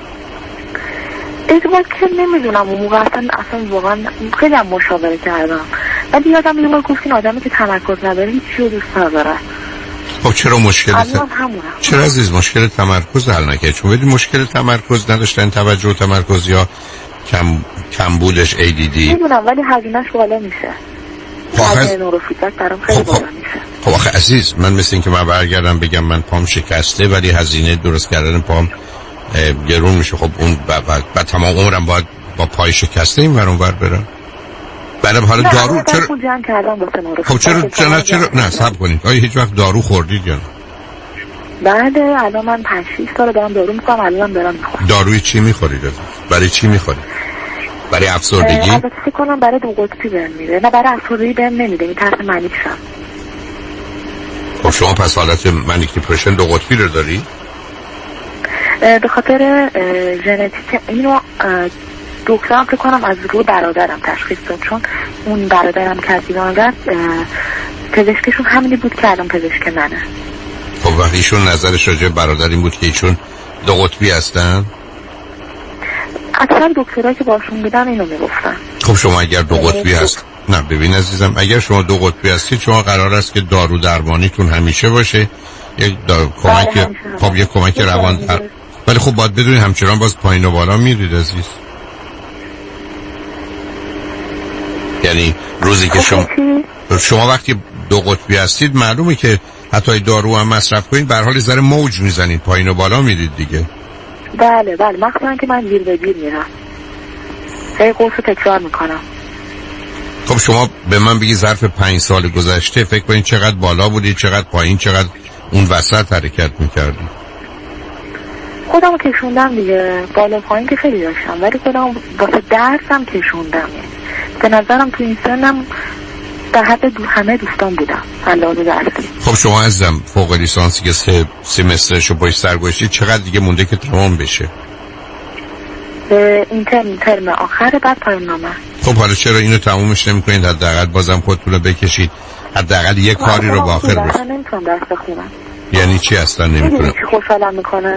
اجبار که نمیدونم، اون موقع اصلا واقعا خیلی هم مشاوره کردم، ولی یادم یه بار گفت این آدمی که تمرکز نداره هیچ چیزی دوست نداره. خب چرا چرا عزیز مشکل تمرکز حل نکردید؟ چون بدید مشکل تمرکز نداشتن توجه و تمرکز یا کمبودش ADD میدونم ولی هزینه‌اش بالا میشه. هزینه نوروفیدبک برام خیلی بالا میشه. خب آخه عزیز من مثل این که من برگردم بگم من پام شکسته ولی هزینه درست کردن پام گرون میشه. خب اون بعد تمام عمرم باید با پای شکسته این ور اون ور برم. بعدم حالا دارو چرا خب چرا نه صبر کنید. آیا هیچ وقت دارو خوردید یا نه؟ بله الان من 5-6 سال دارم دارو میخورم. الان دارم میخورم. داروی چی میخورید؟ برای چی میخورید؟ برای افسردگی؟ البته فکر کنم برای دو قطبی بهم میده. نه برای افسردگی بهم نمیده. میترسم منیک شم. خب شما پس حالت منیک دیپرشن دو قطبی رو داری؟ به خاطر ژنتیک اینو دکترم فکر کنم از روی برادرم تشخیص داد، چون اون برادرم که از ایران رفت پزشکشون همینی بود که الان پزشک منه. خب وقتی ایشون نظرش راجع برادر این بود که ایشون دو قطبی هستن؟ اکثر دکترها که باشون بودن اینو میگفتن. خب شما اگر دو قطبی هست نه ببین عزیزم اگر شما دو قطبی هستید شما قرار است که دارو درمانیتون همیشه باشه یک کمک خب یک کمک روان ولی خب باید بدونید همچنان باز پایین و بالا میرید عزیز. یعنی روزی که شما وقتی دو قطبی هستید معلومه که حتی دارو هم مصرف کنید به هر حال ذره موج میزنید پایین و بالا میرید دیگه. بله مخصوصا که من گیر به گیر میرم هی قرص تکرار میکنم. خب شما به من بگی ظرف 5 سال گذشته فکر کنید چقدر بالا بودید چقدر پایین چقدر اون وسط حرکت میکردید؟ خودمو کشوندم دیگه بالا پایین که خیلی داشتم ولی خودم واسه درسم کشوندم. به نظرم تو این سنم در حد همه دوستان بودم علاوه درسی. خب شما عزیزم فوق لیسانسی که 3 سمسترشو پشت سر گذاشتید چقدر دیگه مونده که تمام بشه؟ این ترم آخر بعد پایان نامه. خب حالا چرا اینو تمومش نمی‌کنید؟ حداقل بازم خودتون رو بکشید حداقل یه کاری رو با آخر برسید. من نمیتونم درس بخونم. یعنی چی اصلا نمیتونم؟ چی خوشحالم میکنه؟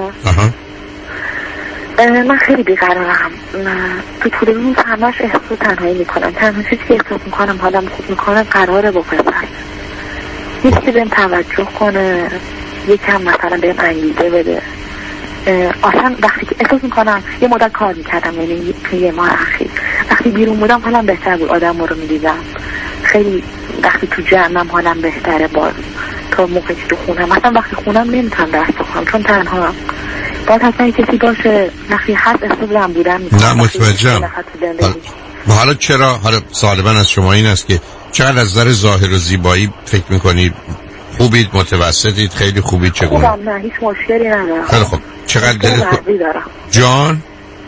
من خیلی بیقرارم. تو طول روز همش احساس تنهایی میکنم. تنها چیزی که احساس میکنم حالم خوب میکنه قراره با پسر یکی بهم توجه کنه یکم مثلا بهم انگیزه بده. اصلا وقتی که احساس میکنم یه مدت کار میکردم یعنی یه ماه اخیر وقتی بیرون بودم حالم بهتر بود. آدم رو میدیدم خیلی وقتی تو جمعم حالم بهتره تا موقعی که تو خونم. مثلا وقتی خونم نمیتونم درس بخونم چون تنها باید حتما کسی باشه. وقتی هست احساس دارم بودم نه متوجهم. حالا چرا حالا سوال من از شما این است که چقدر از نظر ظاهر و زیبایی فکر میکنید خوبید متوسطید خیلی خوبید چگونه؟ خوبم نه هیچ مشکلی ندارم. خیلی خوب چقدر دلت جان؟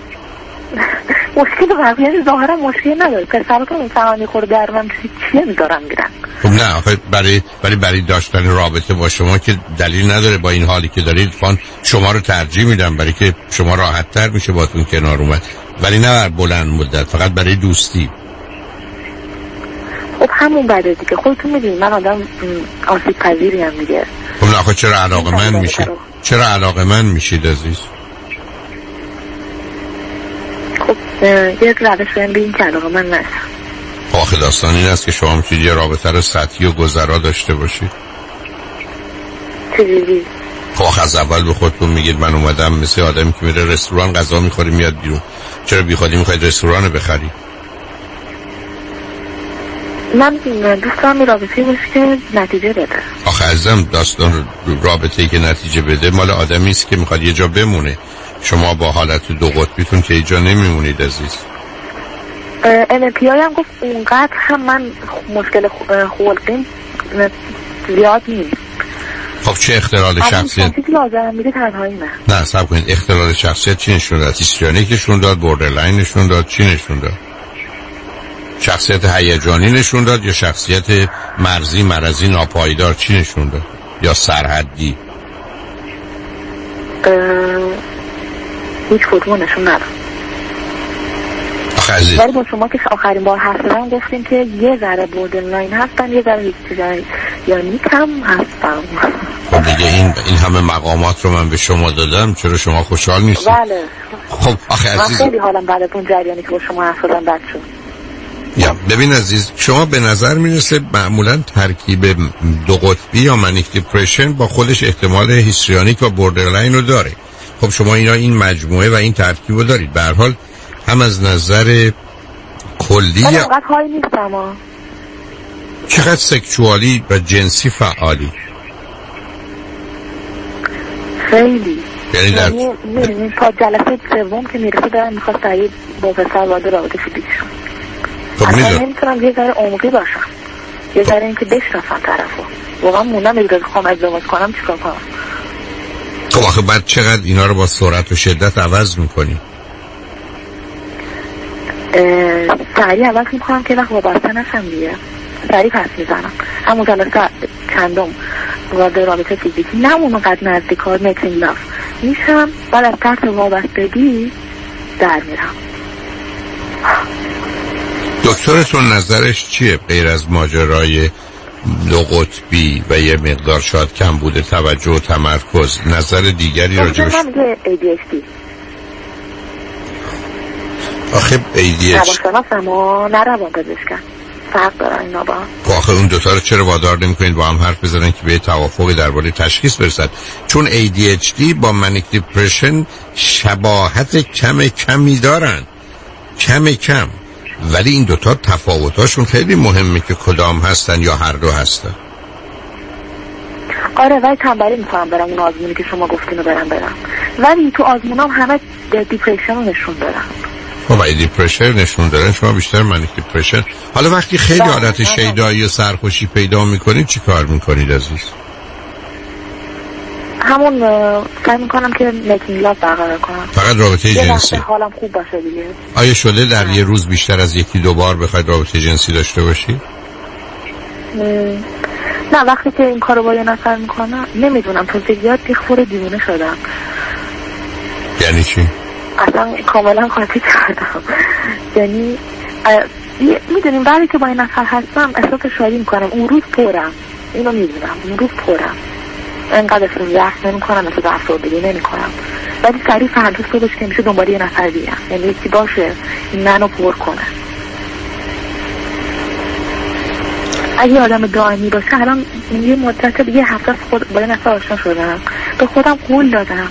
مشکل قلبی یعنی ظاهرا مشکل نداره. پسرا که میفهمن خورده درمم چیه میذارن میرن. خب نه آخه برای داشتن رابطه با شما که دلیل نداره. با این حالی که دارید شما رو ترجیح میدم برای که شما راحت تر میشه باتون کنار اومد ولی نه بر بلند مدت فقط برای دوستی. خب همون بده دیگه خودتون میدونید من آدم آسیب پذیری هم دیگه. خب نه آخه چرا علاقه‌مند میشید؟ چرا علاقه‌مند میشید عزیز؟ خب یک روش بهم بگین که علاقه‌مند نشم. آخه داستان این است که شما میتونید یه رابطه رو سطحی و گذرا داشته باشید. چجوری؟ خب آخه از اول به خودتون میگید من اومدم مثل آدمی که میره رستوران غذا میخوری میاد بیرون. چرا بیخودی میخواید رستوران رو بخری؟ من دوست دارم رابطه‌ای باشه که نتیجه بده. آخه عزیزم داستان رابطه‌ای که نتیجه بده مال آدمی است که میخواد یه جا بمونه. شما با حالت دو قطبیتون که اینجا نمیمونید عزیز. NLP هم گفت اونقدر هم من مشکل خلقیم زیاد نیست. خب چه اختلال شخصیت؟ چیزی لازم میده تنهایی نه صبر کنید اختلال شخصیت چی نشون داد؟ هیستریونیک نشون داد؟ بوردرلاین نشون داد؟ چی نشون داد؟ شخصیت هیجانی نشون داد یا شخصیت مرزی ناپایدار چی نشون داد؟ یا سرحدی؟ هیچ کدوم نشون نداد. ولی با شما که آخرین بار حرف زدم گفتیم که یه ذره بوردرلاین هستن یه ذره هیستریونیک هم هستن. خب دیگه این همه مقامات رو من به شما دادم چرا شما خوشحال نیستید؟ بله. خب آخه عزیز من خیلی حالم بعد از اون جریانی که با شما حرف زدم بد شد. یا ببین عزیز شما به نظر میرسه معمولا ترکیب دو قطبی یا منیک دیپرشن با خودش احتمال هیستریونیک و بوردرلاین رو داره. خب شما این مجموعه و این ترکیب رو دارید. به هر حال هم از نظر کلی. من اونقدر های نیستم. چقدر سکشوالی و جنسی فعالی؟ خیلی. یعنی در تا جلسه سوم که میرسه دارم میخواد سعید با پسر وارد رابطه فیزیکشون. اصلا نمیتونم یه ذره عمقی باشم، یه ذره اینکه بشناسم طرفو. واقعا موندم اگه بخوام ازدواج کنم چیکار کنم؟ خب آخه بعد چقدر اینا رو با سرعت و شدت عوض میکنی؟ سریع عوض میکنم که وقت وابسته نشم دیگه. سریع پس میزنم. همون جلسه چندم وارد رابطه فیزیکی نه اونقدر نزدیک ها میتینگ لاف میشم، بعد از ترس وابستگی در میرم. دکترتون نظرش چیه غیر از ماجرای دو قطبی و یه مقدار شاید کم بوده توجه و تمرکز، نظر دیگری راجبش؟ من میگه ADHD. آخه ADHD روانشناس اما نه روانپزشکم، فرق دارن اینا با. آخه اون دوتا رو چرا وادار نمی‌کنید با هم حرف بزنن که به توافقی درباره تشخیص برسن؟ چون ADHD با منیک دیپرشن شباهت کمی دارن، کم، ولی این دوتا تفاوتاشون خیلی مهمه که کدام هستن یا هر دو هستن. آره ولی تنبلی میکنم برم اون آزمونی که شما گفتین رو برم ولی تو آزمونام همه دیپرشن رو نشون دارن. خب دیپرشن نشون دارن، شما بیشتر منیک دیپرشن. حالا وقتی خیلی حالت شیدایی و سرخوشی پیدا میکنید چی کار میکنید عزیز؟ همون سعی میکنم که میکینگ لاف برقرار کنم، فقط رابطه جنسی. حالم خوب باشه دیگه. آیا شده در یه روز بیشتر از یکی دو بار بخواید رابطه جنسی داشته باشید؟ نه وقتی که این کارو با یه نفر میکنم نمیدونم تو زیاد دیخور دیوونه شدم. یعنی چی؟ اصلا کاملا قاطی کردم. یعنی میدونیم بعدی که با این نفر هستم احساس شادی میکنم، اون روز پرم، اینو میدونم، اون روز پرم، انقدر اصلا زخم نمی کنم، مثل افسردگی نمی کنم، ولی سریع فردا صبحش که میشه دنبال یه نفر دیگه، یعنی یکی باشه این منو پر کنه. اگه آدم دائمی باشه، الان یه مدت دیگه هفته با یه نفر آشنا شدم، به خودم قول دادم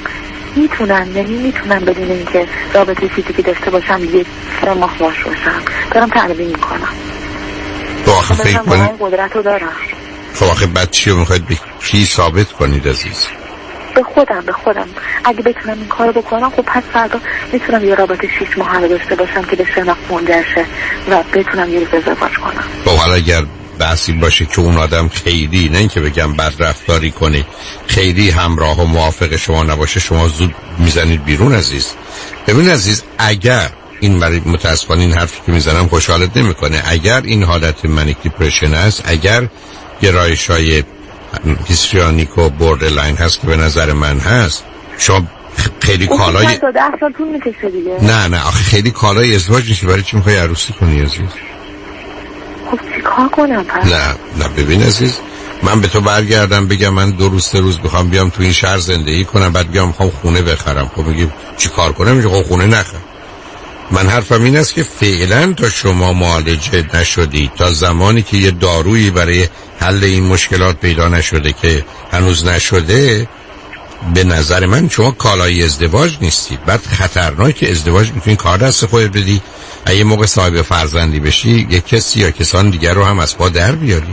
میتونم بدون اینکه رابطه فیزیکی داشته باشم یک 3 ماه باش باشم، دارم تمرین میکنم. تو آخه فکر کنید قدرت رو دارم. خب آخه بعد چی رو میخواید به کی ثابت کنید عزیز؟ به خودم اگه بتونم این کارو بکنم خب پس فردا میتونم یه رابطه 6 ماه داشته باشم که به شناخت منجر شه و بتونم یه روز ازدواج کنم. خب حالا اگر بحثی باشه که اون آدم خیلی، نه اینکه بگم بد رفتاری کنه، خیلی همراه و موافق شما نباشه، شما زود میزنید بیرون عزیز. ببین عزیز، اگر این برای متاسفانه این حرفی که میزنم خوشحالت نمیکنه، اگر این حالت منیک دیپرشن است، اگر گرایش‌های هیستریونیک و بوردرلاین هست که به نظر من هست، شما خیلی کالای 10 سال طول میکشه دیگه. نه آخه خیلی کالای ازدواج نیست، برای چی میخوای عروسی کنی عزیز؟ خب چیکار کنم پس؟ نه ببین عزیز، من به تو برگردم بگم من 2 روز 3 روز بخوام بیام تو این شهر زندگی کنم، بعد بیام میخوام خونه بخرم، خب میگی چی کار کنم؟ میگه خب خونه نخر. من حرفم این است که فعلا تا شما معالجه نشدی، تا زمانی که یه دارویی برای حل این مشکلات پیدا نشده که هنوز نشده، به نظر من شما کالای ازدواج نیستید. بعد خطرناک ازدواج میتونی کار دست خودت بدی، اگه موقع صاحب فرزندی بشی یک کسی یا کسان دیگر رو هم از پا در بیاری.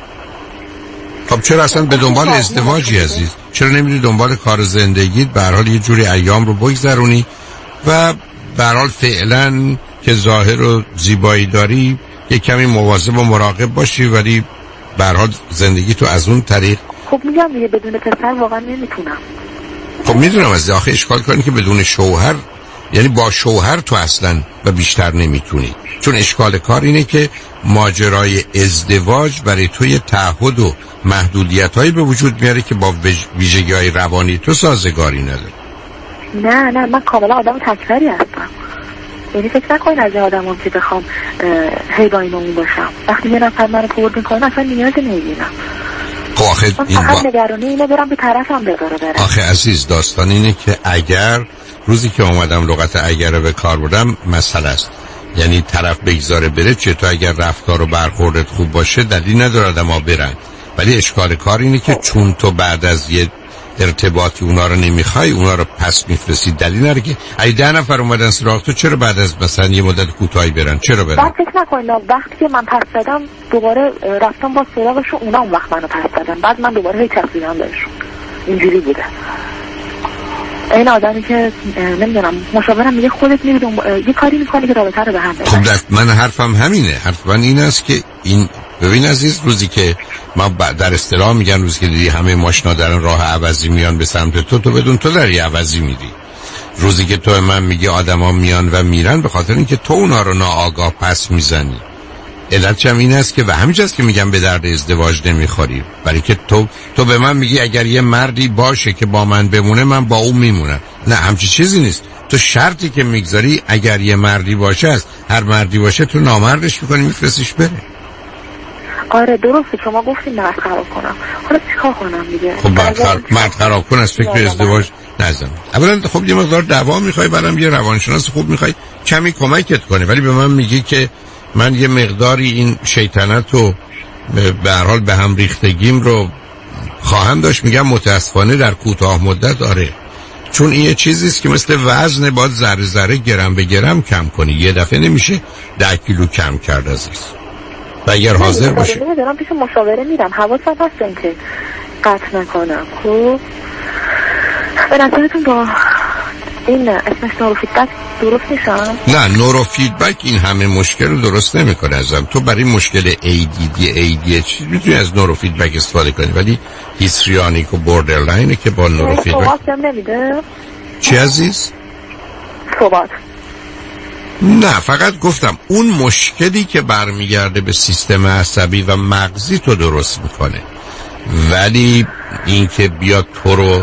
خب چرا اصلا به دنبال ازدواجی عزیز؟ چرا نمیری دنبال کار زندگیت؟ به هر حال یه جوری ایام رو بگذرونی و به هر حال فعلا که ظاهر و زیبایی داری یک کمی مواظب و مراقب باشی، ولی به هر حال زندگی تو از اون طریق. خب میگم دیگه بدون پسر واقعا نمیتونم. خب میدونم از آخه اشکال کنی که بدون شوهر، یعنی با شوهر تو اصلا و بیشتر نمیتونی، چون اشکال کار اینه که ماجرای ازدواج برای تو یه تعهد و محدودیت‌هایی به وجود میاره که با ویژگی‌های روانی تو سازگاری نداره. نه من کاملا آدم تکراری هستم، یعنی فکر نکنین از آدمم که بخوام هی با اینو باشم. وقتی یه نفر منو پورد میکنه اصلا نیازی نمیبینم. خب آخه این فقط نگرانی اینه برم به طرفم بذاره برم. آخه عزیز، داستان اینه که اگر روزی که اومدم لغت اگر رو به کار بردم مسئله است، یعنی طرف بگذاره بره، چه تو اگر رفتار و برخوردت خوب باشه دلیل نداره آدم‌ها برن، ولی اشکال کار اینه که چون تو بعد از یه ارتباطی اونا رو نمیخوای، اونا رو پس میفرستی. دلیل نداره که ای 10 نفر اومدن سراغ تو چرا بعد از مثلا یه مدت کوتاهی برن؟ چرا برن؟ بعد فکر نکنید وقتی که من پس دادم دوباره رفتم با سراغشون، اونا اون وقت منو پس دادن، بعد من دوباره هی چسبیدم بهشون. اینجوری بوده. این آدمی که نمیدونم مشاورم میگه خودت میری یه کاری میکنی که رابطه رو به هم بزنی. خب من حرفم همینه. حرف من این است که این ببین عزیز، روزی که ما در اصطلاح میگن روزی که دیدی همه ماشینا در راه عوضی میان به سمت تو بدون تو داری عوضی میری. روزی که تو من میگی آدما میان و میرن به خاطر اینکه تو اونا رو ناآگاه پس میزنی. علتش هم این است که و همینجاست که میگم به درد ازدواج نمیخوری، برای که تو به من میگی اگر یه مردی باشه که با من بمونه من با اون میمونم. نه همچین چیزی نیست. تو شرطی که میگذاری اگر یه مردی باشه است، هر مردی باشه تو نامردش میکنی میفرستیش بره. آره درسته، شما گفتین مرد خراب کنم، حالا چیکار کنم دیگه؟ خب مرد خراب کن از فکر ازدواج نزن. اولا خب یه مقدار دوا میخوای، بعدم یه روانشناس خوب میخوای کمی کمکت کنه، ولی به من میگی که من یه مقداری این شیطنت رو به هر حال به هم ریختگیم رو خواهم داشت. میگم متاسفانه در کوتاه مدت آره، چون این یه چیزیست که مثل وزن باید ذره ذره گرم به گرم کم کنی، یه دفعه نمیشه 10 کیلو کم کرد عزیز. و اگر حاضر باشی دارم پیش مشاوره میرم، حواسم هست که قطع نکنم. خب به نظرتون با این اسمش نوروفیدبک درست میشم؟ نه نوروفیدبک این همه مشکل رو درست نمیکنه ازم. تو برای مشکل ADHD میتونی از نوروفیدبک استفاده کنی، ولی هیستریونیک و بوردرلاینه که با نوروفیدبک ثبات نمیده. چی عزیز؟ ثبات نه، فقط گفتم اون مشکلی که برمیگرده به سیستم عصبی و مغزی تو درست میکنه، ولی این که بیاد تو رو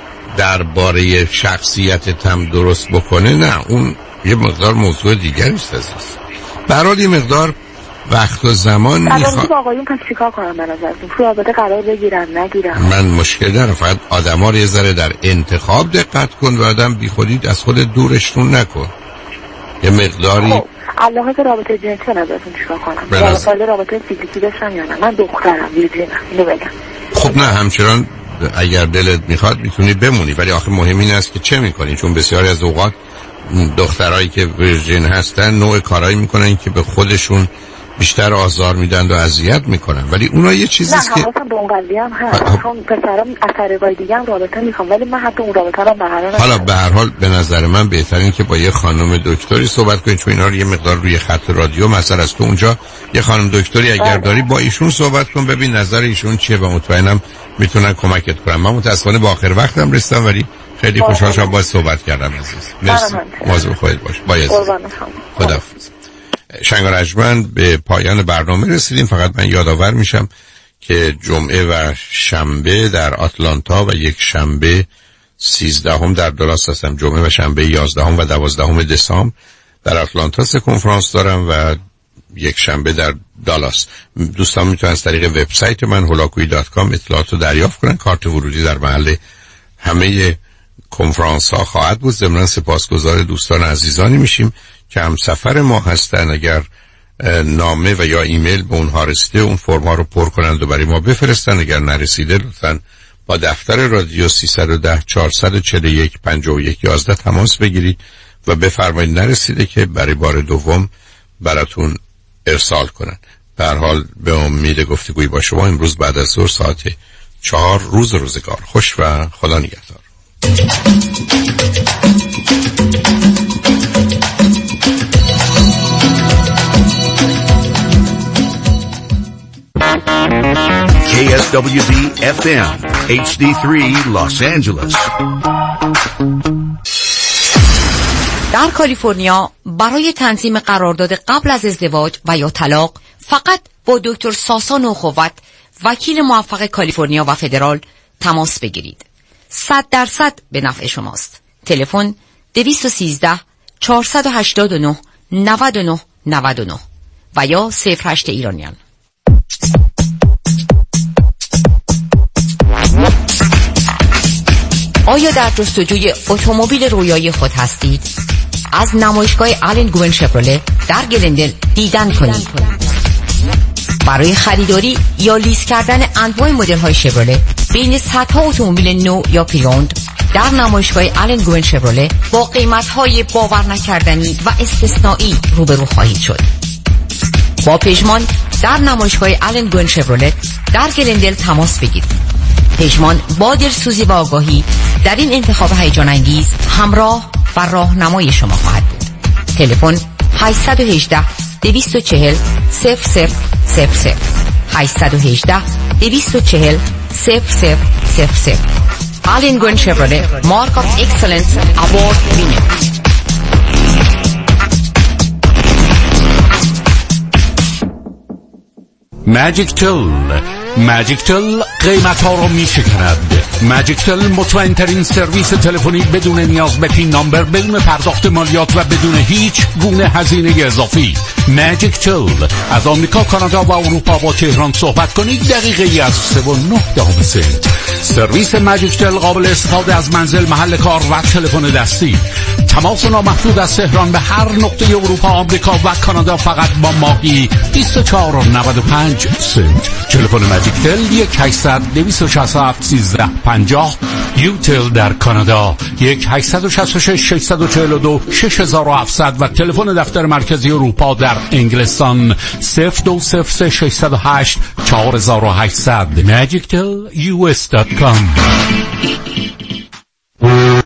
درباره شخصیتت هم درست بکنه نه، اون یه مقدار موضوع دیگری است عزیز. برای یه مقدار وقت و زمان میخواد. با آقایون پس چیکار کنم به نظرتون؟ تو رابطه قرار بگیرم نگیرم؟ من مشکل دارم، فقط آدما رو یه ذره در انتخاب دقت کن و آدم بی خودی از خودت دورشون نکن. یه مقداری خب علاقه رابطه جنسی نظرتون چیکار کنم؟ رابطه فیزیکی داشتم یا نه؟ من دخترم ویرجینم، اینو بگم. خب نه، همچنان اگر دلت میخواد میتونی بمونی، ولی آخه مهم این است که چه میکنی، چون بسیاری از اوقات دخترایی که ویرجین هستن نوع کارایی میکنن که به خودشون بیشتر آزار میدن و اذیت میکنن، ولی اونا یه چیزی است که نه حواسم به اون قضیه هم هست، چون پسرام از طریقای دیگه هم رابطه میخوام، ولی من حتی اون رابطه رو برقرار حالا به هر حال به نظر من بهترین که با یه خانم دکتری صحبت کنید، چون اینا رو یه مقدار روی خط رادیو مثلا از تو اونجا یه خانم دکتری اگر داری با ایشون صحبت کن، ببین نظر ایشون چیه و مطمئنم میتونن کمکت کنن. من متاسفانه با آخر وقتم رسیدم، ولی خیلی خوشحال شدم باهات صحبت کردم عزیز. مرسی. مواظب خودت باش. خداحافظ. شنگ و رجمند به پایان برنامه رسیدیم. فقط من یادآور میشم که جمعه و شنبه در آتلانتا و یک شنبه 13 در دالاس هستم. جمعه و شنبه 11 و 12 دسامبر در آتلانتا سه کنفرانس دارم و یک شنبه در دالاس. دوستان میتونن از طریق وبسایت من holakoyi.com اطلاعات رو دریافت کنن. کارت ورودی در محل همه کنفرانس ها خواهد بود. ضمن سپاسگزار دوستان عزیزانی میشیم که هم سفر ما هستن. اگر نامه و یا ایمیل به اونها رسیده اون فرم ها رو پر کنند و برای ما بفرستن. اگر نرسیده لطفاً با دفتر رادیو 310 441 51 11 تماس بگیرید و بفرمایید نرسیده که برای بار دوم براتون ارسال کنن. به هر حال به امید گفتگوی با شما امروز بعد از ظهر ساعت 4 روزگار خوش و خدا نگهدار. KSWB FM HD3 Los Angeles. در کالیفرنیا برای تنظیم قرارداد قبل از ازدواج و یا طلاق فقط با دکتر ساسا نوخوت، وکیل موفق کالیفرنیا و فدرال تماس بگیرید. 100% به نفع شماست. تلفن 213 489 99 99 و یا 08 ایرانیان. آیا در جستجوی اتومبیل رویایی خود هستید؟ از نمایشگاه آلن گوون شفرله در گلندل دیدن کنید. برای خریداری یا لیز کردن انواع مدل های شفرله بین صدها اتومبیل نو یا پریوند در نمایشگاه آلن گوین شفرله با قیمت‌های باور نکردنی و استثنایی روبرو خواهید شد. با پژمان در نمایشگاه آلن گوین شفرله در گلندل تماس بگیرید. پژمان با دلسوزی و آگاهی در این انتخاب هیجان انگیز همراه و راهنمای شما خواهد بود. تلفن 818 240 0000 818 240 0000. آلن گوین شفرله مارک آف اکسلنس اوارد وینر. ماجیک تل قیمت ها رو می شکند. ماجیک تل مطمئن ترین سرویس تلفنی بدون نیاز به پین نامبر، بدون پرداخت مالیات و بدون هیچ گونه هزینه اضافی. ماجیک تل از آمریکا، کانادا و اروپا با تهران صحبت کنید دقیقه‌ای از 3.9 سنت. سرویس ماجیک تل قابل استفاده از منزل، محل کار و تلفن دستی. تماس نامحدود از تهران به هر نقطه اروپا، آمریکا و کانادا فقط با ماهی 24.95 سنت. تلفن ماجیک تل 1-800-267-1350. یوتل در کانادا 1-866-642-6700 و تلفن دفتر مرکزی اروپا در انگلستان 0206-608-4800. magictelus.com.